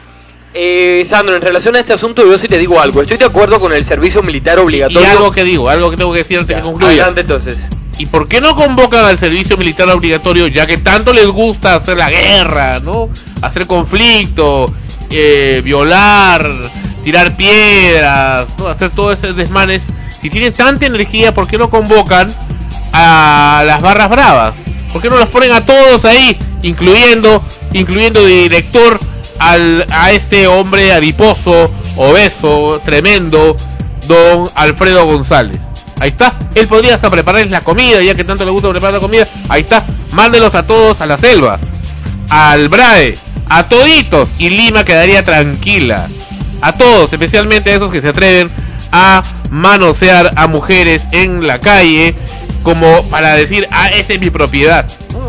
Eh, Sandro, en relación a este asunto yo sí te digo algo. Estoy de acuerdo con el servicio militar obligatorio. Y algo que digo, algo que tengo que decir antes de concluir. Adelante entonces. ¿Y por qué no convocan al servicio militar obligatorio, ya que tanto les gusta hacer la guerra, ¿no? Hacer conflicto, eh, violar, tirar piedras, ¿no? Hacer todos esos desmanes. Si tienen tanta energía, ¿por qué no convocan a las barras bravas? ¿Por qué no los ponen a todos ahí, incluyendo, incluyendo de director al, a este hombre adiposo, obeso, tremendo, don Alfredo González? Ahí está, él podría hasta prepararles la comida, ya que tanto le gusta preparar la comida. Ahí está, mándelos a todos a la selva, al B R A E, a toditos, y Lima quedaría tranquila. A todos, especialmente a esos que se atreven a manosear a mujeres en la calle, como para decir, ah, esa es mi propiedad.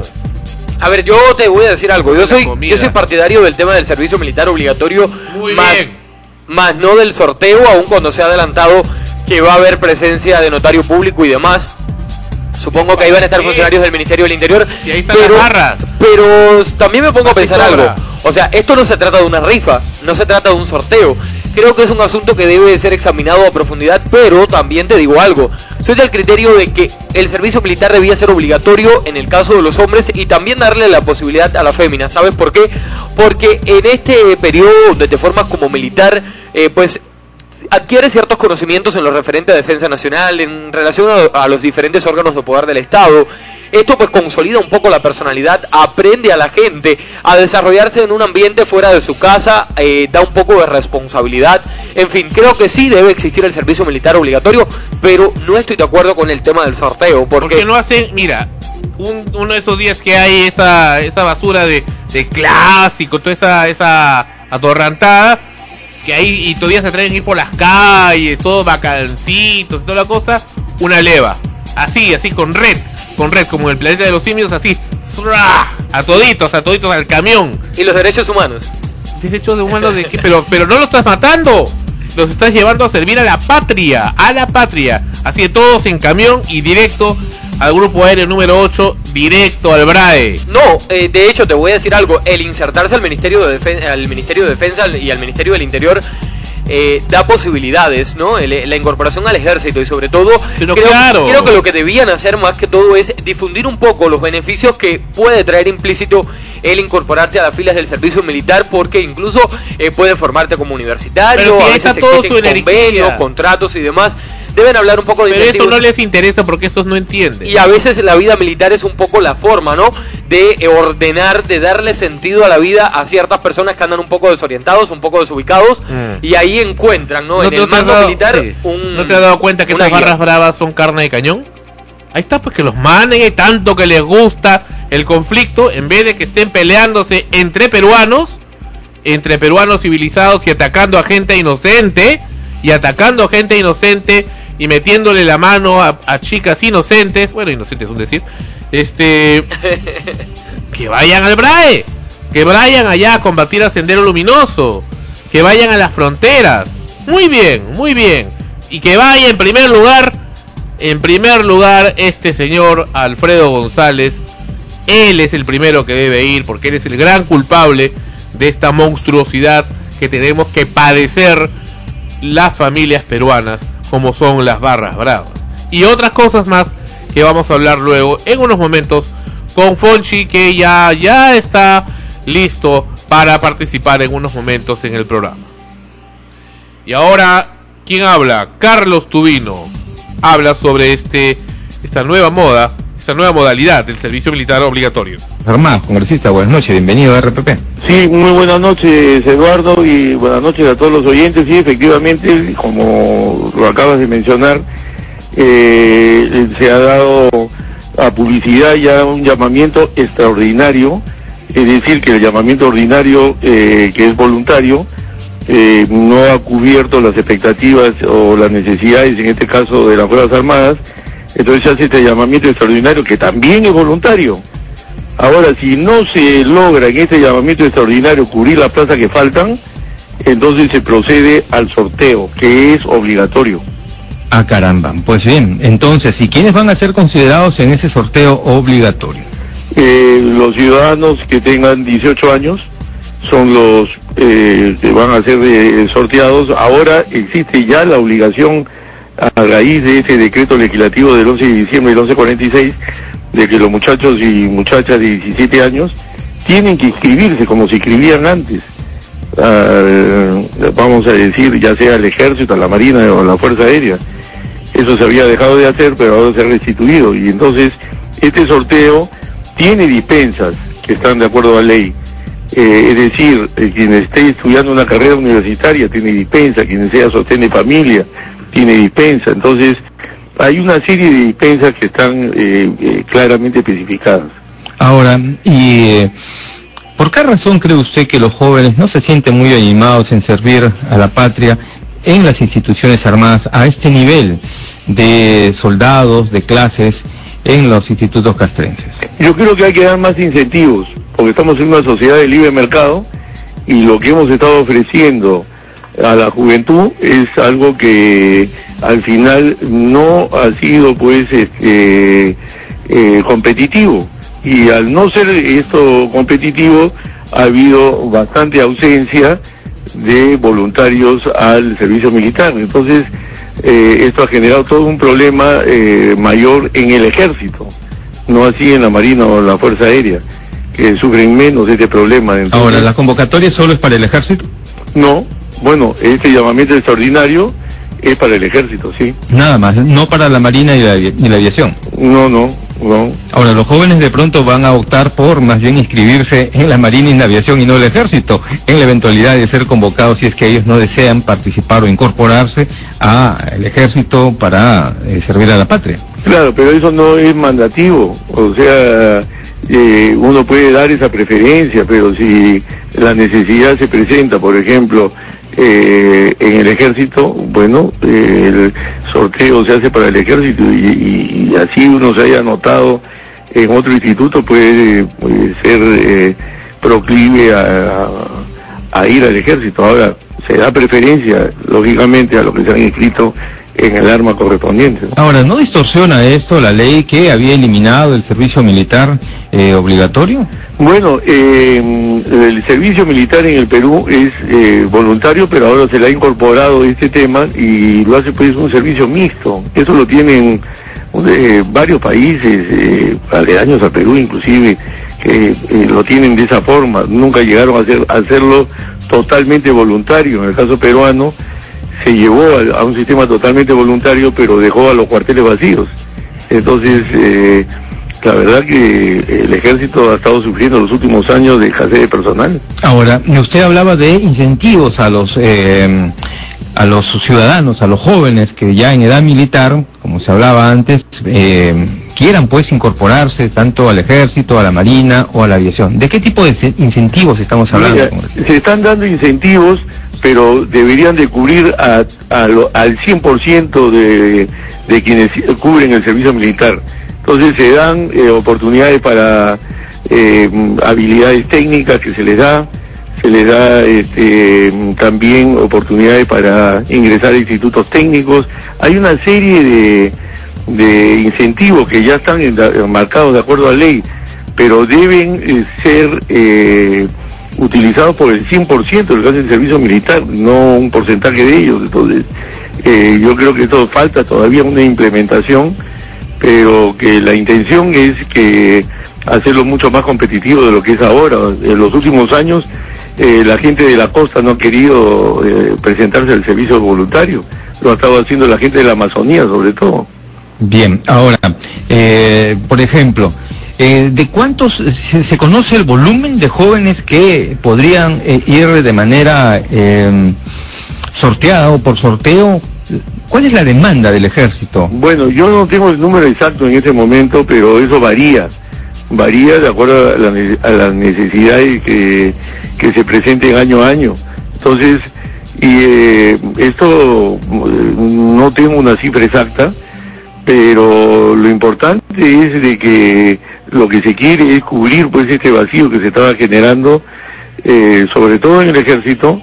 A ver, yo te voy a decir algo. Yo soy, yo soy partidario del tema del servicio militar obligatorio, Muy más, bien. más no del sorteo, aun cuando se ha adelantado que va a haber presencia de notario público y demás. Supongo que ahí van a estar funcionarios del Ministerio del Interior. Y ahí están pero, las barras. Pero también me pongo a pensar cobra. algo. O sea, esto no se trata de una rifa, no se trata de un sorteo. Creo que es un asunto que debe ser examinado a profundidad, pero también te digo algo. Soy del criterio de que el servicio militar debía ser obligatorio en el caso de los hombres y también darle la posibilidad a la fémina. ¿Sabes por qué? Porque en este periodo donde te formas como militar, eh, pues adquiere ciertos conocimientos en lo referente a defensa nacional, en relación a, a los diferentes órganos de poder del Estado. Esto pues consolida un poco la personalidad, aprende a la gente a desarrollarse en un ambiente fuera de su casa, eh, da un poco de responsabilidad. En fin, creo que sí debe existir el servicio militar obligatorio, pero no estoy de acuerdo con el tema del sorteo. Porque, porque no hacen, mira, un, uno de esos días que hay esa esa basura de, de clásico, toda esa, esa atorrantada, que ahí y todavía se atreven a ir por las calles, todos bacancitos y toda la cosa, una leva, así, así con red, con red, como en el planeta de los simios, así, a toditos, a toditos al camión. ¿Y los derechos humanos? ¿Derechos humanos de qué? Pero, pero no los estás matando, los estás llevando a servir a la patria, a la patria, así de todos en camión y directo al grupo aéreo número ocho, directo al B R A E. No, eh, de hecho te voy a decir algo, el insertarse al Ministerio de Defensa, al Ministerio de Defensa y al Ministerio del Interior eh, da posibilidades, ¿no? El, la incorporación al ejército y sobre todo Pero creo, claro. creo que lo que debían hacer más que todo es difundir un poco los beneficios que puede traer implícito el incorporarte a las filas del servicio militar, porque incluso eh, puede formarte como universitario, Pero si a ahí veces está se todo exigen su energía. convenios, contratos y demás. Deben hablar un poco de Pero incentivos. eso no les interesa porque esos no entienden. Y a veces la vida militar es un poco la forma, ¿no? De ordenar, de darle sentido a la vida a ciertas personas que andan un poco desorientados, un poco desubicados, mm. y ahí encuentran, ¿no? ¿No en te el has mando dado- militar sí. un... ¿No te has dado cuenta que una estas guía. barras bravas son carne de cañón? Ahí está, pues que los manden, y tanto que les gusta el conflicto, en vez de que estén peleándose entre peruanos, entre peruanos civilizados y atacando a gente inocente, y atacando a gente inocente, y metiéndole la mano a, a chicas inocentes, bueno, inocentes es un decir, este, que vayan al B R A E, que vayan allá a combatir a Sendero Luminoso, que vayan a las fronteras, muy bien, muy bien, y que vaya en primer lugar, en primer lugar este señor Alfredo González. Él es el primero que debe ir, porque él es el gran culpable de esta monstruosidad que tenemos que padecer las familias peruanas, como son las barras bravas y otras cosas más que vamos a hablar luego en unos momentos con Fonchi, que ya ya está listo para participar en unos momentos en el programa. Y ahora, ¿quién habla? Carlos Tubino habla sobre este esta nueva moda, esta nueva modalidad del servicio militar obligatorio. Armás, congresista, buenas noches, bienvenido a R P P. Sí, muy buenas noches, Eduardo, y buenas noches a todos los oyentes. Sí, efectivamente, como lo acabas de mencionar, eh, se ha dado a publicidad ya un llamamiento extraordinario, es decir, que el llamamiento ordinario, eh, que es voluntario, eh, no ha cubierto las expectativas o las necesidades, en este caso, de las Fuerzas Armadas. Entonces se hace este llamamiento extraordinario, que también es voluntario. Ahora, si no se logra en este llamamiento extraordinario cubrir las plazas que faltan, entonces se procede al sorteo, que es obligatorio. Ah, caramba, pues bien, entonces, ¿y quiénes van a ser considerados en ese sorteo obligatorio? Eh, los ciudadanos que tengan dieciocho años son los eh, que van a ser eh, sorteados. Ahora existe ya la obligación, a raíz de ese decreto legislativo del once de diciembre del once cuarenta y seis, de que los muchachos y muchachas de diecisiete años tienen que inscribirse como se inscribían antes, uh, vamos a decir, ya sea el ejército, la marina o la fuerza aérea. Eso se había dejado de hacer, pero ahora se ha restituido, y entonces este sorteo tiene dispensas que están de acuerdo a la ley. Eh, es decir, eh, quien esté estudiando una carrera universitaria tiene dispensa, quien sea sostén de familia tiene dispensa. Entonces hay una serie de dispensas que están eh, eh, claramente especificadas. Ahora, ¿y eh, por qué razón cree usted que los jóvenes no se sienten muy animados en servir a la patria en las instituciones armadas a este nivel de soldados, de clases en los institutos castrenses? Yo creo que hay que dar más incentivos, porque estamos en una sociedad de libre mercado, y lo que hemos estado ofreciendo a la juventud es algo que al final no ha sido pues este eh, competitivo, y al no ser esto competitivo ha habido bastante ausencia de voluntarios al servicio militar. Entonces eh, esto ha generado todo un problema eh, mayor en el ejército, no así en la marina o la fuerza aérea, que sufren menos este problema. Entonces, ahora, ¿la convocatoria solo es para el ejército? No, bueno, este llamamiento extraordinario es para el ejército, sí. Nada más, no para la marina y la, y la aviación. No, no, no. Ahora, los jóvenes de pronto van a optar por más bien inscribirse en la marina y en la aviación y no el ejército, en la eventualidad de ser convocados si es que ellos no desean participar o incorporarse al ejército para eh, servir a la patria. Claro, pero eso no es mandativo, o sea, eh, uno puede dar esa preferencia, pero si la necesidad se presenta, por ejemplo, eh, en el ejército, bueno, eh, el sorteo se hace para el ejército, y, y, y así uno se haya anotado en otro instituto, puede, puede ser eh, proclive a, a, a ir al ejército. Ahora, se da preferencia, lógicamente, a los que se han inscrito en el arma correspondiente, ¿no? Ahora, ¿no distorsiona esto la ley que había eliminado el servicio militar eh, obligatorio? Bueno, eh, el servicio militar en el Perú es eh, voluntario, pero ahora se le ha incorporado este tema y lo hace pues un servicio mixto. Eso lo tienen eh, varios países, eh, aledaños al Perú inclusive, que eh, lo tienen de esa forma. Nunca llegaron a, hacer, a hacerlo totalmente voluntario. En el caso peruano se llevó a, a un sistema totalmente voluntario, pero dejó a los cuarteles vacíos. Entonces, eh, la verdad que el ejército ha estado sufriendo los últimos años de escasez de personal. Ahora, usted hablaba de incentivos a los eh, a los ciudadanos, a los jóvenes que ya en edad militar, como se hablaba antes, eh, quieran pues incorporarse tanto al ejército, a la marina o a la aviación. ¿De qué tipo de incentivos estamos hablando? Mira, se están dando incentivos, pero deberían de cubrir a, a lo, al cien por ciento de, de quienes cubren el servicio militar. Entonces se dan eh, oportunidades para eh, habilidades técnicas que se les da, se les da este, también oportunidades para ingresar a institutos técnicos. Hay una serie de, de incentivos que ya están en, marcados de acuerdo a ley, pero deben eh, ser eh, utilizados por el cien por ciento del que hace el servicio militar, no un porcentaje de ellos. Entonces eh, yo creo que esto falta todavía una implementación, pero que la intención es que hacerlo mucho más competitivo de lo que es ahora. En los últimos años eh, la gente de la costa no ha querido eh, presentarse al servicio voluntario, lo ha estado haciendo la gente de la Amazonía sobre todo. Bien, ahora, eh, por ejemplo, eh, ¿de cuántos se, se conoce el volumen de jóvenes que podrían eh, ir de manera eh, sorteada o por sorteo? ¿Cuál es la demanda del ejército? Bueno, yo no tengo el número exacto en este momento, pero eso varía. Varía de acuerdo a, la, a las necesidades que, que se presenten año a año. Entonces, y eh, esto no tengo una cifra exacta, pero lo importante es de que lo que se quiere es cubrir pues este vacío que se estaba generando, eh, sobre todo en el ejército,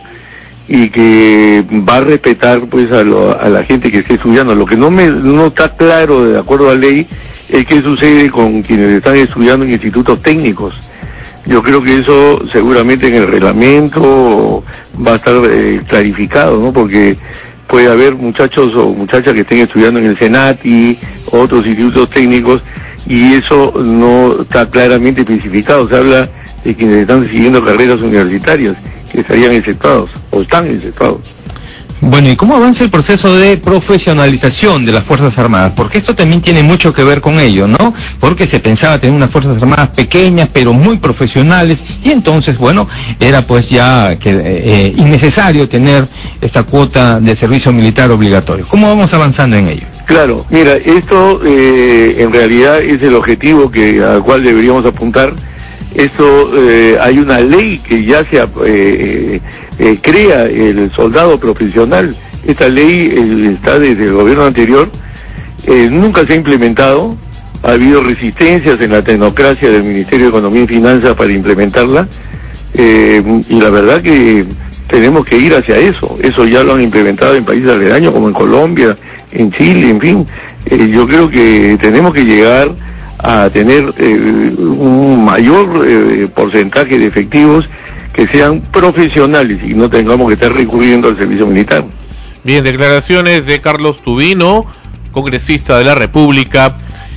y que va a respetar pues a, lo, a la gente que esté estudiando. Lo que no me no está claro de acuerdo a la ley es qué sucede con quienes están estudiando en institutos técnicos. Yo creo que eso seguramente en el reglamento va a estar eh, clarificado, ¿no? Porque puede haber muchachos o muchachas que estén estudiando en el Senati, otros institutos técnicos, y eso no está claramente especificado. Se habla de quienes están siguiendo carreras universitarias, que estarían exceptuados, o están exceptuados. Bueno, ¿y cómo avanza el proceso de profesionalización de las Fuerzas Armadas? Porque esto también tiene mucho que ver con ello, ¿no? Porque se pensaba tener unas Fuerzas Armadas pequeñas, pero muy profesionales, y entonces, bueno, era pues ya que, eh, innecesario tener esta cuota de servicio militar obligatorio. ¿Cómo vamos avanzando en ello? Claro, mira, esto eh, en realidad es el objetivo que al cual deberíamos apuntar. Esto, eh, hay una ley que ya se eh, eh, crea el soldado profesional. Esta ley eh, está desde el gobierno anterior, eh, nunca se ha implementado. Ha habido resistencias en la tecnocracia del Ministerio de Economía y Finanzas para implementarla, eh, y la verdad que tenemos que ir hacia eso. Eso ya lo han implementado en países aledaños como en Colombia, en Chile, en fin. Eh, yo creo que tenemos que llegar a tener eh, un mayor eh, porcentaje de efectivos que sean profesionales y no tengamos que estar recurriendo al servicio militar. Bien, declaraciones de Carlos Tubino, congresista de la República,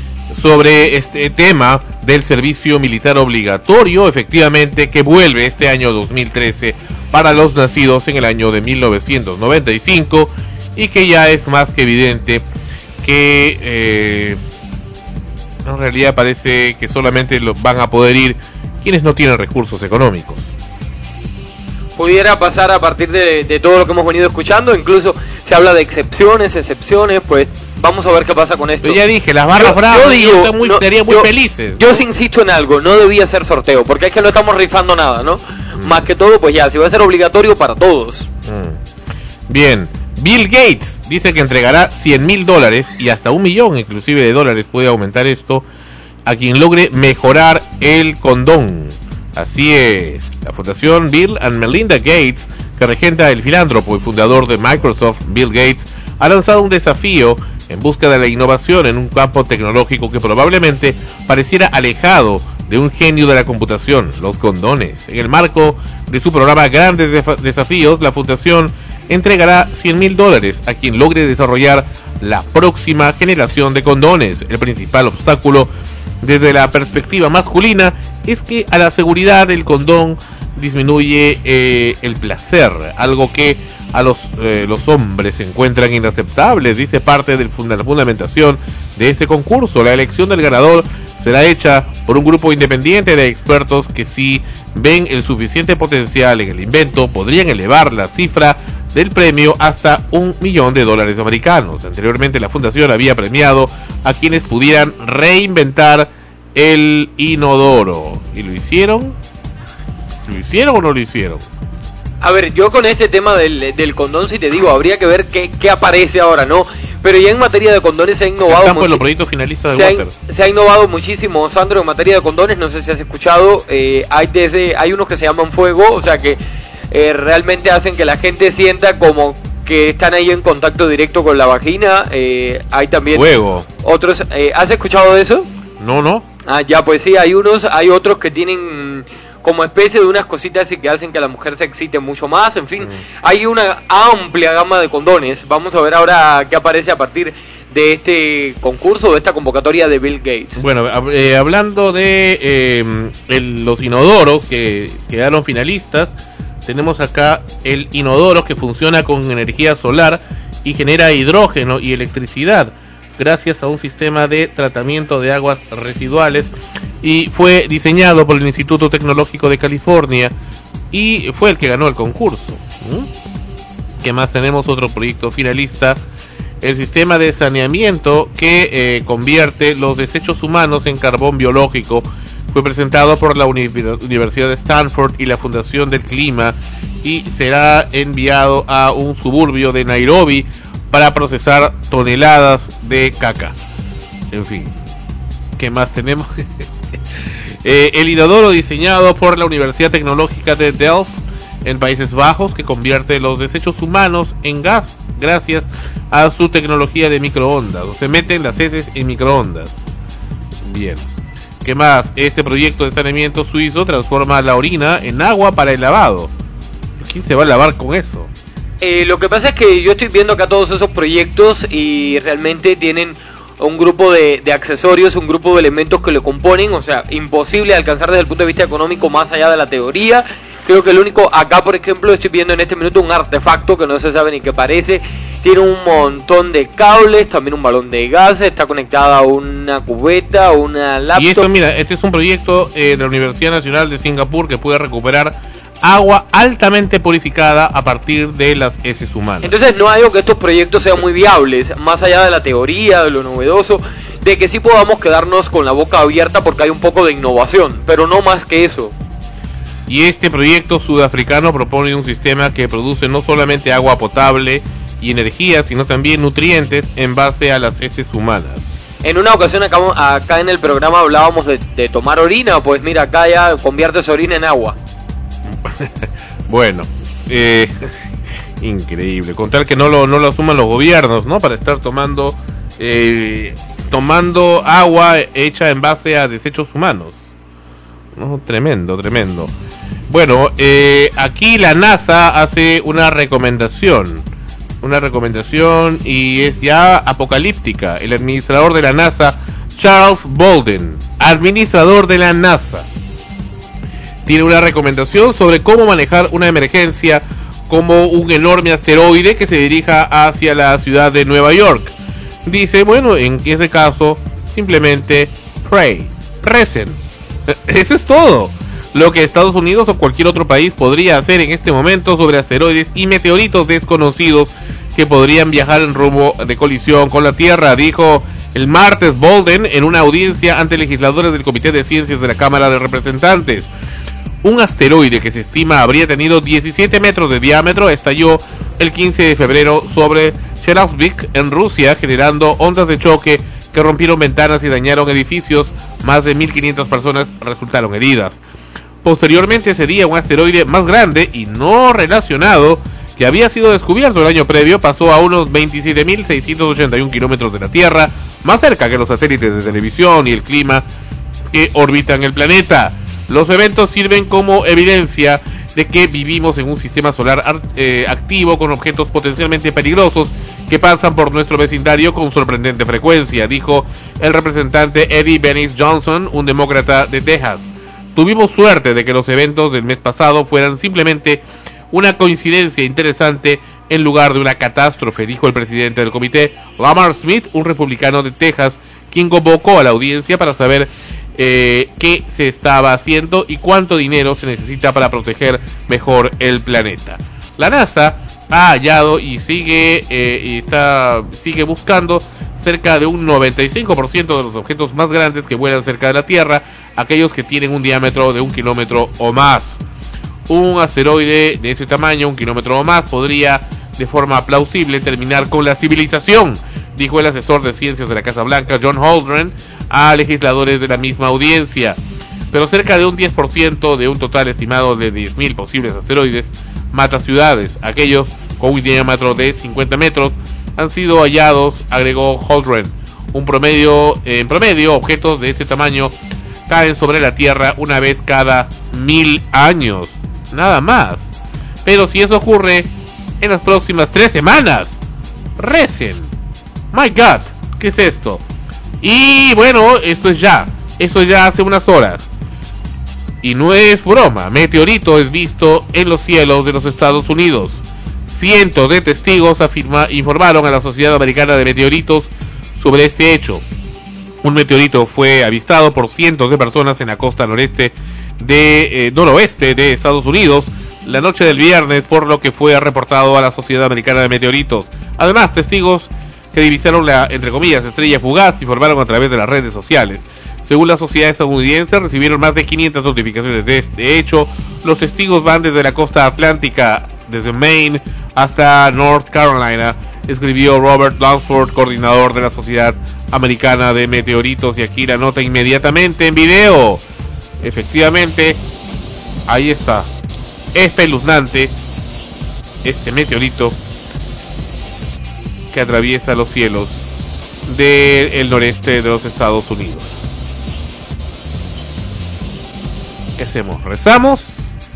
sobre este tema del servicio militar obligatorio, efectivamente, que vuelve este año dos mil trece para los nacidos en el año de mil novecientos noventa y cinco, y que ya es más que evidente que eh, en realidad parece que solamente lo van a poder ir quienes no tienen recursos económicos. Pudiera pasar a partir de, de todo lo que hemos venido escuchando, incluso se habla de excepciones, excepciones, pues vamos a ver qué pasa con esto. Pero ya dije, las barras yo, bravas yo digo, están muy, no, estarían muy yo, felices. Yo sí insisto en algo, no debía ser sorteo, porque es que no estamos rifando nada, ¿no? Mm. Más que todo, pues ya, si va a ser obligatorio para todos. Mm. Bien, Bill Gates dice que entregará cien mil dólares y hasta un millón inclusive de dólares puede aumentar esto a quien logre mejorar el condón. Así es, la Fundación Bill and Melinda Gates, que regenta el filántropo y fundador de Microsoft, Bill Gates, ha lanzado un desafío en busca de la innovación en un campo tecnológico que probablemente pareciera alejado de un genio de la computación, los condones. En el marco de su programa Grandes Def- Desafíos, la fundación entregará cien mil dólares a quien logre desarrollar la próxima generación de condones. El principal obstáculo desde la perspectiva masculina es que a la seguridad del condón disminuye eh, el placer, algo que a los, eh, los hombres se encuentran inaceptables, dice parte de funda- la fundamentación de este concurso. La elección del ganador será hecha por un grupo independiente de expertos que, si ven el suficiente potencial en el invento, podrían elevar la cifra del premio hasta un millón de dólares americanos. Anteriormente la fundación había premiado a quienes pudieran reinventar el inodoro. ¿Y lo hicieron? ¿Lo hicieron o no lo hicieron? A ver, yo con este tema del, del condón, si te digo, habría que ver qué, qué aparece ahora, ¿no? Pero ya en materia de condones se ha innovado Están por muchi- los proyectos finalistas de se, ha, Water. se ha innovado muchísimo, Sandro, en materia de condones. No sé si has escuchado, eh, hay desde hay unos que se llaman fuego, o sea que eh, realmente hacen que la gente sienta como que están ahí en contacto directo con la vagina. Eh, hay también Fuego. otros. Eh, ¿Has escuchado de eso? No, no. Ah, ya, pues sí, hay unos, hay otros que tienen como especie de unas cositas y que hacen que la mujer se excite mucho más. En fin, hay una amplia gama de condones. Vamos a ver ahora qué aparece a partir de este concurso, de esta convocatoria de Bill Gates. Bueno, hab- eh, hablando de eh, el- los inodoros que quedaron finalistas, tenemos acá el inodoro que funciona con energía solar y genera hidrógeno y electricidad gracias a un sistema de tratamiento de aguas residuales, y fue diseñado por el Instituto Tecnológico de California y fue el que ganó el concurso. ¿Mm? ¿Qué más tenemos? Otro proyecto finalista: el sistema de saneamiento que eh, convierte los desechos humanos en carbón biológico. Fue presentado por la Uni- Universidad de Stanford y la Fundación del Clima, y será enviado a un suburbio de Nairobi para procesar toneladas de caca. En fin, ¿qué más tenemos? eh, el inodoro diseñado por la Universidad Tecnológica de Delft en Países Bajos, que convierte los desechos humanos en gas gracias a su tecnología de microondas. O se meten las heces en microondas. Bien. ¿Qué más? Este proyecto de saneamiento suizo transforma la orina en agua para el lavado. ¿Quién se va a lavar con eso? Eh, lo que pasa es que yo estoy viendo acá todos esos proyectos y realmente tienen un grupo de, de accesorios, un grupo de elementos que lo componen, o sea, imposible de alcanzar desde el punto de vista económico más allá de la teoría. Creo que el único, acá por ejemplo, estoy viendo en este minuto un artefacto que no se sabe ni qué parece. Tiene un montón de cables, también un balón de gas, está conectada a una cubeta, una laptop. Y esto, mira, este es un proyecto eh, de la Universidad Nacional de Singapur que puede recuperar agua altamente purificada a partir de las heces humanas. Entonces no digo que estos proyectos sean muy viables, más allá de la teoría, de lo novedoso, de que sí podamos quedarnos con la boca abierta porque hay un poco de innovación, pero no más que eso. Y este proyecto sudafricano propone un sistema que produce no solamente agua potable y energía, sino también nutrientes en base a las heces humanas. En una ocasión acá, acá en el programa hablábamos de, de tomar orina, pues mira, acá ya conviertes orina en agua. Bueno, eh, increíble. Con tal que no lo, no lo asuman los gobiernos, ¿no? Para estar tomando, eh, tomando agua hecha en base a desechos humanos. No, tremendo, tremendo. Bueno, eh, aquí la NASA hace una recomendación, una recomendación y es ya apocalíptica. El administrador de la NASA, Charles Bolden, administrador de la NASA, tiene una recomendación sobre cómo manejar una emergencia como un enorme asteroide que se dirija hacia la ciudad de Nueva York. Dice, bueno, en ese caso, simplemente pray, recen. Eso es todo lo que Estados Unidos o cualquier otro país podría hacer en este momento sobre asteroides y meteoritos desconocidos que podrían viajar en rumbo de colisión con la Tierra, dijo el martes Bolden en una audiencia ante legisladores del Comité de Ciencias de la Cámara de Representantes. Un asteroide que se estima habría tenido diecisiete metros de diámetro estalló el quince de febrero sobre Chelyabinsk en Rusia, generando ondas de choque que rompieron ventanas y dañaron edificios. Más de mil quinientas personas resultaron heridas. Posteriormente ese día, un asteroide más grande y no relacionado, que había sido descubierto el año previo, pasó a unos veintisiete mil seiscientos ochenta y uno kilómetros de la Tierra, más cerca que los satélites de televisión y el clima que orbitan el planeta. Los eventos sirven como evidencia de que vivimos en un sistema solar eh, activo con objetos potencialmente peligrosos que pasan por nuestro vecindario con sorprendente frecuencia, dijo el representante Eddie Bennis Johnson, un demócrata de Texas. Tuvimos suerte de que los eventos del mes pasado fueran simplemente una coincidencia interesante en lugar de una catástrofe, dijo el presidente del comité, Lamar Smith, un republicano de Texas, quien convocó a la audiencia para saber eh, qué se estaba haciendo y cuánto dinero se necesita para proteger mejor el planeta. La NASA ha hallado y sigue eh, y está sigue buscando cerca de un noventa y cinco por ciento de los objetos más grandes que vuelan cerca de la Tierra, aquellos que tienen un diámetro de un kilómetro o más. Un asteroide de ese tamaño, un kilómetro o más, podría de forma plausible terminar con la civilización, dijo el asesor de ciencias de la Casa Blanca, John Holdren, a legisladores de la misma audiencia. Pero cerca de un diez por ciento de un total estimado de diez mil posibles asteroides mata ciudades. Aquellos con un diámetro de cincuenta metros han sido hallados, agregó Holdren. Un promedio, en promedio, objetos de este tamaño caen sobre la Tierra una vez cada mil años. Nada más. Pero si eso ocurre en las próximas tres semanas, recen. My God, ¿qué es esto? Y bueno, esto es ya. Esto es ya hace unas horas. Y no es broma, meteorito es visto en los cielos de los Estados Unidos. Cientos de testigos afirma, informaron a la Sociedad Americana de Meteoritos sobre este hecho. Un meteorito fue avistado por cientos de personas en la costa noreste de eh, noroeste de Estados Unidos la noche del viernes, por lo que fue reportado a la Sociedad Americana de Meteoritos. Además, testigos que divisaron la, entre comillas, estrella fugaz informaron a través de las redes sociales. Según la sociedad estadounidense, recibieron más de quinientas notificaciones de este hecho. Los testigos van desde la costa atlántica, desde Maine hasta North Carolina, escribió Robert Lunsford, coordinador de la Sociedad Americana de Meteoritos, y aquí la nota inmediatamente en video. Efectivamente, ahí está, espeluznante este meteorito que atraviesa los cielos del noreste de los Estados Unidos. ¿Qué hacemos? ¿Rezamos?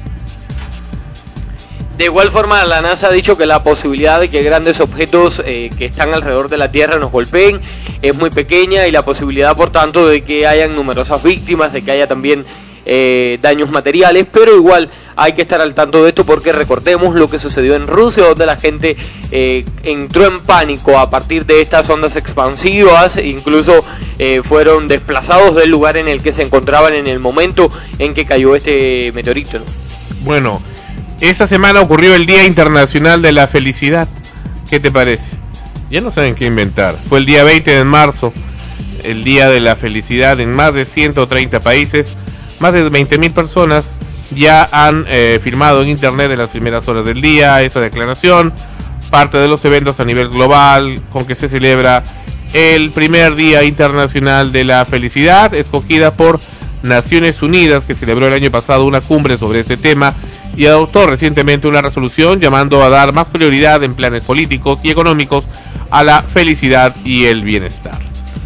De igual forma, la NASA ha dicho que la posibilidad de que grandes objetos eh, que están alrededor de la Tierra nos golpeen es muy pequeña, y la posibilidad, por tanto, de que hayan numerosas víctimas, de que haya también eh, daños materiales, pero igual hay que estar al tanto de esto, porque recordemos lo que sucedió en Rusia, donde la gente eh, entró en pánico a partir de estas ondas expansivas, incluso eh, fueron desplazados del lugar en el que se encontraban en el momento en que cayó este meteorito, ¿no? Bueno, esta semana ocurrió el Día Internacional de la Felicidad. ¿Qué te parece? Ya no saben qué inventar. Fue el día veinte de marzo, el Día de la Felicidad, en más de ciento treinta países. Más de veinte mil personas ya han eh, firmado en internet en las primeras horas del día esa declaración, parte de los eventos a nivel global con que se celebra el primer Día Internacional de la Felicidad, escogida por Naciones Unidas, que celebró el año pasado una cumbre sobre este tema y adoptó recientemente una resolución llamando a dar más prioridad en planes políticos y económicos a la felicidad y el bienestar.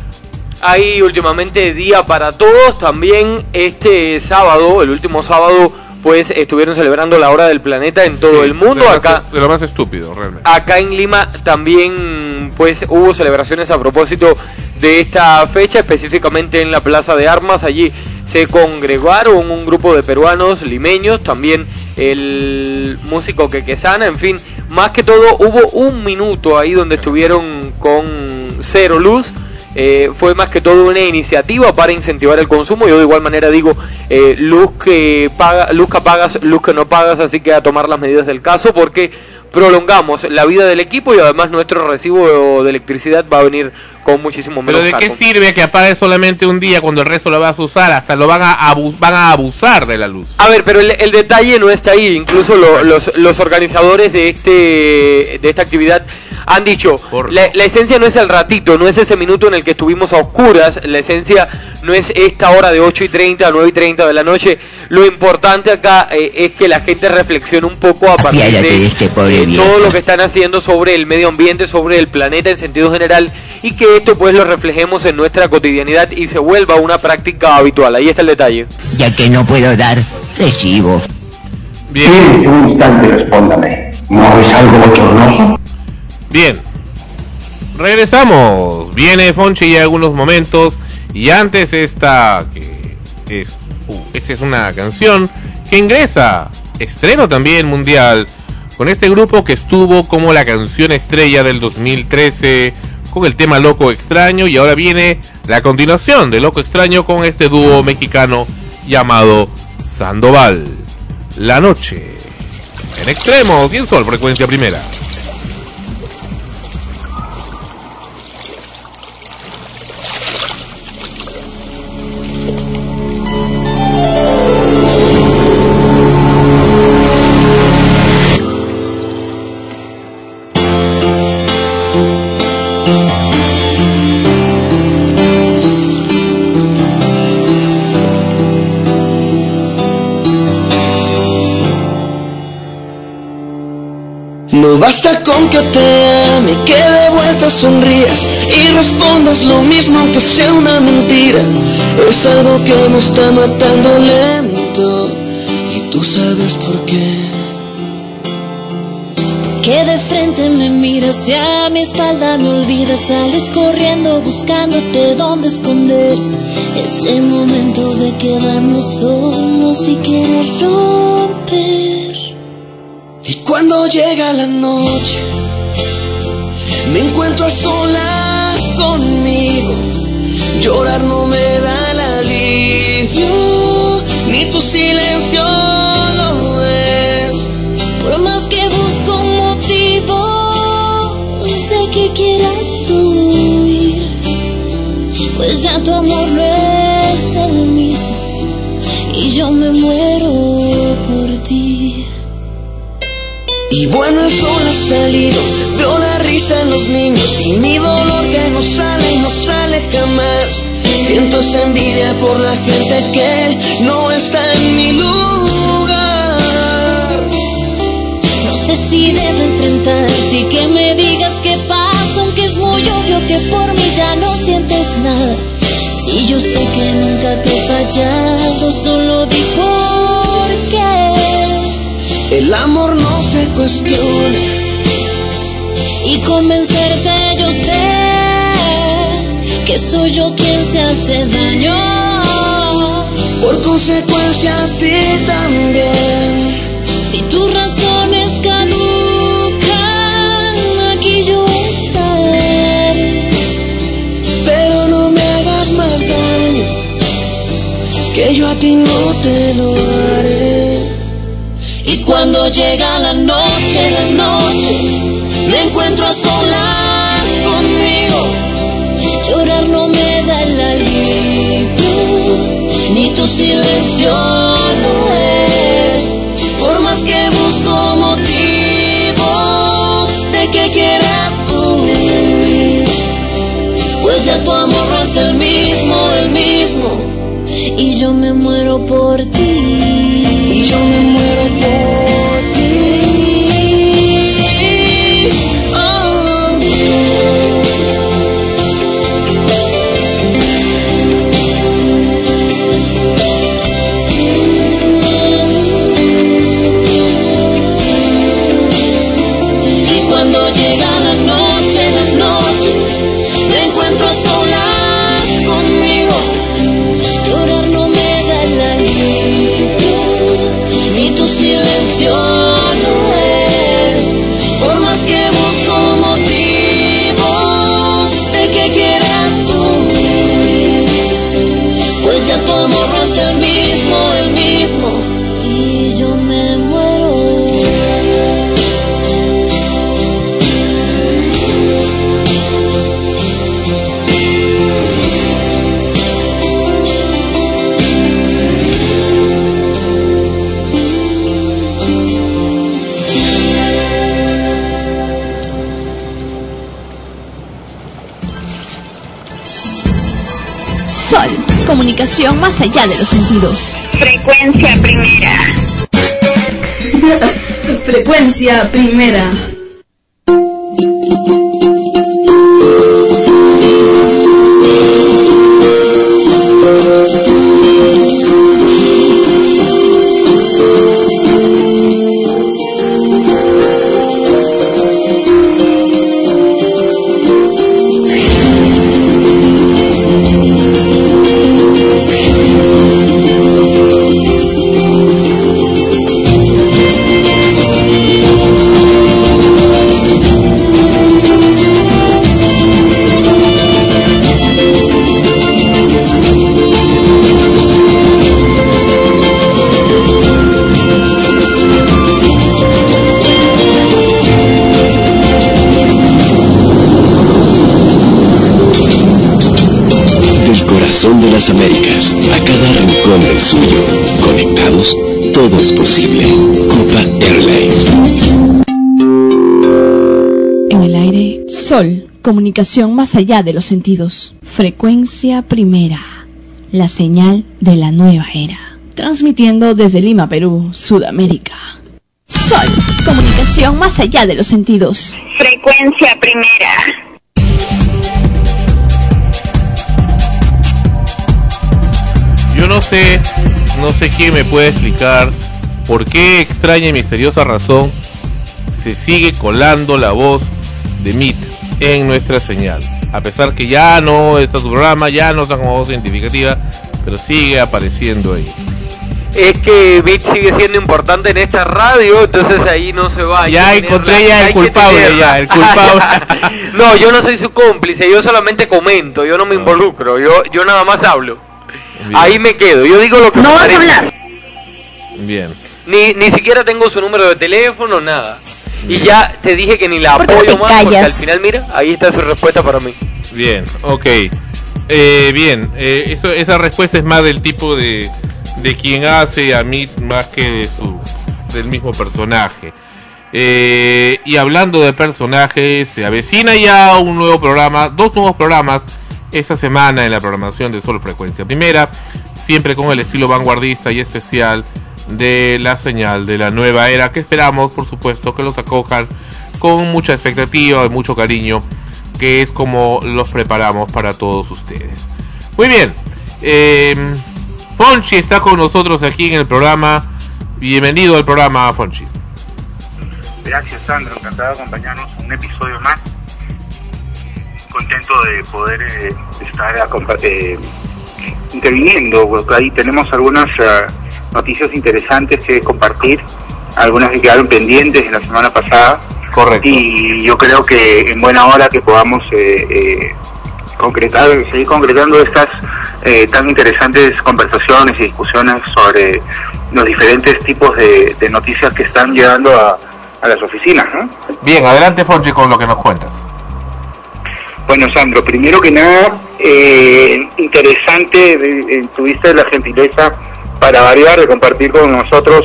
Hay últimamente Día para Todos. También este sábado, el último sábado, pues estuvieron celebrando la Hora del Planeta en todo sí, el mundo. De lo, acá, más, de lo más estúpido, realmente. Acá en Lima también pues hubo celebraciones a propósito de esta fecha, específicamente en la Plaza de Armas. Allí se congregaron un grupo de peruanos, limeños, también el músico Quequesana, en fin, más que todo hubo un minuto ahí donde estuvieron con Cero Luz. Eh, fue más que todo una iniciativa para incentivar el consumo. Yo de igual manera digo, eh, luz que paga, luz que pagas, luz que no pagas, así que a tomar las medidas del caso, porque prolongamos la vida del equipo y además nuestro recibo de electricidad va a venir con muchísimo menos. Pero ¿de cargo. qué sirve que apagues solamente un día cuando el resto lo vas a usar? Hasta lo van a abus van a abusar de la luz. A ver, pero el, el detalle no está ahí. Incluso lo, los, los organizadores de este de esta actividad han dicho, la, la esencia no es el ratito, no es ese minuto en el que estuvimos a oscuras, la esencia no es esta hora de ocho y treinta a nueve y treinta de la noche. Lo importante acá eh, es que la gente reflexione un poco a partir de, de este pobre de todo lo que están haciendo sobre el medio ambiente, sobre el planeta en sentido general, y que esto pues lo reflejemos en nuestra cotidianidad y se vuelva una práctica habitual. Ahí está el detalle. Ya que no puedo dar recibo. Bien. Sí, un instante, respóndame. ¿No es algo bochornoso? Bien. Regresamos. Viene Fonchi ya algunos momentos. Y antes esta, que es, uh, esta es una canción que ingresa, estreno también mundial, con este grupo que estuvo como la canción estrella del dos mil trece, con el tema Loco Extraño, y ahora viene la continuación de Loco Extraño con este dúo mexicano llamado Sandoval. La noche, en Extremos y en Sol, frecuencia primera. No basta con que te ame, que de vuelta sonrías y respondas lo mismo aunque sea una mentira. Es algo que me está matando lento y tú sabes por qué. Que de frente me miras y a mi espalda me olvidas, sales corriendo buscándote dónde esconder. Ese momento de quedarnos solos y querer romper. Y cuando llega la noche, me encuentro a solas conmigo. Llorar no me da el alivio, ni tu silencio lo es. Por más que busco motivos de que quieras huir, pues ya tu amor no es el mismo y yo me muero por ti. Y bueno, el sol ha salido, veo la risa en los niños y mi dolor que no sale y no sale jamás. Siento esa envidia por la gente que no está en mi lugar. No sé si debo enfrentarte y que me digas qué pasa, aunque es muy obvio que por mí ya no sientes nada. Si yo sé que nunca te he fallado, solo di por qué. El amor no se cuestiona y convencerte yo sé que soy yo quien se hace daño. Por consecuencia a ti también. Si tus razones caducan, aquí yo estaré. Pero no me hagas más daño, que yo a ti no te lo haré. Y cuando llega la noche, la noche, me encuentro a solas conmigo. Llorar no me da el alivio, ni tu silencio lo es. Por más que busco motivos de que quieras huir, pues ya tu amor no es el mismo, el mismo, y yo me muero por ti. Y yo me muero por ti. Oh. Y cuando llega la noche, la noche, me encuentro a solas conmigo. Llorar no me da el alivio, ni tu silencio no es. Por más que busco motivos de que quieras huir, pues ya tu amor no es el mismo, el mismo, y yo me muero. Sol, comunicación más allá de los sentidos. Frecuencia primera. Frecuencia primera. las Américas, a cada rincón del suyo. Conectados, todo es posible. Copa Airlines. En el aire, Sol, comunicación más allá de los sentidos. Frecuencia primera, la señal de la nueva era. Transmitiendo desde Lima, Perú, Sudamérica. Sol, comunicación más allá de los sentidos. Frecuencia primera. Yo no sé, no sé quién me puede explicar por qué extraña y misteriosa razón se sigue colando la voz de M I T en nuestra señal. A pesar que ya no está su programa, ya no está como voz identificativa, pero sigue apareciendo ahí. Es que M I T sigue siendo importante en esta radio, entonces ahí no se va. Ya encontré ya el culpable, ya, el culpable. No, yo no soy su cómplice, yo solamente comento, yo no me involucro, yo yo nada más hablo. Bien. Ahí me quedo, yo digo lo que no me vas a hablar. Bien. Ni, ni siquiera tengo su número de teléfono, nada. Bien. Y ya te dije que ni la apoyo más, callas? Porque al final, mira, ahí está su respuesta para mí. Bien, ok. Eh, bien, eh, eso, esa respuesta es más del tipo de, de quien hace a M I T más que de su, del mismo personaje. Eh, y hablando de personajes, se avecina ya un nuevo programa, dos nuevos programas esta semana en la programación de Sol Frecuencia Primera, siempre con el estilo vanguardista y especial de la señal de la nueva era, que esperamos, por supuesto, que los acojan con mucha expectativa y mucho cariño, que es como los preparamos para todos ustedes. Muy bien, eh, Fonchi está con nosotros aquí en el programa. Bienvenido al programa, Fonchi. Gracias, Sandro, encantado de acompañarnos en un episodio más. Contento de poder eh, estar eh, interviniendo, porque ahí tenemos algunas uh, noticias interesantes que compartir, algunas que quedaron pendientes en la semana pasada. Correcto. Y yo creo que en buena hora que podamos eh, eh, concretar, seguir concretando estas eh, tan interesantes conversaciones y discusiones sobre los diferentes tipos de, de noticias que están llegando a, a las oficinas, ¿no? Bien, adelante, Fonchi, con lo que nos cuentas. Bueno, Sandro, primero que nada, eh, interesante, eh, tuviste la gentileza para variar de compartir con nosotros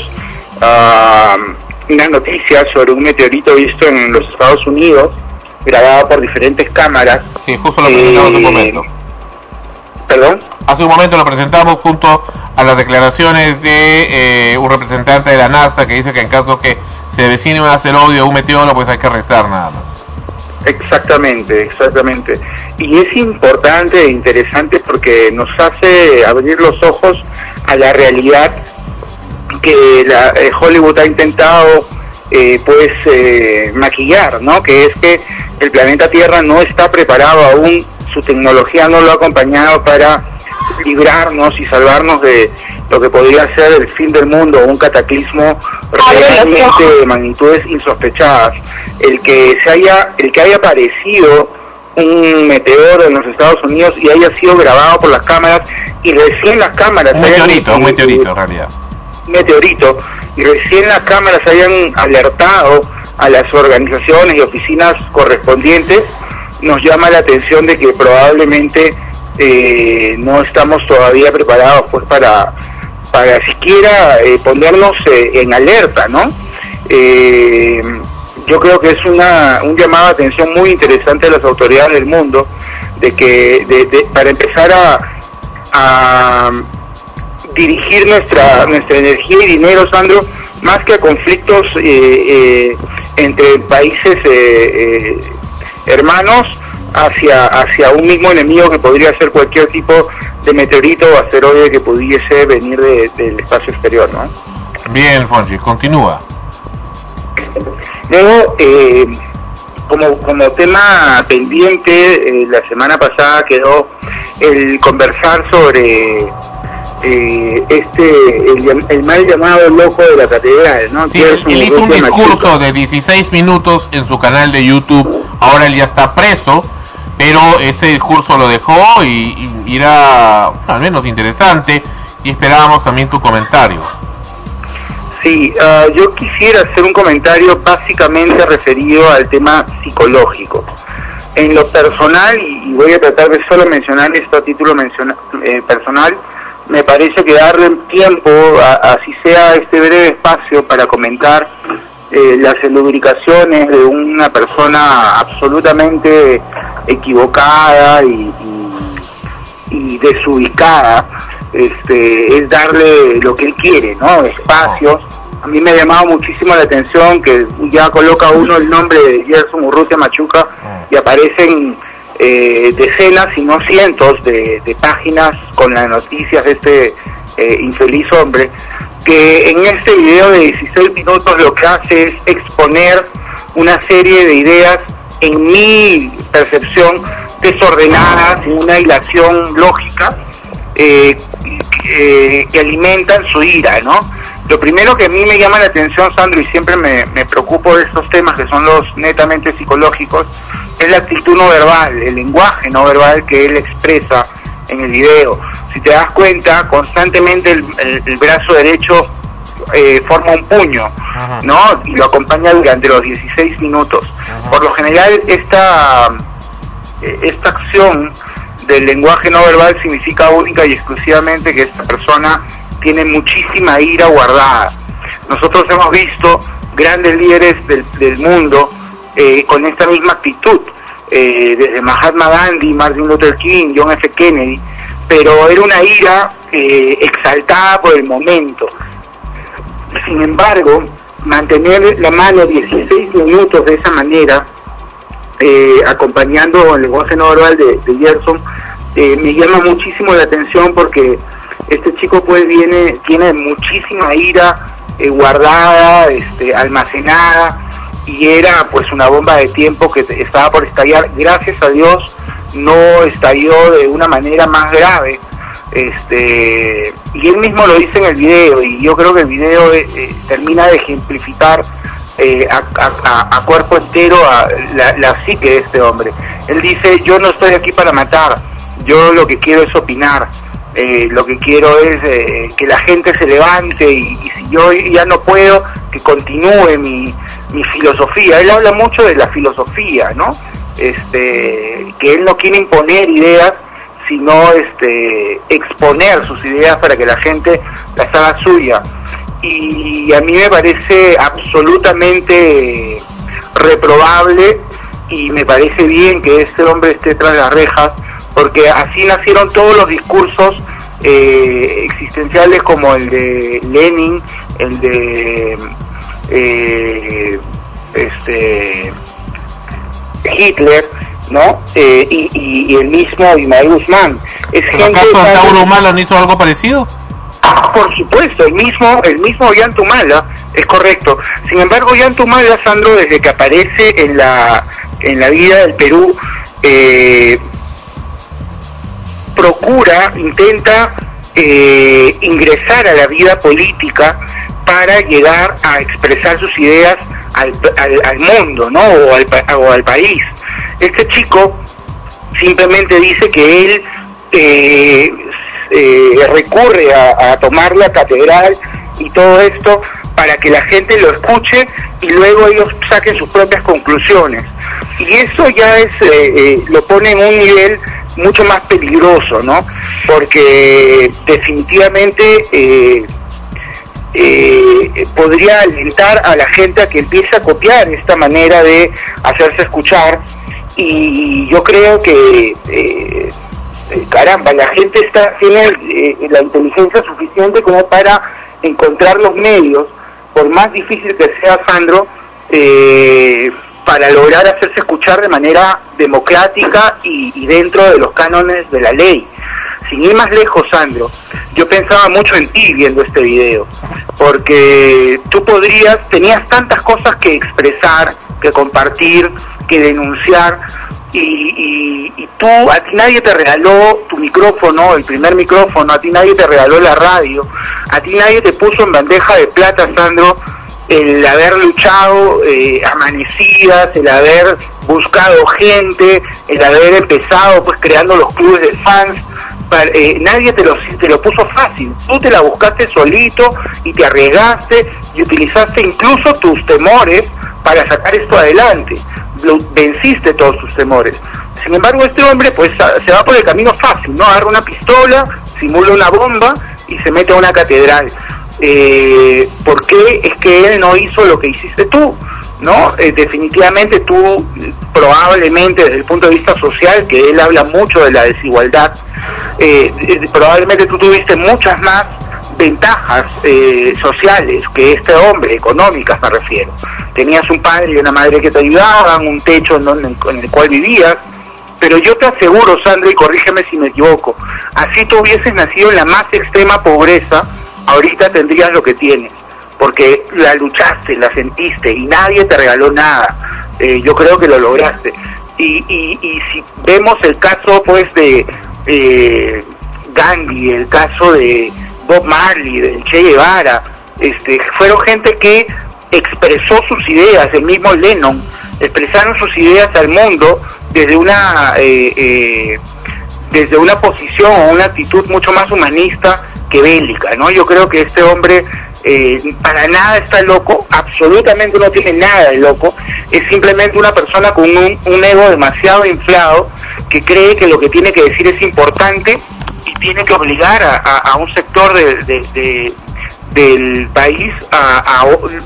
uh, una noticia sobre un meteorito visto en los Estados Unidos, grabado por diferentes cámaras. Sí, justo lo presentamos hace un momento. ¿Perdón? Hace un momento lo presentamos junto a las declaraciones de eh, un representante de la NASA que dice que en caso que se avecine un asteroide o un meteoro, pues hay que rezar nada más. Exactamente, exactamente. Y es importante e interesante porque nos hace abrir los ojos a la realidad que la, eh, Hollywood ha intentado eh, pues eh, maquillar, ¿no? Que es que el planeta Tierra no está preparado aún, su tecnología no lo ha acompañado para librarnos y salvarnos de lo que podría ser el fin del mundo, un cataclismo realmente de magnitudes insospechadas. El que se haya, el que haya aparecido un meteoro en los Estados Unidos y haya sido grabado por las cámaras y recién las cámaras un hayan, meteorito, un meteorito en realidad. meteorito y recién las cámaras hayan alertado a las organizaciones y oficinas correspondientes, nos llama la atención de que probablemente eh, no estamos todavía preparados pues para para siquiera eh, ponernos eh, en alerta, ¿no? Eh, yo creo que es una un llamado de atención muy interesante a las autoridades del mundo de que de, de, para empezar a, a dirigir nuestra nuestra energía y dinero, Sandro, más que a conflictos eh, eh, entre países eh, eh, hermanos, hacia hacia un mismo enemigo que podría ser cualquier tipo de meteorito o asteroide que pudiese venir de, del espacio exterior, ¿no? Bien, Fonchi, continúa. Luego, eh, como como tema pendiente, eh, la semana pasada quedó el conversar sobre eh, este el, el mal llamado loco de la catedral, ¿no? Sí, él, él hizo un discurso de dieciséis minutos en su canal de YouTube. Ahora él ya está preso, pero ese discurso lo dejó y, y era al menos interesante, y esperábamos también tu comentario. Sí, uh, yo quisiera hacer un comentario básicamente referido al tema psicológico. En lo personal, y voy a tratar de solo mencionar esto a título menciona, eh, personal, me parece que darle tiempo, a, así sea este breve espacio, para comentar eh, las elubricaciones de una persona absolutamente equivocada y, y, y desubicada, este, es darle lo que él quiere, ¿no? Espacios. A mí me ha llamado muchísimo la atención que ya coloca uno el nombre de Gerson Urrutia Machuca y aparecen eh, decenas, si no cientos de, de páginas con las noticias de este eh, infeliz hombre, que en este video de dieciséis minutos lo que hace es exponer una serie de ideas, en mi percepción, desordenadas, en una hilación lógica, eh, eh, que alimentan su ira, ¿no? Lo primero que a mí me llama la atención, Sandro, y siempre me, me preocupo de estos temas que son los netamente psicológicos, es la actitud no verbal, el lenguaje no verbal que él expresa en el video. Si te das cuenta, constantemente el, el, el brazo derecho eh, forma un puño, Ajá. ¿no? Y lo acompaña durante los dieciséis minutos. Ajá. Por lo general, esta, esta acción del lenguaje no verbal significa única y exclusivamente que esta persona tiene muchísima ira guardada. Nosotros hemos visto grandes líderes del, del mundo eh, con esta misma actitud, eh, desde Mahatma Gandhi, Martin Luther King, John F. Kennedy, pero era una ira eh, exaltada por el momento. Sin embargo, mantener la mano dieciséis minutos de esa manera, eh, acompañando el lenguaje no verbal de, de Gerson, eh, me llama muchísimo la atención porque este chico pues viene, tiene muchísima ira eh, guardada, este, almacenada, y era pues una bomba de tiempo que estaba por estallar. Gracias a Dios no estalló de una manera más grave, este, y él mismo lo dice en el video, y yo creo que el video eh, eh, termina de ejemplificar eh, a, a, a cuerpo entero a la, la psique de este hombre. Él dice: yo no estoy aquí para matar, yo lo que quiero es opinar. Eh, lo que quiero es eh, que la gente se levante y, y si yo ya no puedo, que continúe mi, mi filosofía. Él habla mucho de la filosofía, ¿no? Este, que él no quiere imponer ideas, sino este, exponer sus ideas para que la gente las haga suya. Y a mí me parece absolutamente reprobable, y me parece bien que este hombre esté tras las rejas, porque así nacieron todos los discursos eh, existenciales como el de Lenin, el de eh, este Hitler, ¿no? Eh, y, y, y el mismo Ismael Guzmán. Es ¿En el caso de Tauro Humala no hizo algo parecido? Por supuesto, el mismo el mismo Ollanta Humala, es correcto. Sin embargo, Ollanta Humala, Sandro, desde que aparece en la en la vida del Perú, eh, procura, intenta eh, ingresar a la vida política para llegar a expresar sus ideas al, al, al mundo, ¿no? O al, o al país. Este chico simplemente dice que él eh, eh, recurre a, a tomar la catedral y todo esto para que la gente lo escuche y luego ellos saquen sus propias conclusiones. Y eso ya es eh, eh, lo pone en un nivel mucho más peligroso, ¿no? Porque definitivamente eh, eh, podría alentar a la gente a que empiece a copiar esta manera de hacerse escuchar, y yo creo que eh, caramba, la gente está tiene eh, la inteligencia suficiente como para encontrar los medios, por más difícil que sea, Sandro, eh, para lograr hacerse escuchar de manera democrática y, y dentro de los cánones de la ley. Sin ir más lejos, Sandro, yo pensaba mucho en ti viendo este video, porque tú podrías, tenías tantas cosas que expresar, que compartir, que denunciar, y, y, y tú, a ti nadie te regaló tu micrófono, el primer micrófono, a ti nadie te regaló la radio, a ti nadie te puso en bandeja de plata, Sandro, el haber luchado eh, amanecidas, el haber buscado gente, el haber empezado pues creando los clubes de fans. Para, eh, nadie te lo, te lo puso fácil, tú te la buscaste solito y te arriesgaste y utilizaste incluso tus temores para sacar esto adelante. Lo, venciste todos tus temores. Sin embargo, este hombre pues se va por el camino fácil, ¿no? Agarra una pistola, simula una bomba y se mete a una catedral. Eh, ¿Por qué es que él no hizo lo que hiciste tú? ¿No? Eh, definitivamente tú, probablemente desde el punto de vista social, que él habla mucho de la desigualdad, eh, eh, probablemente tú tuviste muchas más ventajas eh, sociales que este hombre, económicas me refiero. Tenías un padre y una madre que te ayudaban, un techo en, donde, en el cual vivías, pero yo te aseguro, Sandra, y corrígeme si me equivoco, así tú hubieses nacido en la más extrema pobreza, ahorita tendrías lo que tienes, porque la luchaste, la sentiste y nadie te regaló nada. Eh, yo creo que lo lograste. Y, y, y si vemos el caso pues de eh, Gandhi, el caso de Bob Marley, del Che Guevara, este, fueron gente que expresó sus ideas, el mismo Lennon, expresaron sus ideas al mundo desde una eh, eh, desde una posición o una actitud mucho más humanista que bélica, ¿no? Yo creo que este hombre eh, para nada está loco, absolutamente no tiene nada de loco, es simplemente una persona con un, un ego demasiado inflado que cree que lo que tiene que decir es importante y tiene que obligar a, a, a un sector de, de, de, del país a, a,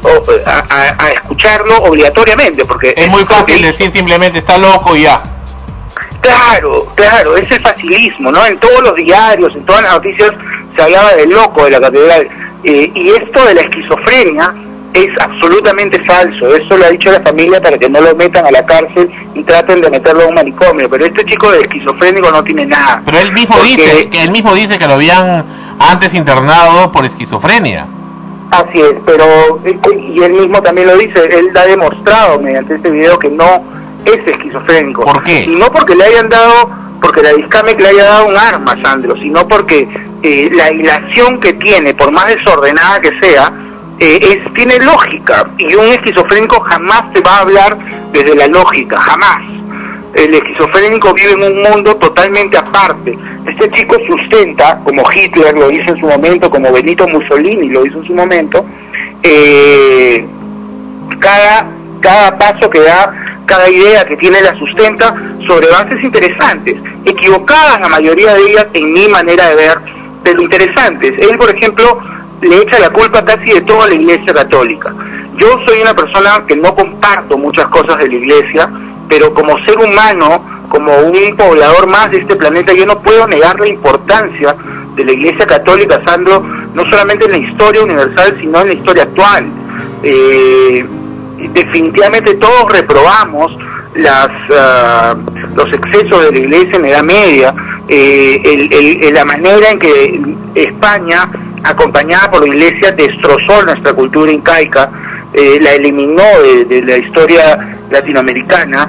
a, a escucharlo obligatoriamente, porque es muy fácil que... decir simplemente está loco y ya. Claro, claro, es el facilismo, ¿no? En todos los diarios, en todas las noticias se hablaba del loco de la catedral. Eh, y esto de la esquizofrenia es absolutamente falso. Eso lo ha dicho la familia para que no lo metan a la cárcel y traten de meterlo a un manicomio. Pero este chico de esquizofrénico no tiene nada. Pero él mismo porque... dice que él mismo dice que lo habían antes internado por esquizofrenia. Así es, pero y él mismo también lo dice. Él ha demostrado mediante este video que no es esquizofrénico. ¿Por qué? Y no porque le hayan dado, porque la Discamec le haya dado un arma, Sandro, sino porque eh, la hilación que tiene, por más desordenada que sea, eh, es, tiene lógica, y un esquizofrénico jamás te va a hablar desde la lógica, jamás. El esquizofrénico vive en un mundo totalmente aparte. Este chico sustenta, como Hitler lo hizo en su momento, como Benito Mussolini lo hizo en su momento, eh, cada, cada paso que da, cada idea que tiene la sustenta sobre bases interesantes, equivocadas la mayoría de ellas en mi manera de ver, pero interesantes. Él, por ejemplo, le echa la culpa casi de toda la Iglesia Católica. Yo soy una persona que no comparto muchas cosas de la Iglesia, pero como ser humano, como un poblador más de este planeta, yo no puedo negar la importancia de la Iglesia Católica, Sandro, no solamente en la historia universal, sino en la historia actual. Eh, definitivamente todos reprobamos las uh, los excesos de la Iglesia en la Edad Media, eh, el, el, el, la manera en que España, acompañada por la Iglesia, destrozó nuestra cultura incaica, eh, la eliminó de, de la historia latinoamericana,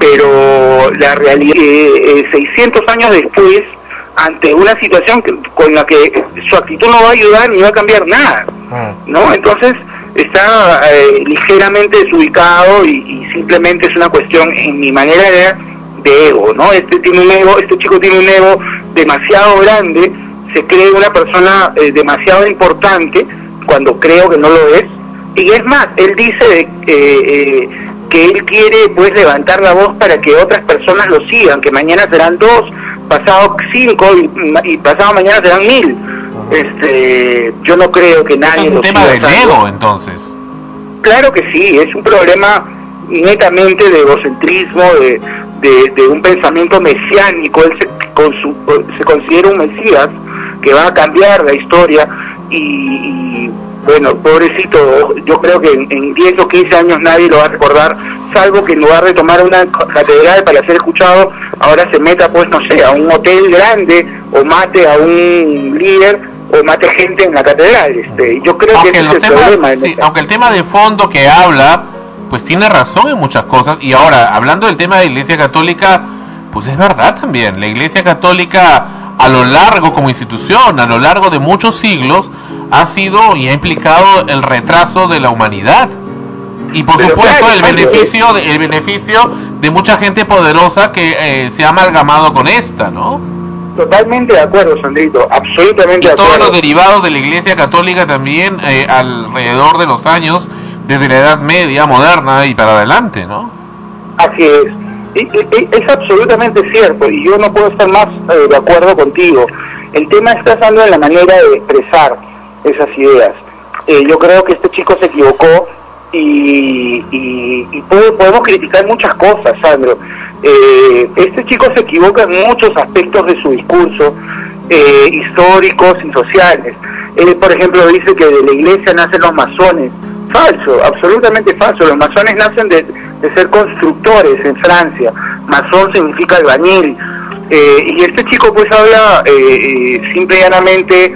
pero la realidad, eh, eh, seiscientos años después, ante una situación que, con la que su actitud no va a ayudar ni va a cambiar nada, ¿no? Entonces está eh, ligeramente desubicado y, y simplemente es una cuestión, en mi manera de ver, de ego, ¿no? Este tiene un ego, este chico tiene un ego demasiado grande, se cree una persona eh, demasiado importante cuando creo que no lo es, y es más, él dice de, eh, eh, que él quiere pues levantar la voz para que otras personas lo sigan, que mañana serán dos, pasado cinco y, y pasado mañana serán mil. Este, yo no creo que nadie es un lo tema siga del usando. ego, entonces. Claro que sí, es un problema netamente de egocentrismo, de, de, de un pensamiento mesiánico. Él se, con su, se considera un mesías que va a cambiar la historia y, y bueno, pobrecito, yo creo que en, en diez o quince años nadie lo va a recordar, salvo que en lugar de tomar una catedral para ser escuchado, ahora se meta pues, no sé, a un hotel grande o mate a un líder o mate gente en la catedral. Este, yo creo aunque que ese es el temas, problema. Sí, aunque el tema de fondo que habla, pues tiene razón en muchas cosas. Y ahora, hablando del tema de la Iglesia Católica, pues es verdad también. La Iglesia Católica, a lo largo como institución, a lo largo de muchos siglos, ha sido y ha implicado el retraso de la humanidad. Y por Pero supuesto claro, el beneficio de, el beneficio de mucha gente poderosa que eh, se ha amalgamado con esta, ¿no? Totalmente de acuerdo, Sandrito, absolutamente y de acuerdo. Todos los derivados de la Iglesia Católica también eh, alrededor de los años, desde la Edad Media, moderna y para adelante, ¿no? Así es. Es, es, es absolutamente cierto, y yo no puedo estar más eh, de acuerdo contigo. El tema está estando en la manera de expresar esas ideas. Eh, yo creo que este chico se equivocó y, y, y puede, podemos criticar muchas cosas, Sandro. Eh, este chico se equivoca en muchos aspectos de su discurso, eh, históricos y sociales. Él, por ejemplo, dice que de la iglesia nacen los masones. Falso, absolutamente falso. Los masones nacen de, de ser constructores en Francia. Masón significa albañil. Eh, y este chico pues habla eh, eh, simple y llanamente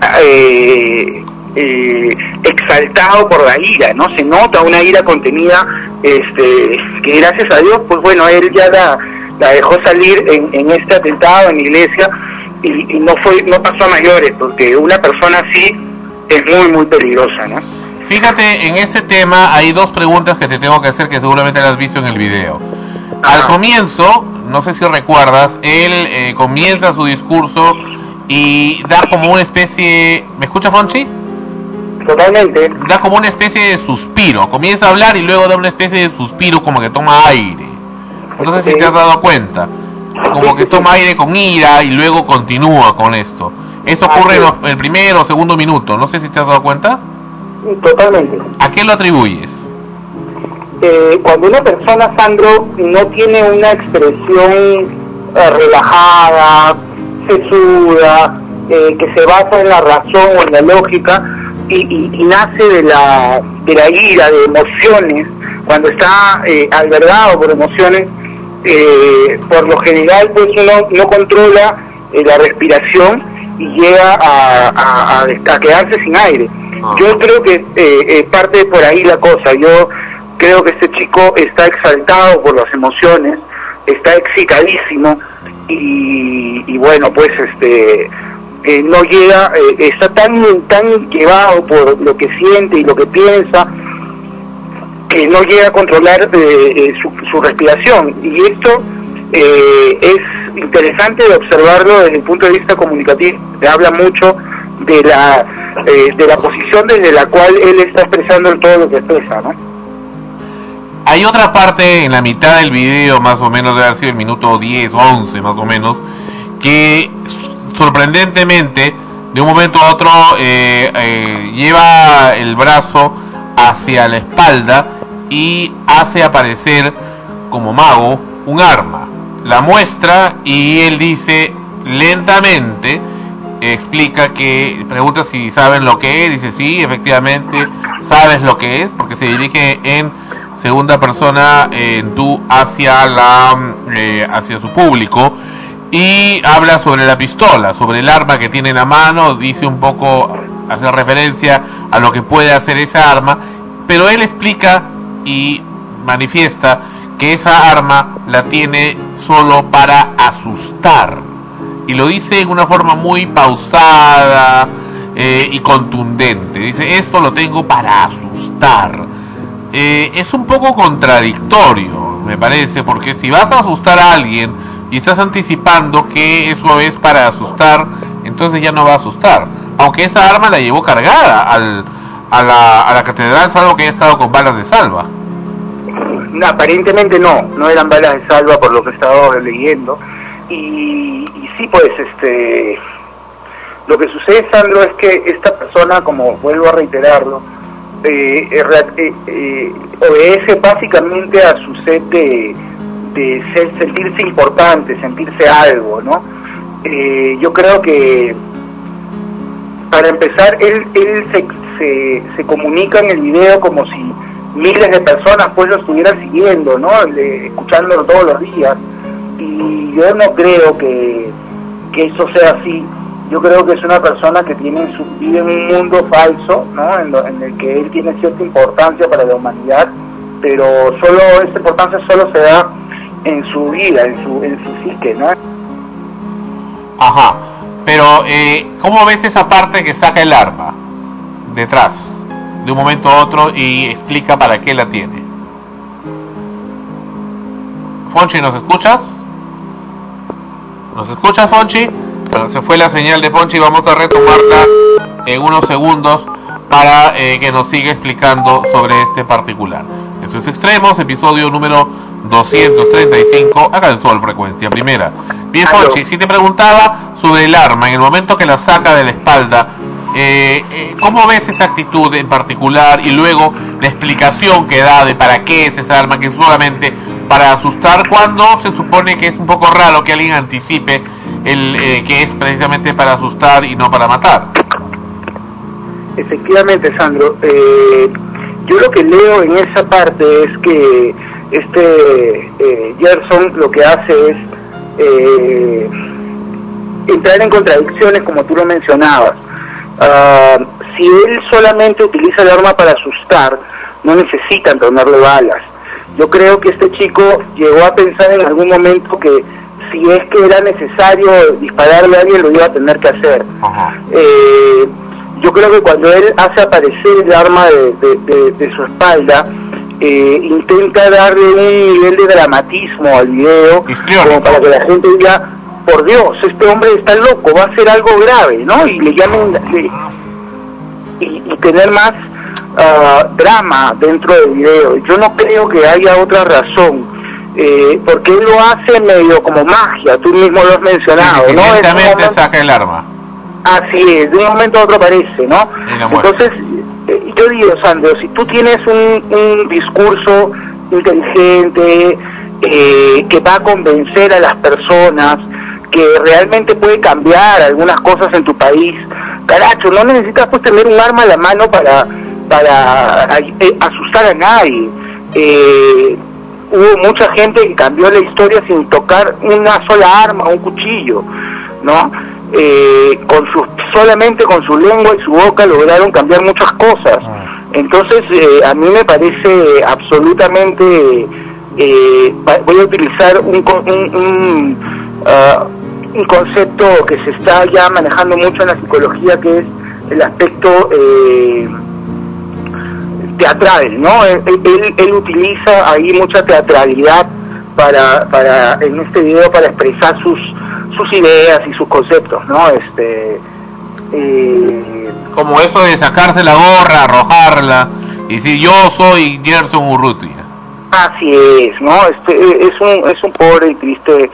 eh, eh, exaltado por la ira, ¿no? Se nota una ira contenida, este, que gracias a Dios, pues bueno, él ya la, la dejó salir en, en este atentado en la iglesia y, y no fue, no pasó a mayores, porque una persona así es muy, muy peligrosa, ¿no? Fíjate, en ese tema hay dos preguntas que te tengo que hacer que seguramente las has visto en el video. Al comienzo, no sé si recuerdas, él eh, comienza su discurso y da como una especie... ¿Me escucha, Fonchi? Totalmente. Da como una especie de suspiro. Comienza a hablar y luego da una especie de suspiro como que toma aire. No sé si te has dado cuenta. Como que toma aire con ira y luego continúa con esto. Esto ocurre en los- en el primero o segundo minuto. No sé si te has dado cuenta. Totalmente. ¿A qué lo atribuyes? Eh, cuando una persona, Sandro, no tiene una expresión eh, relajada, sesuda, eh, que se basa en la razón o en la lógica y, y, y nace de la, de la ira, de emociones, cuando está eh, albergado por emociones, eh, por lo general pues uno no controla eh, la respiración y llega a, a, a, a quedarse sin aire. Yo creo que eh, eh, parte por ahí la cosa. Yo creo que este chico está exaltado por las emociones, está excitadísimo y, y bueno, pues este eh, no llega, eh, está tan tan llevado por lo que siente y lo que piensa que no llega a controlar eh, eh, su, su respiración. Y esto eh, es interesante de observarlo desde el punto de vista comunicativo. Se habla mucho de la eh, de la posición desde la cual él está expresando todo lo que expresa, ¿no? Hay otra parte en la mitad del video, más o menos, debe haber sido el minuto diez, once más o menos, que sorprendentemente, de un momento a otro, eh, eh, lleva el brazo hacia la espalda y hace aparecer, como mago, un arma. La muestra y él dice lentamente, explica que, pregunta si saben lo que es, dice sí, efectivamente sabes lo que es, porque se dirige en segunda persona, en tú hacia la eh, hacia su público y habla sobre la pistola, sobre el arma que tiene en la mano, dice un poco, hace referencia a lo que puede hacer esa arma, pero él explica y manifiesta que esa arma la tiene solo para asustar. Y lo dice en una forma muy pausada eh, y contundente. Dice, esto lo tengo para asustar. Eh, es un poco contradictorio, me parece, porque si vas a asustar a alguien y estás anticipando que eso es para asustar, entonces ya no va a asustar. Aunque esa arma la llevó cargada al, a, la, a la catedral, salvo que haya estado con balas de salva. No, aparentemente no, no eran balas de salva por lo que he estado leyendo. Y, y sí, pues, este, lo que sucede, Sandro, es que esta persona, como vuelvo a reiterarlo, eh, eh, eh, obedece básicamente a su sed de, de ser, sentirse importante, sentirse algo, ¿no? Eh, yo creo que, para empezar, él, él se, se, se comunica en el video como si miles de personas pues lo estuvieran siguiendo, ¿no? Le, escuchándolo todos los días. Y yo no creo que, que eso sea así. Yo creo que es una persona que tiene su, vive en un mundo falso, ¿no? En, lo, en el que él tiene cierta importancia para la humanidad, pero solo esa importancia solo se da en su vida, en su, en su psique, ¿no? Ajá, pero eh, ¿cómo ves esa parte que saca el arma detrás, de un momento a otro, y explica para qué la tiene? Fonchi, ¿nos escuchas? ¿Nos escuchas, Fonchi? Bueno, se fue la señal de Fonchi, vamos a retomarla en unos segundos para eh, que nos siga explicando sobre este particular. Esto es Extremos, episodio número doscientos treinta y cinco, acá en Sol Frecuencia Primera. Bien, Jorge, si te preguntaba sobre el arma, en el momento que la saca de la espalda, eh, eh, ¿cómo ves esa actitud en particular? Y luego la explicación que da de para qué es esa arma, que es solamente para asustar, cuando se supone que es un poco raro que alguien anticipe el eh, que es precisamente para asustar y no para matar. Efectivamente, Sandro. Eh, yo lo que leo en esa parte es que este eh, Gerson lo que hace es eh, entrar en contradicciones, como tú lo mencionabas. Uh, si él solamente utiliza el arma para asustar, no necesitan ponerle balas. Yo creo que este chico llegó a pensar en algún momento que si es que era necesario dispararle a alguien, lo iba a tener que hacer. Eh, yo creo que cuando él hace aparecer el arma de, de, de, de su espalda, eh, intenta darle un nivel de dramatismo al video, como para que la gente diga, por Dios, este hombre está loco, va a hacer algo grave, ¿no? Y le llamen, le, y, y tener más uh, drama dentro del video. Yo no creo que haya otra razón, eh, porque él lo hace medio como magia, tú mismo lo has mencionado, sí, ¿no? Directamente saca el arma. Así es, de un momento a otro aparece, ¿no? Entonces, eh, yo digo, Sandro, si tú tienes un, un discurso inteligente, eh, que va a convencer a las personas, que realmente puede cambiar algunas cosas en tu país, caracho, no necesitas pues tener un arma a la mano para para eh, asustar a nadie. Eh, hubo mucha gente que cambió la historia sin tocar una sola arma, un cuchillo, ¿no? Eh, con su, solamente con su lengua y su boca lograron cambiar muchas cosas. Entonces eh, a mí me parece absolutamente, eh, voy a utilizar un, un, un, uh, un concepto que se está ya manejando mucho en la psicología, que es el aspecto eh, teatral, ¿no? Él, él, él utiliza ahí mucha teatralidad para, para en este video para expresar sus sus ideas y sus conceptos, ¿no? Este eh... como eso de sacarse la gorra, arrojarla y decir yo soy Gerson Urrutia. Así es, ¿no? Este es un es un pobre y triste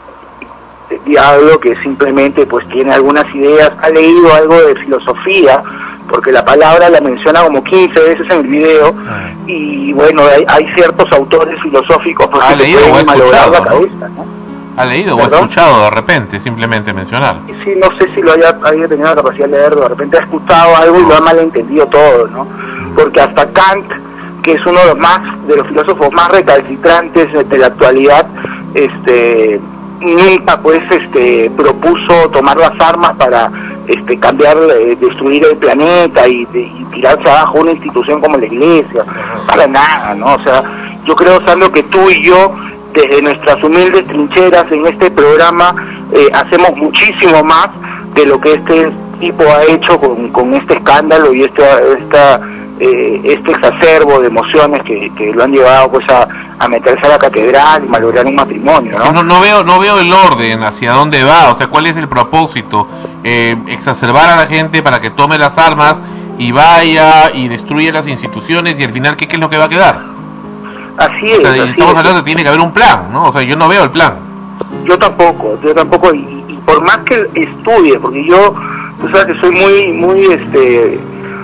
diablo que simplemente pues tiene algunas ideas, ha leído algo de filosofía, porque la palabra la menciona como quince veces en el video, y bueno, hay, hay ciertos autores filosóficos pues, ha que leído pueden malograr la ¿no? cabeza, ¿no? Ha leído ¿Perdón? o ha escuchado de repente, simplemente mencionar. Sí, no sé si lo haya, haya tenido la capacidad de leerlo, de repente ha escuchado algo y lo ha malentendido todo, ¿no? Porque hasta Kant, que es uno de los más, de los filósofos más recalcitrantes de, de la actualidad, este, nunca pues este propuso tomar las armas para este cambiar, eh, destruir el planeta y, de, y tirarse abajo una institución como la iglesia, para nada, ¿no? O sea, yo creo, Sandro, que tú y yo, desde nuestras humildes trincheras en este programa, eh, hacemos muchísimo más de lo que este tipo ha hecho con, con este escándalo y este, esta, eh, este exacerbo de emociones que, que lo han llevado pues a, a meterse a la catedral y malograr un matrimonio, ¿no? No, no veo, no veo el orden hacia dónde va, o sea, cuál es el propósito, eh, exacerbar a la gente para que tome las armas y vaya y destruya las instituciones, y al final ¿qué, qué es lo que va a quedar? Así o sea, es, así estamos es. hablando de que tiene que haber un plan, ¿no? O sea, yo no veo el plan. Yo tampoco, yo tampoco, y, y por más que estudie, porque yo, tú sabes que soy muy, muy, este,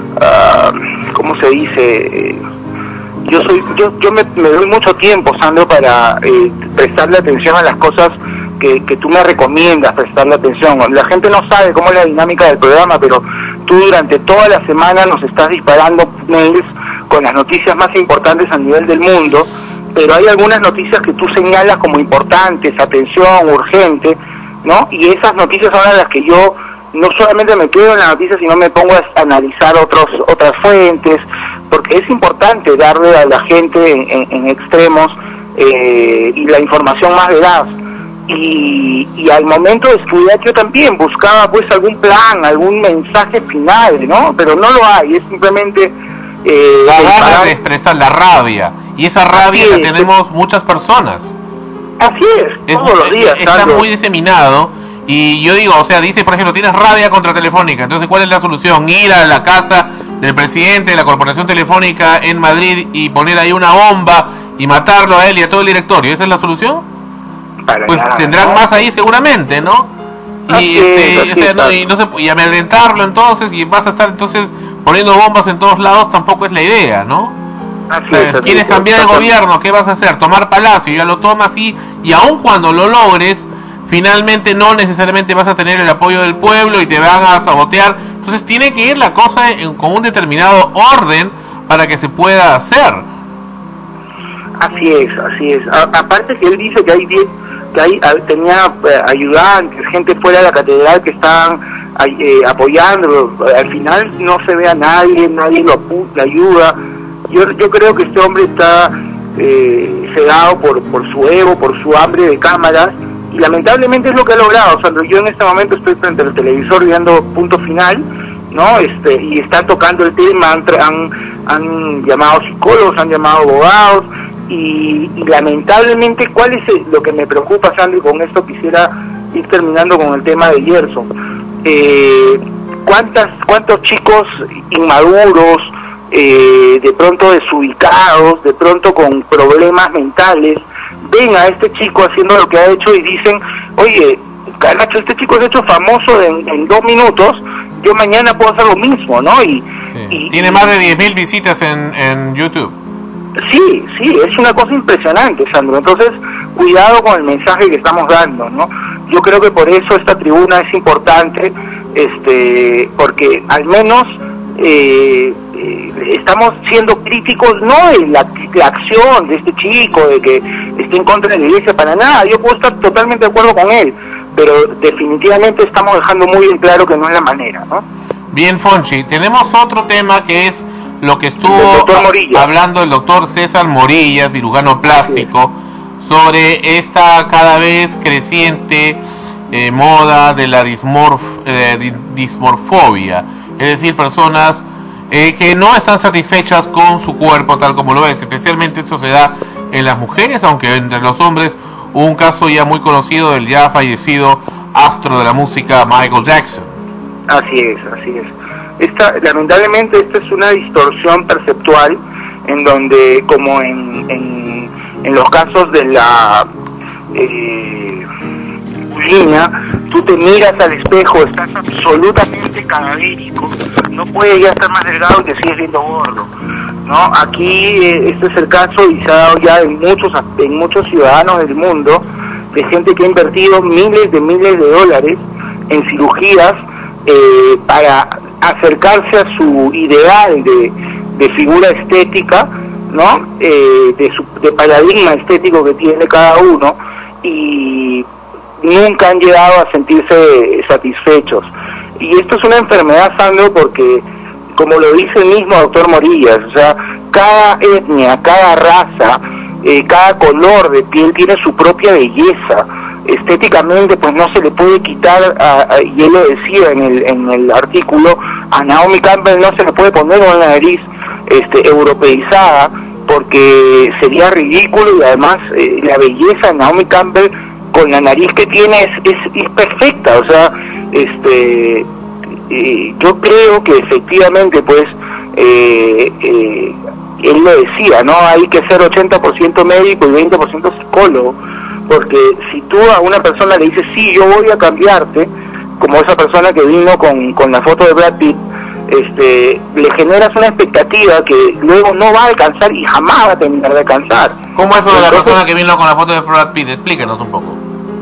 uh, ¿cómo se dice? Yo soy, yo, yo me, me doy mucho tiempo, Sandro, para eh, prestarle atención a las cosas que, que tú me recomiendas prestarle atención. La gente no sabe cómo es la dinámica del programa, pero tú durante toda la semana nos estás disparando mails con las noticias más importantes a nivel del mundo, pero hay algunas noticias que tú señalas como importantes, atención, urgente, ¿no? Y esas noticias son las que yo no solamente me quedo en la noticia, sino me pongo a analizar otros otras fuentes, porque es importante darle a la gente en, en, en extremos eh, y la información más veraz. Y, y al momento de estudiar yo también buscaba pues algún plan, algún mensaje final, ¿no? Pero no lo hay, es simplemente eh, la ganas para... de expresar la rabia, y esa rabia Así la es, tenemos muchas personas. Así es, es todos los días. Está Sandro. muy diseminado, y yo digo, o sea, dice, por ejemplo, tienes rabia contra Telefónica, entonces ¿cuál es la solución? Ir a la casa del presidente de la Corporación Telefónica en Madrid y poner ahí una bomba y matarlo a él y a todo el directorio? ¿Esa es la solución? Para pues nada, tendrán ¿no? más ahí seguramente, ¿no? Y, este, o sea, no, y, no se, y amedrentarlo entonces, y vas a estar entonces poniendo bombas en todos lados, tampoco es la idea, ¿no? Así O sea, es, quieres así cambiar es. el gobierno, ¿qué vas a hacer? Tomar Palacio, ya lo tomas y, y aun cuando lo logres, finalmente no necesariamente vas a tener el apoyo del pueblo y te van a sabotear. Entonces tiene que ir la cosa en, con un determinado orden para que se pueda hacer. Así es, así es. A, aparte que él dice que hay diez, que hay, a, tenía eh, ayudantes, gente fuera de la catedral que estaban eh, apoyándolo. Al final no se ve a nadie, nadie lo apu le ayuda. Yo, yo creo que este hombre está eh, cegado por, por su ego, por su hambre de cámaras, y lamentablemente es lo que ha logrado. Sandro, yo en este momento estoy frente al televisor viendo Punto Final, ¿no? Este, y están tocando el tema, han, han, han llamado psicólogos, han llamado abogados, y, y lamentablemente, ¿cuál es el, lo que me preocupa, Sandro? Y con esto quisiera ir terminando con el tema de Gerson. Eh, ¿cuántas, ¿Cuántos chicos inmaduros, eh, de pronto desubicados, de pronto con problemas mentales, ven a este chico haciendo lo que ha hecho y dicen, oye, caracho, este chico es hecho famoso en, en dos minutos, yo mañana puedo hacer lo mismo, ¿no? Y, sí. y Tiene más de diez mil visitas en, en YouTube. Sí, sí, es una cosa impresionante, Sandro. Entonces, cuidado con el mensaje que estamos dando, ¿no? Yo creo que por eso esta tribuna es importante, este, porque al menos eh, eh, estamos siendo críticos, no de la, la acción de este chico, de que esté en contra de la iglesia, para nada. Yo puedo estar totalmente de acuerdo con él, pero definitivamente estamos dejando muy bien claro que no es la manera, ¿no? Bien, Fonchi, tenemos otro tema que es lo que estuvo hablando el doctor César Morilla, cirujano plástico, sobre esta cada vez creciente eh, moda de la dismorf, eh, dismorfobia, es decir, personas eh, que no están satisfechas con su cuerpo tal como lo es. Especialmente esto se da en las mujeres, aunque entre los hombres hubo un caso ya muy conocido del ya fallecido astro de la música Michael Jackson. Así es, así es. Esta, lamentablemente esta es una distorsión perceptual en donde, como en, en, en los casos de la eh, bulina, tú te miras al espejo, estás absolutamente cadavérico, no puedes ya estar más delgado y te sigues viendo gordo, ¿no? Aquí eh, este es el caso y se ha dado ya en muchos, en muchos ciudadanos del mundo, de gente que ha invertido miles de miles de dólares en cirugías eh, para acercarse a su ideal de, de figura estética, ¿no? Eh, de, su, de paradigma estético que tiene cada uno, y nunca han llegado a sentirse satisfechos. Y esto es una enfermedad, Sandro, porque, como lo dice el mismo doctor Morillas, o sea, cada etnia, cada raza, eh, cada color de piel tiene su propia belleza. Estéticamente, pues no se le puede quitar, a, a, y él lo decía en el, en el artículo, a Naomi Campbell no se le puede poner una nariz este, europeizada, porque sería ridículo, y además eh, la belleza de Naomi Campbell con la nariz que tiene es, es, es perfecta. O sea, este eh, yo creo que efectivamente, pues, eh, eh, él lo decía, ¿no? Hay que ser ochenta por ciento médico y veinte por ciento psicólogo, porque si tú a una persona le dices, sí, yo voy a cambiarte, como esa persona que vino con, con la foto de Brad Pitt, este, le generas una expectativa que luego no va a alcanzar y jamás va a terminar de alcanzar. ¿Cómo es lo de la persona que vino con la foto de Brad Pitt? Explíquenos un poco.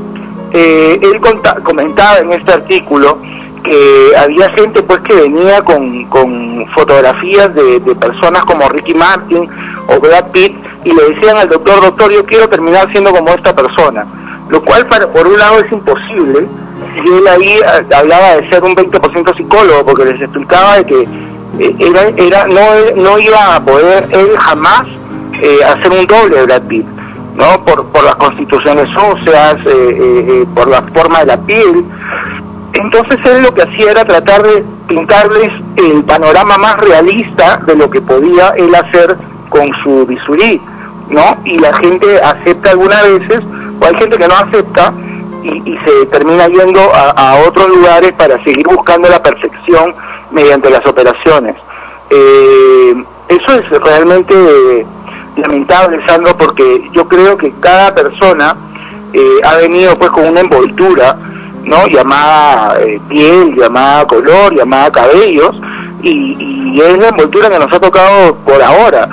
Eh, él comentaba en este artículo que había gente, pues, que venía con, con fotografías de, de personas como Ricky Martin o Brad Pitt, y le decían al doctor, doctor, yo quiero terminar siendo como esta persona, lo cual, para, por un lado, es imposible. Y él ahí hablaba de ser un veinte por ciento psicólogo, porque les explicaba de que eh, era, era no, no iba a poder él jamás eh, hacer un doble de Brad Pitt, ¿no? Por, por las constituciones óseas, eh, eh, eh, por la forma de la piel. Entonces él lo que hacía era tratar de pintarles el panorama más realista de lo que podía él hacer con su bisurí, ¿no? Y la gente acepta algunas veces, o hay gente que no acepta, y, y se termina yendo a, a otros lugares para seguir buscando la perfección mediante las operaciones. Eh, eso es realmente lamentable, Sandro, porque yo creo que cada persona eh, ha venido pues con una envoltura, ¿no? Llamada eh, piel, llamada color, llamada cabellos, y, y es la envoltura que nos ha tocado por ahora,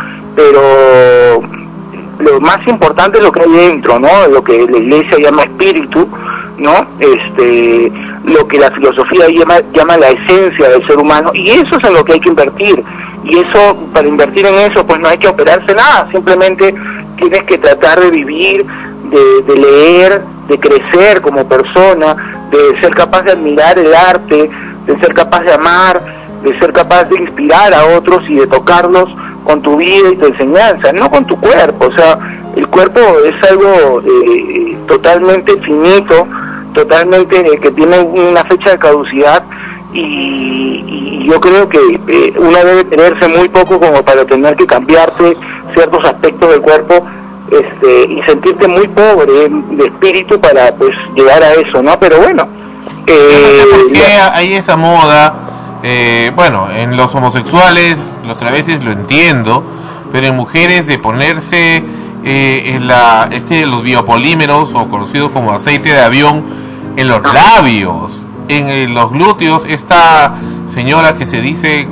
pero lo más importante es lo que hay dentro, ¿no? Lo que la iglesia llama espíritu, ¿no? Este, lo que la filosofía llama, llama la esencia del ser humano, y eso es en lo que hay que invertir, y eso, para invertir en eso, pues no hay que operarse nada, simplemente tienes que tratar de vivir, de, de leer, de crecer como persona, de ser capaz de admirar el arte, de ser capaz de amar, de ser capaz de inspirar a otros y de tocarlos con tu vida y tu enseñanza, no con tu cuerpo. O sea, el cuerpo es algo eh, totalmente finito, totalmente eh, que tiene una fecha de caducidad, y, y yo creo que eh, uno debe tenerse muy poco como para tener que cambiarte ciertos aspectos del cuerpo, este, y sentirte muy pobre de espíritu para pues llegar a eso, ¿no? Pero bueno, eh, no sé por qué hay esa moda. Eh, bueno, en los homosexuales, los travestis lo entiendo, pero en mujeres de ponerse eh, en la, este, los biopolímeros, o conocidos como aceite de avión, en los labios, en eh, los glúteos. Esta señora que se dice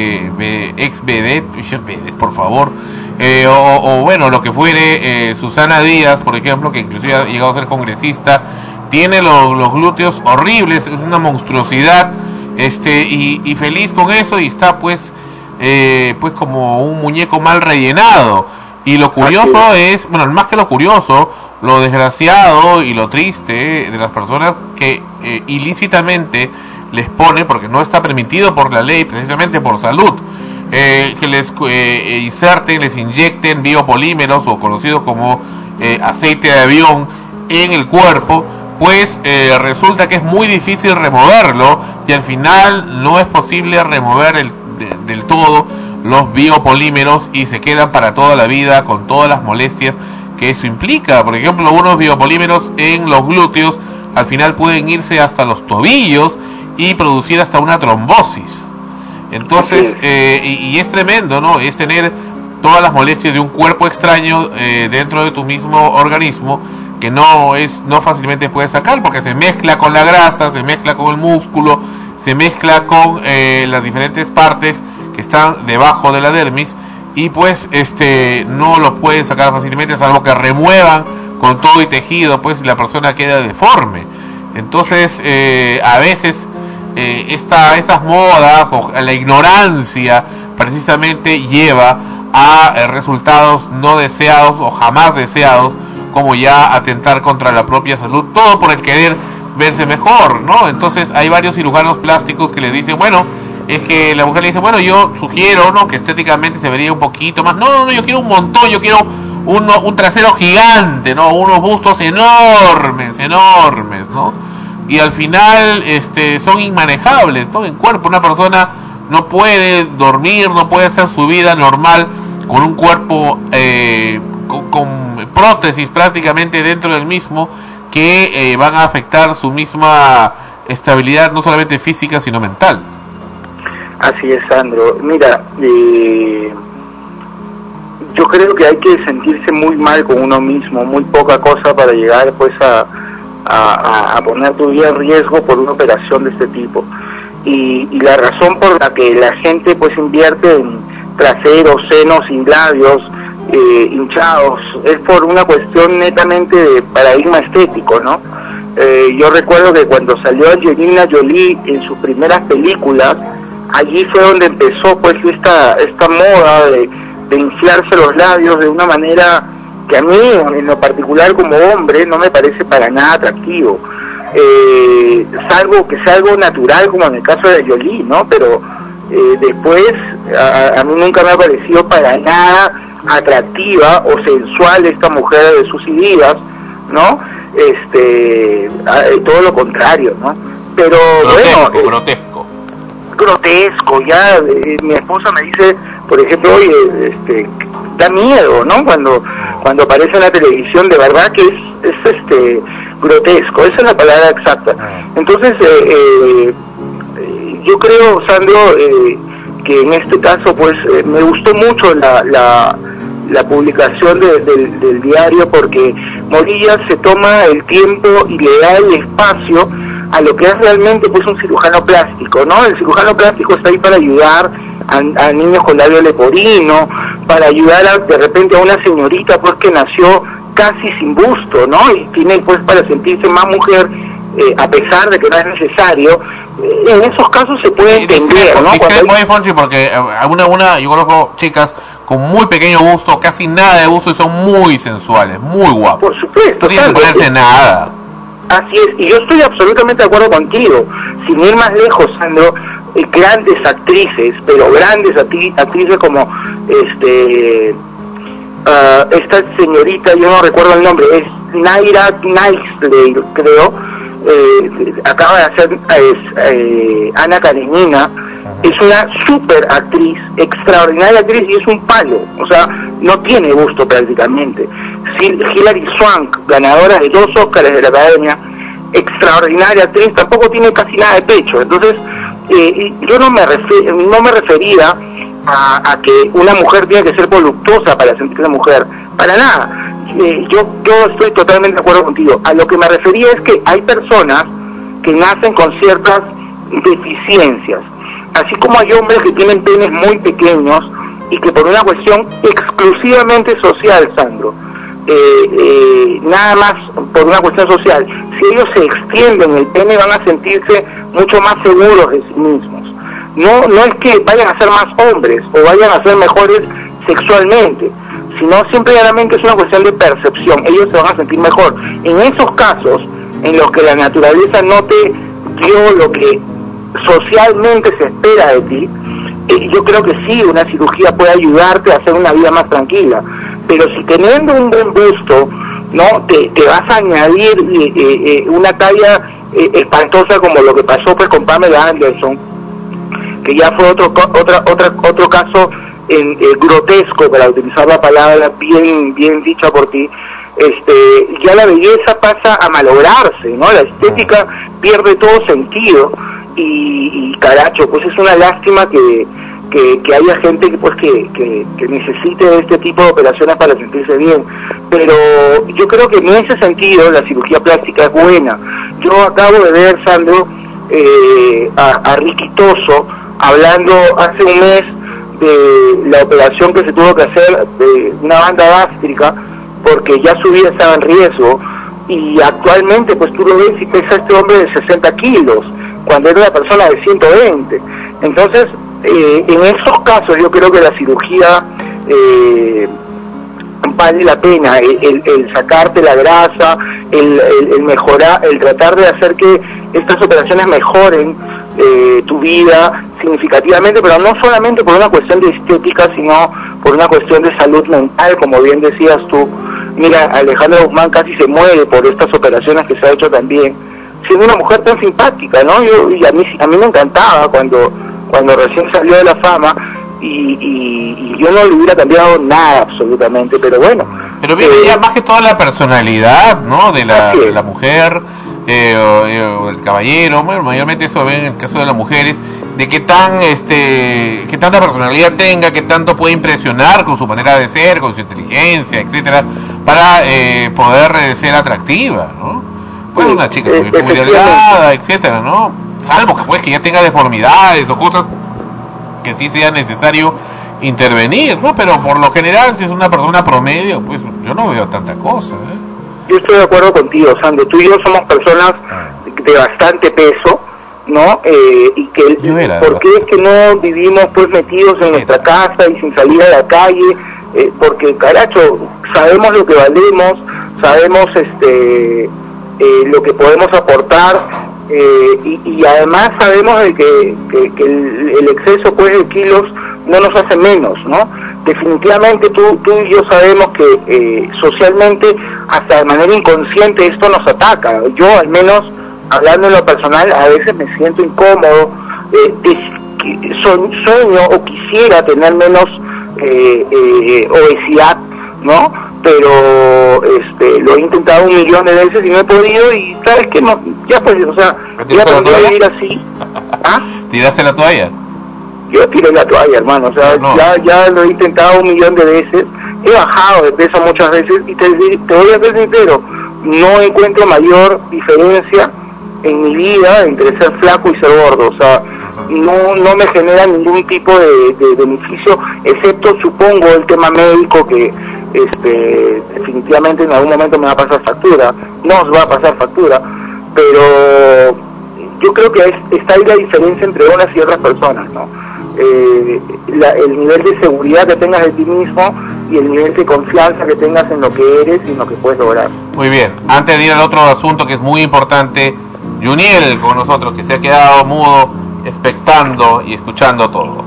eh, ex vedette, por favor, eh, o, o bueno, lo que fuere, eh, Susana Díaz, por ejemplo, que inclusive ha llegado a ser congresista, tiene los, los glúteos horribles, es una monstruosidad. Este y, y feliz con eso, y está pues eh, pues como un muñeco mal rellenado. Y lo curioso es, bueno, más que lo curioso, lo desgraciado y lo triste de las personas que eh, ilícitamente les pone, porque no está permitido por la ley, precisamente por salud, eh, que les eh, inserten, les inyecten biopolímeros, o conocidos como eh, aceite de avión, en el cuerpo. Pues eh, resulta que es muy difícil removerlo, y al final no es posible remover el, de, del todo los biopolímeros, y se quedan para toda la vida con todas las molestias que eso implica. Por ejemplo, unos biopolímeros en los glúteos al final pueden irse hasta los tobillos y producir hasta una trombosis. Entonces, eh, y, y es tremendo, ¿no? Es tener todas las molestias de un cuerpo extraño eh, dentro de tu mismo organismo, que no es no fácilmente puedes sacar, porque se mezcla con la grasa, se mezcla con el músculo, se mezcla con eh, las diferentes partes que están debajo de la dermis, y pues este no los pueden sacar fácilmente, salvo que remuevan con todo y tejido, pues la persona queda deforme. Entonces eh, a veces eh, esta, estas modas o la ignorancia precisamente lleva a eh, resultados no deseados o jamás deseados, como ya atentar contra la propia salud, todo por el querer verse mejor, ¿no? Entonces hay varios cirujanos plásticos que le dicen, bueno, es que la mujer le dice, bueno, yo sugiero, ¿no?, que estéticamente se vería un poquito más. No, no, no, yo quiero un montón, yo quiero uno, un trasero gigante, ¿no?, unos bustos enormes, enormes, ¿no? Y al final este son inmanejables, ¿no? En cuerpo, una persona no puede dormir, no puede hacer su vida normal con un cuerpo eh, con, con prótesis prácticamente dentro del mismo, que eh, van a afectar su misma estabilidad, no solamente física sino mental. Así es, Sandro. Mira, eh, yo creo que hay que sentirse muy mal con uno mismo, muy poca cosa para llegar pues a, a, a poner tu vida en riesgo por una operación de este tipo. Y, y la razón por la que la gente pues invierte en traseros, senos y labios eh, hinchados es por una cuestión netamente de paradigma estético, ¿no? Eh, yo recuerdo que cuando salió Angelina Jolie en sus primeras películas, allí fue donde empezó pues esta esta moda de, de inflarse los labios de una manera que a mí, en lo particular como hombre, no me parece para nada atractivo. Eh, salvo que sea algo natural, como en el caso de Jolie, ¿no? Pero eh, después a, a mí nunca me ha parecido para nada atractiva o sensual esta mujer de sus ideas, ¿no? Este, a, todo lo contrario, ¿no? Pero grotesco, bueno, grotesco. grotesco, ya eh, mi esposa me dice, por ejemplo, oye, este, da miedo, ¿no? Cuando cuando aparece en la televisión, de verdad que es, es este grotesco, esa es la palabra exacta. Entonces, eh, eh, yo creo, Sandro, eh, que en este caso pues eh, me gustó mucho la, la, la publicación de, de, del diario, porque Morillas se toma el tiempo y le da el espacio a lo que es realmente pues un cirujano plástico, ¿no? El cirujano plástico está ahí para ayudar a, a niños con labio leporino, para ayudar a, de repente a una señorita pues que nació casi sin busto, ¿no? Y tiene pues para sentirse más mujer, eh, a pesar de que no es necesario. Eh, en esos casos se puede entender, ¿no? Cuando hay... Fonchi, porque alguna, una, yo conozco chicas con muy pequeño busto, casi nada de busto, y son muy sensuales, muy guapos. Por supuesto. No tienen que ponerse nada. Así es, y yo estoy absolutamente de acuerdo contigo. Sin ir más lejos, Sandro, eh, grandes actrices, pero grandes acti actrices como este uh, esta señorita, yo no recuerdo el nombre, es Naira Knightley, creo, eh, acaba de hacer eh, eh, Ana Karenina. Es una super actriz, extraordinaria actriz, y es un palo, o sea, no tiene gusto prácticamente. Hilary Swank, ganadora de dos Óscares de la Academia, extraordinaria actriz, tampoco tiene casi nada de pecho. Entonces, eh, yo no me, refer no me refería a, a que una mujer tiene que ser voluptuosa para sentirse mujer, para nada. Eh, yo, yo estoy totalmente de acuerdo contigo. A lo que me refería es que hay personas que nacen con ciertas deficiencias, así como hay hombres que tienen penes muy pequeños y que por una cuestión exclusivamente social, Sandro, eh, eh, nada más por una cuestión social, si ellos se extienden el pene van a sentirse mucho más seguros de sí mismos. No, no es que vayan a ser más hombres o vayan a ser mejores sexualmente, sino simplemente es una cuestión de percepción. Ellos se van a sentir mejor. En esos casos en los que la naturaleza no te dio lo que socialmente se espera de ti, eh, yo creo que sí, una cirugía puede ayudarte a hacer una vida más tranquila, pero si teniendo un buen busto, no te, te vas a añadir eh, eh, una talla eh, espantosa como lo que pasó pues con Pamela Anderson, que ya fue otro otra otra otro caso en, eh, grotesco, para utilizar la palabra bien bien dicha por ti. Este, ya la belleza pasa a malograrse, ¿no? La estética pierde todo sentido. Y, y caracho, pues es una lástima que, que, que haya gente que pues que, que, que necesite de este tipo de operaciones para sentirse bien, pero yo creo que en ese sentido la cirugía plástica es buena. Yo acabo de ver, Sandro, eh, a, a Ricky Toso hablando hace un mes de la operación que se tuvo que hacer de una banda gástrica, porque ya su vida estaba en riesgo, y actualmente pues tú lo ves y pesa este hombre de sesenta kilos, cuando era una persona de ciento veinte. Entonces, eh, en esos casos yo creo que la cirugía eh, vale la pena, el, el, el sacarte la grasa, el, el, el mejorar, el tratar de hacer que estas operaciones mejoren eh, tu vida significativamente, pero no solamente por una cuestión de estética, sino por una cuestión de salud mental, como bien decías tú. Mira, Alejandra Guzmán casi se muere por estas operaciones que se ha hecho también, siendo una mujer tan simpática, ¿no? Yo, y a mí a mí me encantaba cuando cuando recién salió de la fama, y, y, y yo no le hubiera cambiado nada absolutamente, pero bueno. Pero viene eh, ya más que toda la personalidad, ¿no? De la, de la mujer eh, o, eh, o el caballero, bueno, mayormente eso ven en el caso de las mujeres, de qué tan este qué tanta personalidad tenga, qué tanto puede impresionar con su manera de ser, con su inteligencia, etcétera, para eh, poder eh, ser atractiva, ¿no? Pues una chica muy, muy delgada, etcétera, ¿no? Salvo que pues que ya tenga deformidades o cosas que sí sea necesario intervenir, ¿no? Pero por lo general, si es una persona promedio, pues yo no veo tanta cosa, ¿eh? Yo estoy de acuerdo contigo, Sandro. Tú y yo somos personas de bastante peso, ¿no? Eh, y que ¿por qué es que no vivimos pues metidos en nuestra casa y sin salir a la calle? Eh, porque caracho, sabemos lo que valemos, sabemos este eh, lo que podemos aportar, eh, y, y además sabemos de que, que, que el, el exceso pues de kilos no nos hace menos, ¿no? Definitivamente tú, tú y yo sabemos que eh, socialmente, hasta de manera inconsciente, esto nos ataca. Yo al menos, hablando en lo personal, a veces me siento incómodo, eh, de, sueño o quisiera tener menos eh, eh, obesidad, ¿no? Pero este, lo he intentado un millón de veces y no he podido, y sabes que no, ya pues, o sea, ya aprendí a vivir así. ¿Ah? ¿Tiraste la toalla? yo tiré la toalla, hermano. O sea, no. ya, ya lo he intentado un millón de veces, he bajado de peso muchas veces y te, te voy a ser sincero, no encuentro mayor diferencia en mi vida entre ser flaco y ser gordo. O sea, no no me genera ningún tipo de, de beneficio, excepto, supongo, el tema médico, que este definitivamente en algún momento me va a pasar factura, nos va a pasar factura, pero yo creo que es, está ahí la diferencia entre unas y otras personas, ¿no? Eh, la, el nivel de seguridad que tengas de ti mismo y el nivel de confianza que tengas en lo que eres y en lo que puedes lograr. Muy bien, antes de ir al otro asunto que es muy importante, Juniel con nosotros, que se ha quedado mudo, expectando y escuchando todo.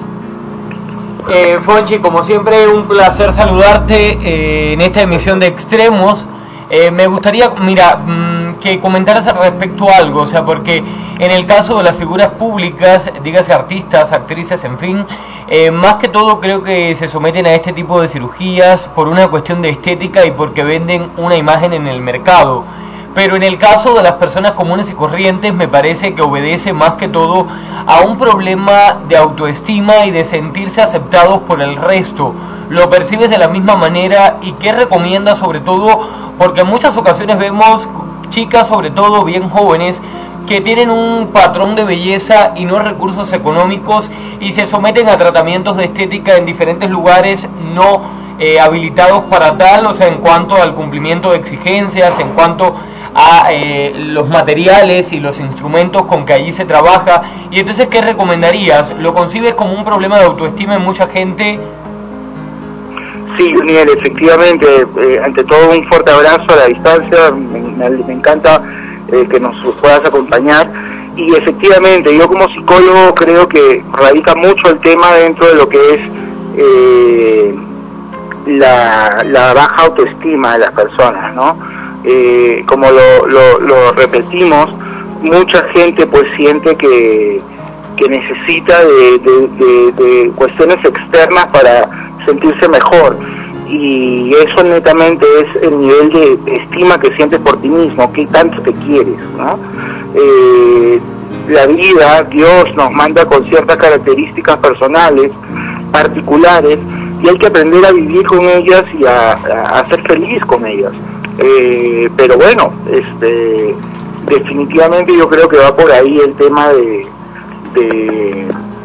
Eh, Fonchi, como siempre, un placer saludarte eh, en esta emisión de Extremos. Eh, me gustaría, mira, mmm, que comentaras al respecto algo, o sea, porque en el caso de las figuras públicas, dígase artistas, actrices, en fin, eh, más que todo creo que se someten a este tipo de cirugías por una cuestión de estética y porque venden una imagen en el mercado. Pero en el caso de las personas comunes y corrientes me parece que obedece más que todo a un problema de autoestima y de sentirse aceptados por el resto. ¿Lo percibes de la misma manera? ¿Y qué recomiendas sobre todo? Porque en muchas ocasiones vemos chicas, sobre todo bien jóvenes, que tienen un patrón de belleza y no recursos económicos y se someten a tratamientos de estética en diferentes lugares no eh, habilitados para tal, o sea, en cuanto al cumplimiento de exigencias, en cuanto a eh, los materiales y los instrumentos con que allí se trabaja. Y entonces, ¿qué recomendarías? ¿Lo concibes como un problema de autoestima en mucha gente? Sí, Daniel, efectivamente, eh, ante todo un fuerte abrazo a la distancia, me, me, me encanta eh, que nos puedas acompañar. Y efectivamente, yo como psicólogo creo que radica mucho el tema dentro de lo que es eh, la, la baja autoestima de las personas, ¿no? Eh, como lo, lo, lo repetimos, mucha gente pues siente que, que necesita de, de, de, de cuestiones externas para sentirse mejor, y eso netamente es el nivel de estima que sientes por ti mismo, qué tanto te quieres, ¿no? Eh, la vida, Dios nos manda con ciertas características personales, particulares, y hay que aprender a vivir con ellas y a, a, a ser feliz con ellas. Eh, pero bueno, este, definitivamente yo creo que va por ahí el tema de, de,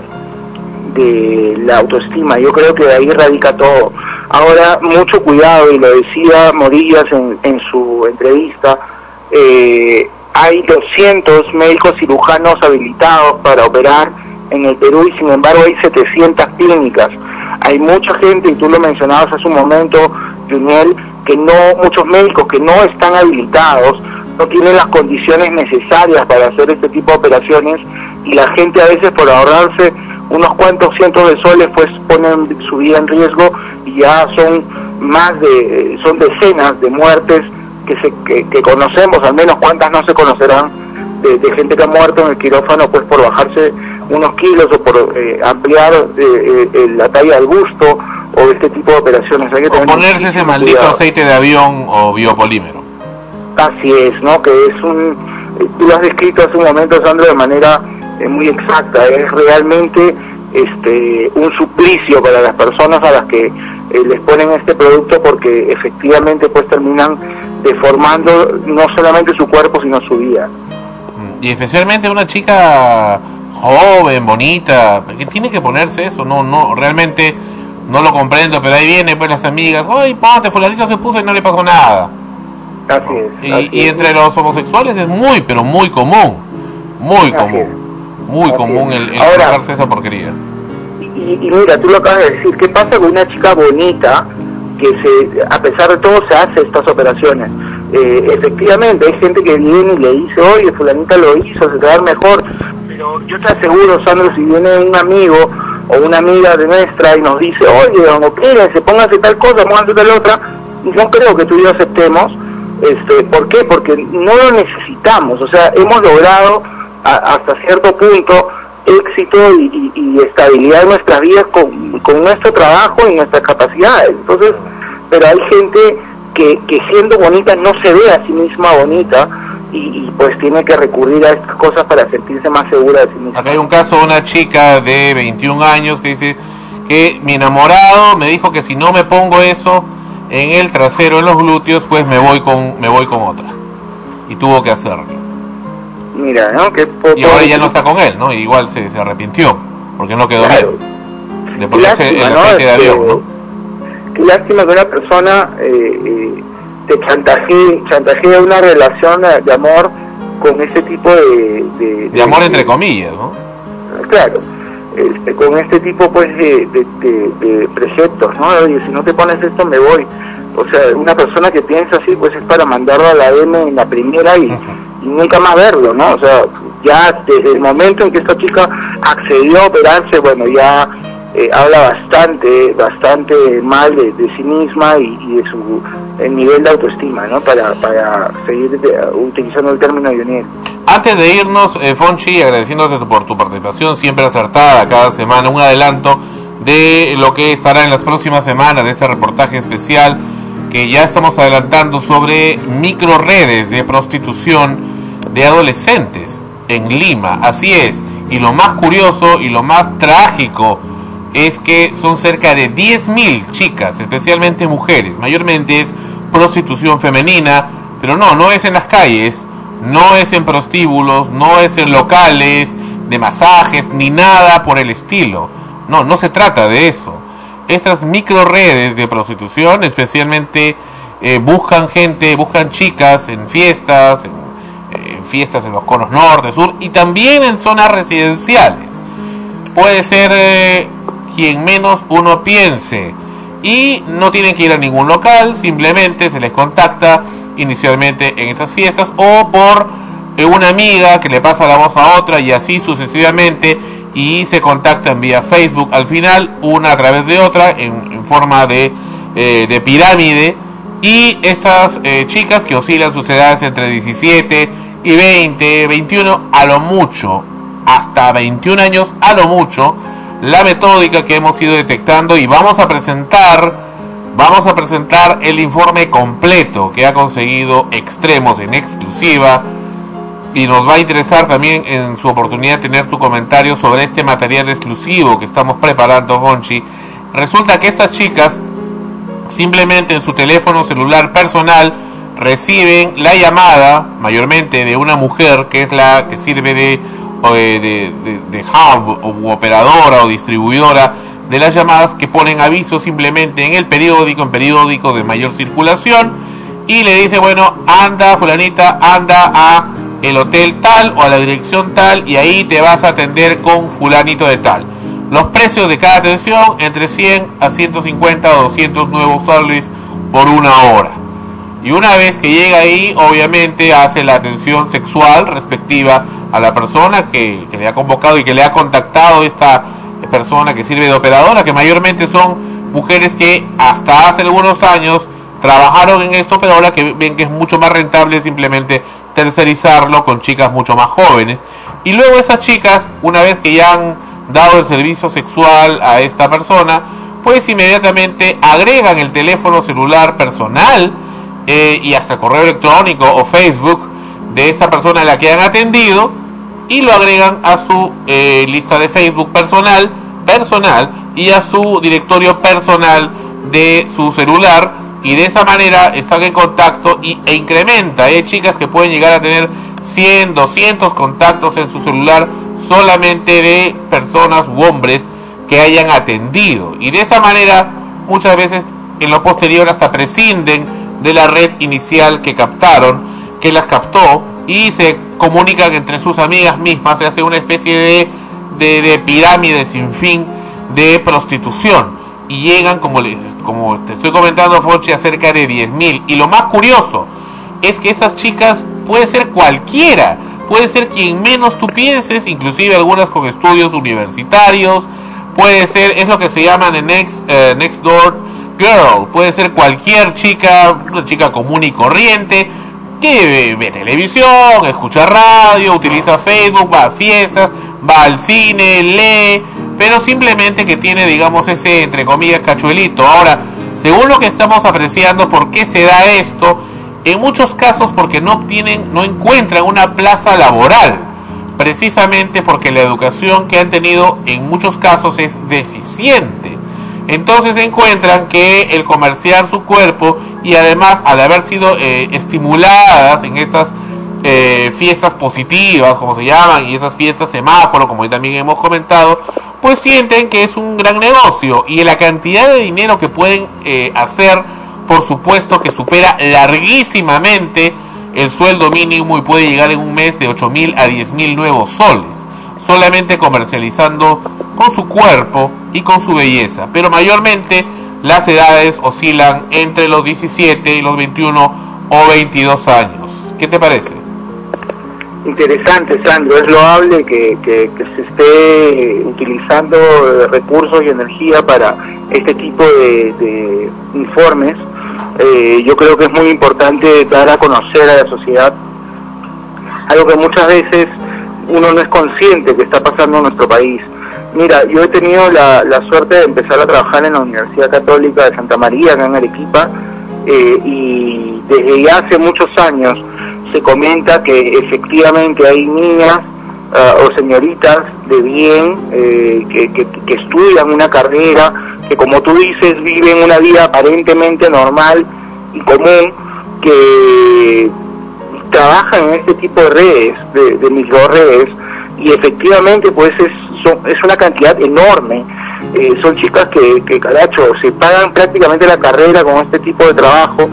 de la autoestima. Yo creo que de ahí radica todo. Ahora, mucho cuidado, y lo decía Morillas en, en su entrevista, eh, hay doscientos médicos cirujanos habilitados para operar en el Perú, y sin embargo hay setecientas clínicas. Hay mucha gente, y tú lo mencionabas hace un momento, Juniel, que no, muchos médicos que no están habilitados, no tienen las condiciones necesarias para hacer este tipo de operaciones, y la gente a veces, por ahorrarse unos cuantos cientos de soles, pues ponen su vida en riesgo, y ya son más de, son decenas de muertes que, se, que, que conocemos, al menos cuántas no se conocerán, de, de gente que ha muerto en el quirófano pues por bajarse unos kilos o por eh, ampliar eh, eh, la talla del busto, o este tipo de operaciones. Hay que o ponerse ese maldito cuidado. Aceite de avión o biopolímero. Así es, ¿no? Que es un, tú lo has descrito hace un momento, Sandro, de manera eh, muy exacta. Es realmente este un suplicio para las personas a las que eh, les ponen este producto, porque efectivamente pues terminan deformando no solamente su cuerpo sino su vida. Y especialmente una chica joven, bonita, que tiene que ponerse eso. No, no, realmente no lo comprendo, pero ahí vienen pues las amigas, ay, ponte, fulanito se puso y no le pasó nada. Así es. Y, así y es. entre los homosexuales es muy, pero muy común, muy Así común, es. muy Así común es. el, el Ahora, colocarse esa porquería. Y, y mira, tú lo acabas de decir, ¿qué pasa con una chica bonita que se, a pesar de todo se hace estas operaciones? Eh, efectivamente, hay gente que viene y le dice, oye, fulanita lo hizo, se te va a ver mejor, pero yo te aseguro, Sandro, si viene un amigo o una amiga de nuestra y nos dice, oye, opérense, pónganse tal cosa, pónganse tal otra, no creo que tú y yo aceptemos. Este, ¿por qué? Porque no lo necesitamos, o sea, hemos logrado a, hasta cierto punto éxito y, y, y estabilidad en nuestras vidas con, con nuestro trabajo y nuestras capacidades. Entonces, pero hay gente que, que siendo bonita no se ve a sí misma bonita, y, y pues tiene que recurrir a estas cosas para sentirse más segura de sí misma. Acá hay un caso de una chica de veintiún años que dice que mi enamorado me dijo que si no me pongo eso en el trasero, en los glúteos, pues me voy con me voy con otra, y tuvo que hacerlo. Mira, ¿no? Que y ahora ya no está con él, ¿no? Igual se, se arrepintió porque no quedó claro. bien de ponerse el ¿no? aceite de avión, ¿no? Qué lástima que una persona eh, eh, te chantajee, chantajea una relación de amor con ese tipo de... De, de amor de, entre comillas, ¿no? Claro, este, con este tipo pues de, de, de, de preceptos, ¿no? Oye, si no te pones esto me voy. O sea, una persona que piensa así pues es para mandarlo a la M en la primera y, uh-huh. y nunca más verlo, ¿no? O sea, ya desde el momento en que esta chica accedió a operarse, bueno, ya... Eh, habla bastante, bastante mal de, de sí misma y, y de su el nivel de autoestima, ¿no? Para, para seguir de, utilizando el término de Yoniel. Antes de irnos, eh, Fonchi, agradeciéndote por tu participación siempre acertada cada semana, un adelanto de lo que estará en las próximas semanas, de ese reportaje especial que ya estamos adelantando sobre microredes de prostitución de adolescentes en Lima. Así es, y lo más curioso y lo más trágico es que son cerca de diez mil chicas, especialmente mujeres. Mayormente es prostitución femenina, pero no, no es en las calles, no es en prostíbulos, no es en locales de masajes, ni nada por el estilo. No, no se trata de eso. Estas microredes de prostitución especialmente eh, buscan gente, buscan chicas en fiestas, en, eh, en fiestas en los conos norte, sur y también en zonas residenciales. Puede ser... Eh, quien menos uno piense, y no tienen que ir a ningún local, simplemente se les contacta inicialmente en esas fiestas o por eh, una amiga que le pasa la voz a otra y así sucesivamente, y se contactan vía Facebook, al final una a través de otra en, en forma de, eh, de pirámide, y estas eh, chicas que oscilan sus edades entre diecisiete y veinte, veintiuno a lo mucho, hasta veintiún años a lo mucho, la metódica que hemos ido detectando, y vamos a presentar vamos a presentar el informe completo que ha conseguido Extremos en exclusiva, y nos va a interesar también en su oportunidad tener tu comentario sobre este material exclusivo que estamos preparando, Fonchi. Resulta que estas chicas simplemente en su teléfono celular personal reciben la llamada, mayormente de una mujer que es la que sirve de De, de, de hub o operadora o distribuidora de las llamadas, que ponen avisos simplemente en el periódico, en periódicos de mayor circulación, y le dice, bueno, anda fulanita, anda a el hotel tal o a la dirección tal, y ahí te vas a atender con fulanito de tal. Los precios de cada atención entre cien a ciento cincuenta o doscientos nuevos soles por una hora. Y una vez que llega ahí, obviamente hace la atención sexual respectiva a la persona que, que le ha convocado y que le ha contactado esta persona que sirve de operadora, que mayormente son mujeres que hasta hace algunos años trabajaron en esto, pero ahora que ven que es mucho más rentable simplemente tercerizarlo con chicas mucho más jóvenes. Y luego esas chicas, una vez que ya han dado el servicio sexual a esta persona, pues inmediatamente agregan el teléfono celular personal eh, y hasta el correo electrónico o Facebook de esta persona a la que han atendido, y lo agregan a su eh, lista de Facebook personal personal y a su directorio personal de su celular, y de esa manera están en contacto y, e incrementa. Hay chicas que pueden llegar a tener cien, doscientos contactos en su celular solamente de personas u hombres que hayan atendido, y de esa manera muchas veces en lo posterior hasta prescinden de la red inicial que captaron, que las captó, y se comunican entre sus amigas mismas. Se hace una especie de, de, de pirámide sin fin de prostitución, y llegan, como, les, como te estoy comentando, Fonchi, a cerca de diez mil. Y lo más curioso es que esas chicas puede ser cualquiera, puede ser quien menos tú pienses, inclusive algunas con estudios universitarios, puede ser, es lo que se llama de next, uh, next door girl, puede ser cualquier chica, una chica común y corriente, que ve, ve televisión, escucha radio, utiliza Facebook, va a fiestas, va al cine, lee, pero simplemente que tiene, digamos, ese, entre comillas, cachuelito. Ahora, según lo que estamos apreciando, ¿por qué se da esto? en muchos casos porque no obtienen, no encuentran una plaza laboral, precisamente porque la educación que han tenido en muchos casos es deficiente. Entonces encuentran que el comerciar su cuerpo, y además al haber sido eh, estimuladas en estas eh, fiestas positivas, como se llaman, y esas fiestas semáforo, como hoy también hemos comentado, pues sienten que es un gran negocio, y la cantidad de dinero que pueden eh, hacer, por supuesto que supera larguísimamente el sueldo mínimo y puede llegar en un mes de ocho mil a diez mil nuevos soles, solamente comercializando con su cuerpo y con su belleza. Pero mayormente las edades oscilan entre los diecisiete y los veintiuno o veintidós años. ¿Qué te parece? Interesante, Sandro. Es loable que, que, que se esté utilizando recursos y energía para este tipo de, de informes. Eh, yo creo que es muy importante dar a conocer a la sociedad algo que muchas veces uno no es consciente que está pasando en nuestro país. Mira, yo he tenido la, la suerte de empezar a trabajar en la Universidad Católica de Santa María, acá en Arequipa, eh, y desde ya hace muchos años se comenta que efectivamente hay niñas uh, o señoritas de bien eh, que, que, que estudian una carrera, que como tú dices viven una vida aparentemente normal y común, que trabajan en este tipo de redes, de, de microredes, y efectivamente pues es, son, es una cantidad enorme. Eh, son chicas que, que caracho, se pagan prácticamente la carrera con este tipo de trabajo,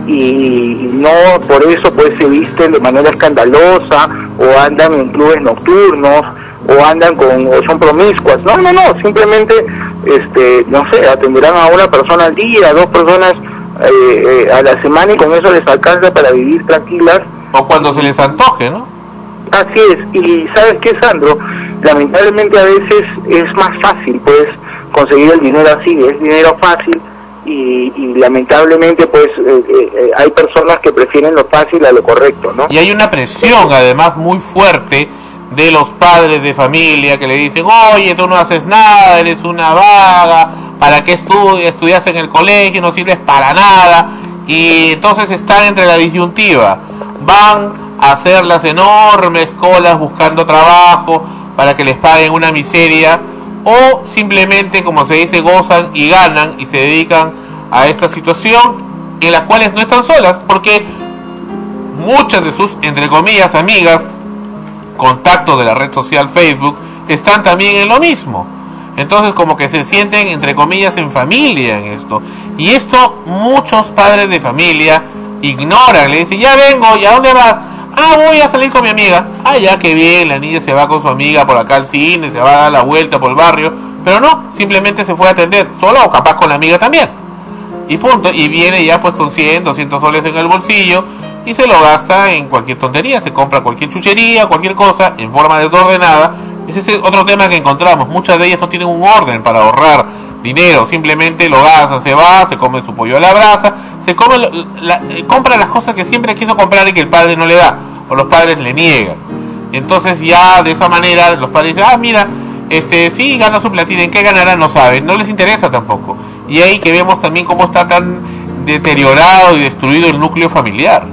y no por eso pues se visten de manera escandalosa o andan en clubes nocturnos o andan con o son promiscuas. No, no, no, simplemente este no sé, atenderán a una persona al día, a dos personas eh, eh, a la semana, y con eso les alcanza para vivir tranquilas. O cuando se les antoje, ¿no? Así es. Y ¿sabes qué, Sandro? Lamentablemente a veces es más fácil pues conseguir el dinero así, es dinero fácil. Y, y lamentablemente pues eh, eh, hay personas que prefieren lo fácil a lo correcto, ¿no? Y hay una presión además muy fuerte de los padres de familia que le dicen: oye, tú no haces nada, eres una vaga, ¿para qué estudias? Estudias en el colegio, no sirves para nada. Y entonces están entre la disyuntiva: van a hacer las enormes colas buscando trabajo para que les paguen una miseria, o simplemente, como se dice, gozan y ganan y se dedican a esta situación en las cuales no están solas, porque muchas de sus, entre comillas, amigas, contactos de la red social Facebook, están también en lo mismo. Entonces como que se sienten, entre comillas, en familia en esto. Y esto muchos padres de familia ignoran, le dicen: ya vengo, ¿y a dónde vas? Ah, voy a salir con mi amiga. Ah, ya, qué bien, la niña se va con su amiga por acá al cine, se va a dar la vuelta por el barrio. Pero no, simplemente se fue a atender, sola o capaz con la amiga también. Y punto, y viene ya pues con cien, doscientos soles en el bolsillo y se lo gasta en cualquier tontería, se compra cualquier chuchería, cualquier cosa, en forma desordenada. Ese es otro tema que encontramos, muchas de ellas no tienen un orden para ahorrar dinero, simplemente lo gasta, se va, se come su pollo a la brasa, se come la, la, compra las cosas que siempre quiso comprar y que el padre no le da, o los padres le niegan. Entonces ya de esa manera los padres dicen: ah, mira, este sí gana su platina, ¿en qué ganará? No saben, no les interesa tampoco. Y ahí que vemos también cómo está tan deteriorado y destruido el núcleo familiar.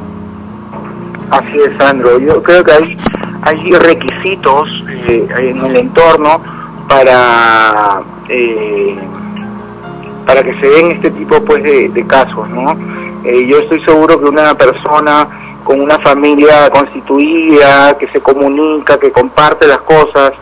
Así es, Sandro. Yo creo que hay, hay requisitos eh, en el entorno para eh, para que se den este tipo pues de, de casos, ¿no? Eh, yo estoy seguro que una persona con una familia constituida, que se comunica, que comparte las cosas,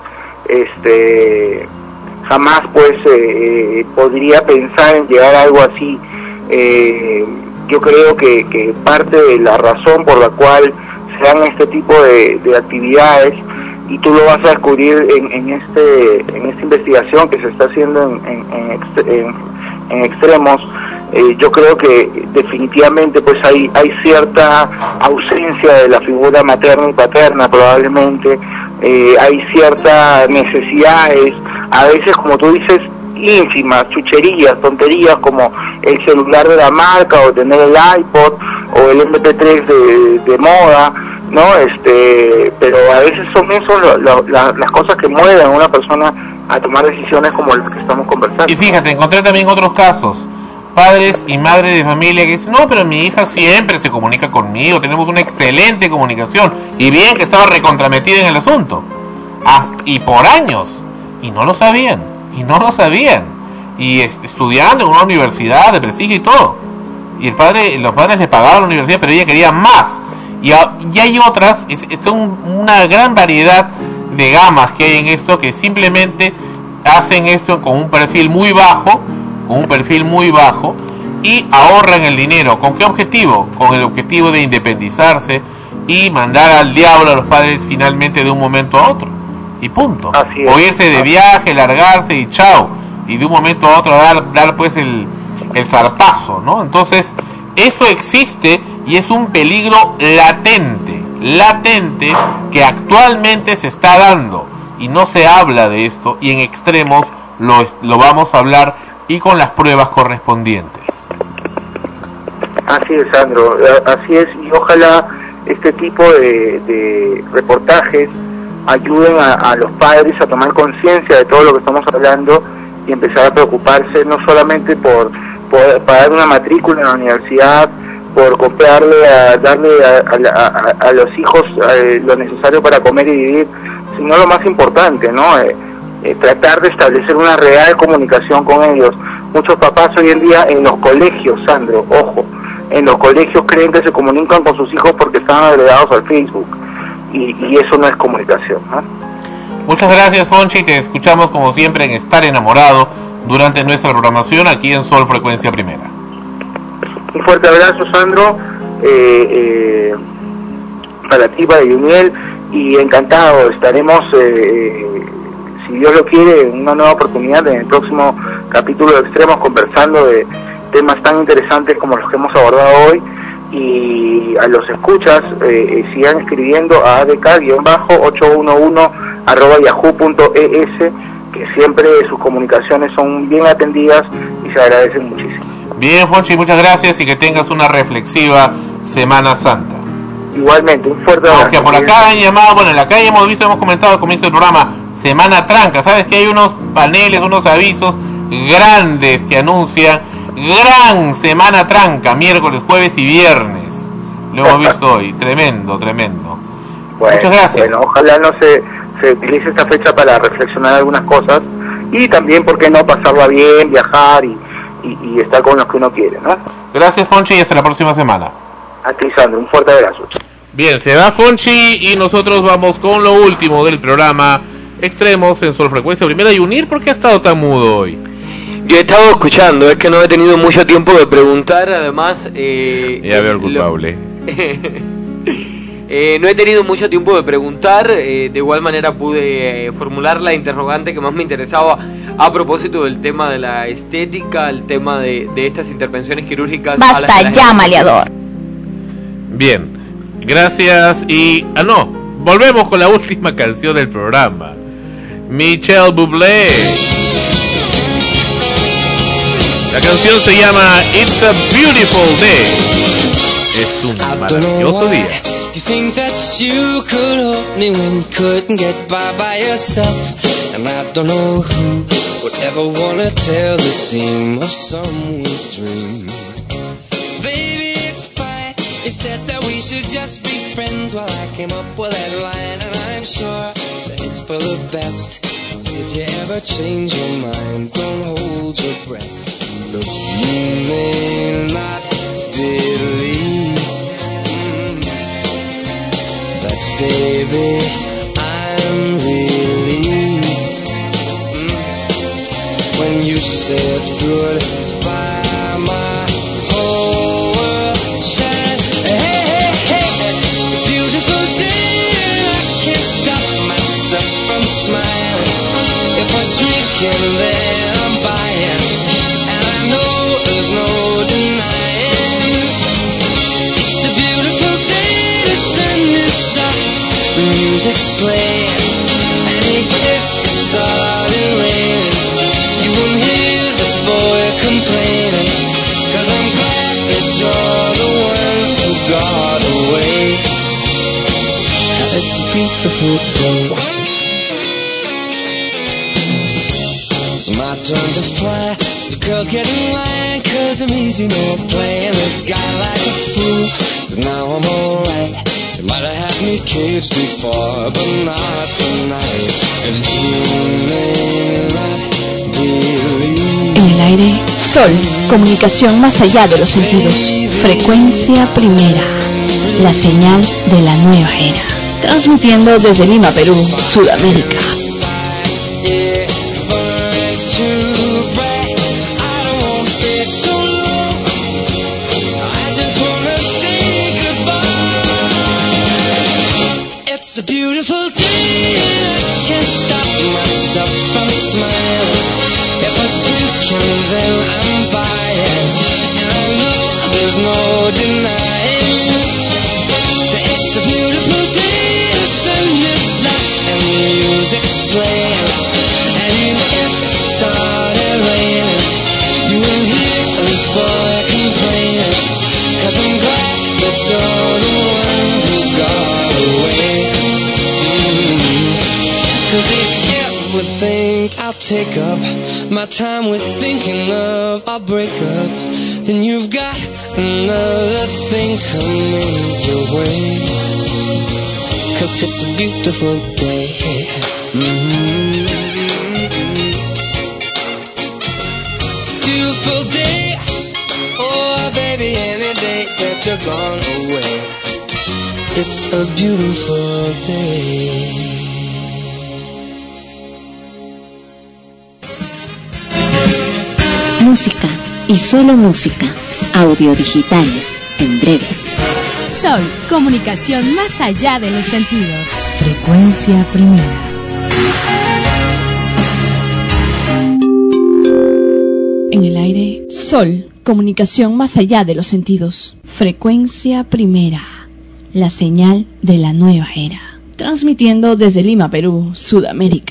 este jamás pues eh, podría pensar en llegar a algo así. Eh, yo creo que, que parte de la razón por la cual se dan este tipo de, de actividades, y tú lo vas a descubrir en, en este en esta investigación que se está haciendo en, en, en, extre, en, en extremos, eh, yo creo que definitivamente pues hay hay cierta ausencia de la figura materna y paterna probablemente, eh, hay ciertas necesidades, a veces como tú dices, ínfimas, chucherías, tonterías como el celular de la marca, o tener el iPod o el eme pe tres de, de moda, ¿no? Este, pero a veces son eso lo, lo, la, las cosas que mueven a una persona a tomar decisiones como las que estamos conversando. Y fíjate, encontré también otros casos. padres y madres de familia que dicen, no, pero mi hija siempre se comunica conmigo, tenemos una excelente comunicación, y bien que estaba recontrametida en el asunto, hasta, y por años, y no lo sabían, y no lo sabían, y est- estudiando en una universidad de prestigio y todo, y el padre, los padres le pagaban la universidad, pero ella quería más, y, a, y hay otras, es, es un, una gran variedad de gamas que hay en esto, que simplemente hacen esto con un perfil muy bajo, con un perfil muy bajo, y ahorran el dinero. ¿Con qué objetivo? Con el objetivo de independizarse y mandar al diablo a los padres finalmente de un momento a otro, y punto. O irse de viaje, largarse y chao, y de un momento a otro dar, dar pues el, el zarpazo, ¿no? Entonces, eso existe y es un peligro latente, latente, que actualmente se está dando, y no se habla de esto, y en extremos lo, lo vamos a hablar, y con las pruebas correspondientes. Así es, Sandro, así es, y ojalá este tipo de, de reportajes ayuden a, a los padres a tomar conciencia de todo lo que estamos hablando y empezar a preocuparse no solamente por, por pagar una matrícula en la universidad, por comprarle, a, darle a, a, a, a los hijos eh, lo necesario para comer y vivir, sino lo más importante, ¿no? Eh, Eh, tratar de establecer una real comunicación con ellos. Muchos papás hoy en día en los colegios, Sandro, ojo, en los colegios creen que se comunican con sus hijos porque están agregados al Facebook, y, y eso no es comunicación, ¿no? Muchas gracias, Fonchi, te escuchamos como siempre en Estar Enamorado durante nuestra programación aquí en Sol Frecuencia Primera. Un fuerte abrazo, Sandro, eh, eh, para ti, para Yuniel, y encantado, estaremos eh, si Dios lo quiere, en una nueva oportunidad en el próximo capítulo de Extremos, conversando de temas tan interesantes como los que hemos abordado hoy. Y a los escuchas, eh, sigan escribiendo a a d k ocho uno uno arroba yahoo punto e s, que siempre sus comunicaciones son bien atendidas y se agradecen muchísimo. Bien, Fonchi, muchas gracias, y que tengas una reflexiva Semana Santa. Igualmente, un fuerte abrazo. Aunque por acá han llamado, bueno, en la calle hemos visto, hemos comentado al comienzo del programa, Semana Tranca, sabes que hay unos paneles, unos avisos grandes que anuncian gran Semana Tranca, miércoles, jueves y viernes. Lo hemos visto hoy, tremendo, tremendo. Bueno, muchas gracias. Bueno, ojalá no se, se utilice esta fecha para reflexionar algunas cosas, y también, ¿por qué no pasarla bien, viajar y, y, y estar con los que uno quiere, ¿no? Gracias, Fonchi, y hasta la próxima semana. A ti, Sandro, un fuerte abrazo. Bien, se va Fonchi y nosotros vamos con lo último del programa Extremos en Sol Frecuencia Primera. Y Unir, ¿por qué ha estado tan mudo hoy? Yo he estado escuchando, es que no he tenido mucho tiempo de preguntar, además... Eh, ya veo el culpable. Lo... eh, no he tenido mucho tiempo de preguntar, eh, de igual manera pude eh, formular la interrogante que más me interesaba a propósito del tema de la estética, el tema de, de estas intervenciones quirúrgicas. Basta ya, maleador. Bien, gracias y... Ah, no, volvemos con la última canción del programa. Michel Bublé. La canción se llama It's a Beautiful Day. Es un maravilloso día. You think that you could hold me when you couldn't get by by yourself, and I don't know who would ever wanna tell the seam of someone's dream. Baby, it's fine. You said that we should just be friends. Well, I came up with that line, and I'm sure that it's for the best. If you ever change your mind, don't hold your breath. Look, you may not believe mm, that, baby, I'm relieved mm, when you said goodbye. My whole world shined. Hey, hey, hey, it's a beautiful day, and I can't stop myself from smiling. If I drink and then I'm buying, and I know there's no denying. It's a beautiful day, the sun is up, the music's playing, and even if it started raining, you won't hear this boy complaining, 'cause I'm glad that you're the one who got away. It's a beautiful day. It's my turn to fly, so girls get in line, cause I'm easy, no playing this guy like a fool, cause now I'm alright. You might have had me caged before, but not tonight. And you may not believe. En el aire, Sol, comunicación más allá de los sentidos. Frecuencia primera, la señal de la nueva era. Transmitiendo desde Lima, Perú, Sudamérica. It's a beautiful day, I can't stop myself from smiling. If I drink and then I'm buying, and I know there's no denying that it's a beautiful day. The sun is up and the music's playing, and even if it started raining, you won't hear this boy complaining, cause I'm glad that you're the one who got away. Cause if you would think I'll take up my time with thinking of our breakup, then you've got another thing coming your way. Cause it's a beautiful day. Mm-hmm. Beautiful day. Oh baby, any day that you're gone away, it's a beautiful day. Música y solo música. Audio digitales, en breve. Sol, comunicación más allá de los sentidos. Frecuencia primera. En el aire, Sol, comunicación más allá de los sentidos. Frecuencia primera, la señal de la nueva era. Transmitiendo desde Lima, Perú, Sudamérica.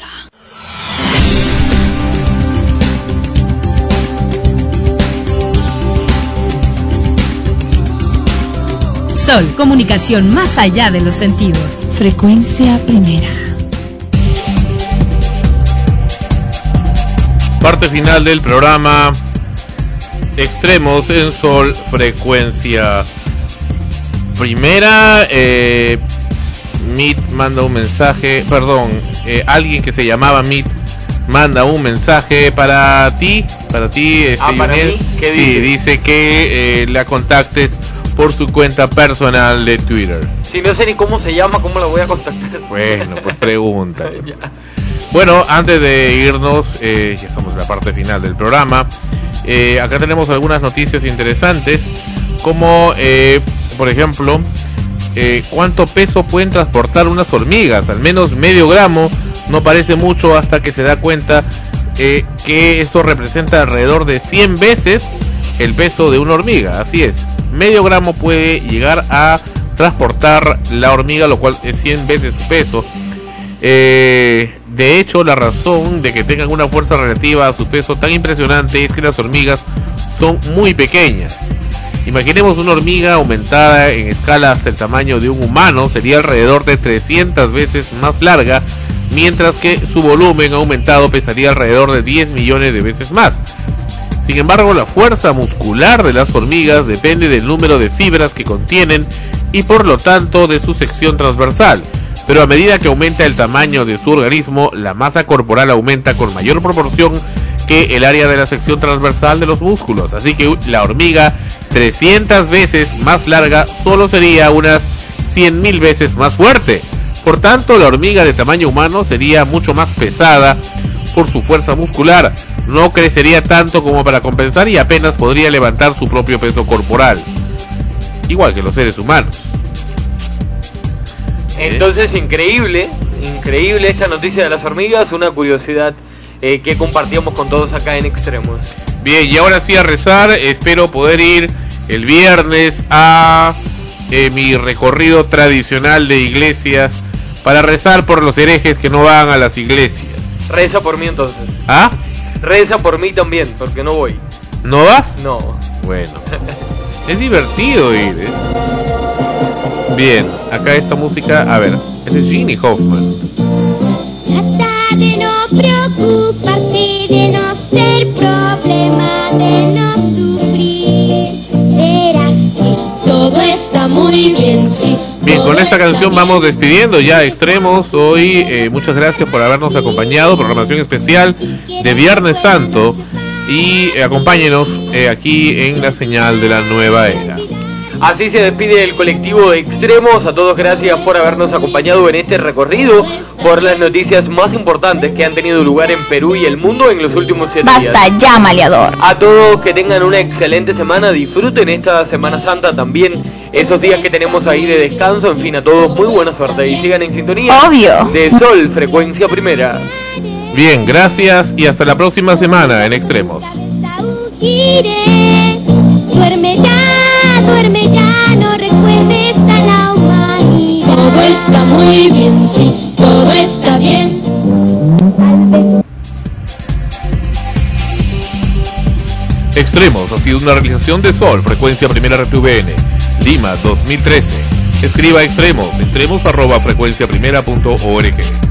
Sol, comunicación más allá de los sentidos. Frecuencia primera. Parte final del programa. Extremos en Sol, frecuencia primera. Eh, Meet manda un mensaje, perdón, eh, alguien que se llamaba Meet manda un mensaje para ti, para ti, este, ah, ¿para Yunel. mí? ¿Qué sí, dice? dice que eh, la contactes por su cuenta personal de Twitter. Si no sé ni cómo se llama, ¿cómo la voy a contactar? Bueno, pues pregúntale. Bueno, antes de irnos, eh, ya estamos en la parte final del programa, eh, acá tenemos algunas noticias interesantes, como, eh, por ejemplo, eh, cuánto peso pueden transportar unas hormigas. Al menos medio gramo, no parece mucho hasta que se da cuenta eh, que eso representa alrededor de cien veces el peso de una hormiga. Así es, medio gramo puede llegar a transportar la hormiga, lo cual es cien veces su peso. Eh, de hecho, la razón de que tengan una fuerza relativa a su peso tan impresionante es que las hormigas son muy pequeñas. Imaginemos una hormiga aumentada en escala hasta el tamaño de un humano, sería alrededor de trescientas veces más larga, mientras que su volumen aumentado pesaría alrededor de diez millones de veces más. Sin embargo, la fuerza muscular de las hormigas depende del número de fibras que contienen y por lo tanto de su sección transversal. Pero a medida que aumenta el tamaño de su organismo, la masa corporal aumenta con mayor proporción que el área de la sección transversal de los músculos. Así que la hormiga trescientas veces más larga solo sería unas cien mil veces más fuerte. Por tanto, la hormiga de tamaño humano sería mucho más pesada por su fuerza muscular. No crecería tanto como para compensar y apenas podría levantar su propio peso corporal. Igual que los seres humanos. Entonces, increíble, increíble esta noticia de las hormigas, una curiosidad eh, que compartíamos con todos acá en Extremos. Bien, y ahora sí a rezar. Espero poder ir el viernes a eh, mi recorrido tradicional de iglesias para rezar por los herejes que no van a las iglesias. Reza por mí entonces. ¿Ah? Reza por mí también, porque no voy. ¿No vas? No. Bueno, es divertido ir, ¿eh? Bien, acá esta música, a ver, es de Ginny Hoffman. Trata de no preocuparte de no ser problema, de no sufrir. Verás que todo está muy bien, sí. Bien, con esta canción vamos despidiendo ya Extremos. Hoy eh, muchas gracias por habernos acompañado. Programación especial de Viernes Santo. Y eh, acompáñenos eh, aquí en la señal de la nueva era. Así se despide el colectivo de Extremos. A todos gracias por habernos acompañado en este recorrido por las noticias más importantes que han tenido lugar en Perú y el mundo en los últimos siete días. Basta ya, maleador. A todos que tengan una excelente semana, disfruten esta Semana Santa también, esos días que tenemos ahí de descanso. En fin, a todos muy buena suerte y sigan en sintonía. Obvio. De Sol, frecuencia primera. Bien, gracias y hasta la próxima semana en Extremos. Duerme ya, duerme ya, no recuerdes a la humanidad. Todo está muy bien, sí, todo está bien. Extremos ha sido una realización de Sol, frecuencia primera R T V N, Lima dos mil trece. Escriba Extremos, extremos arroba frecuencia primera punto org.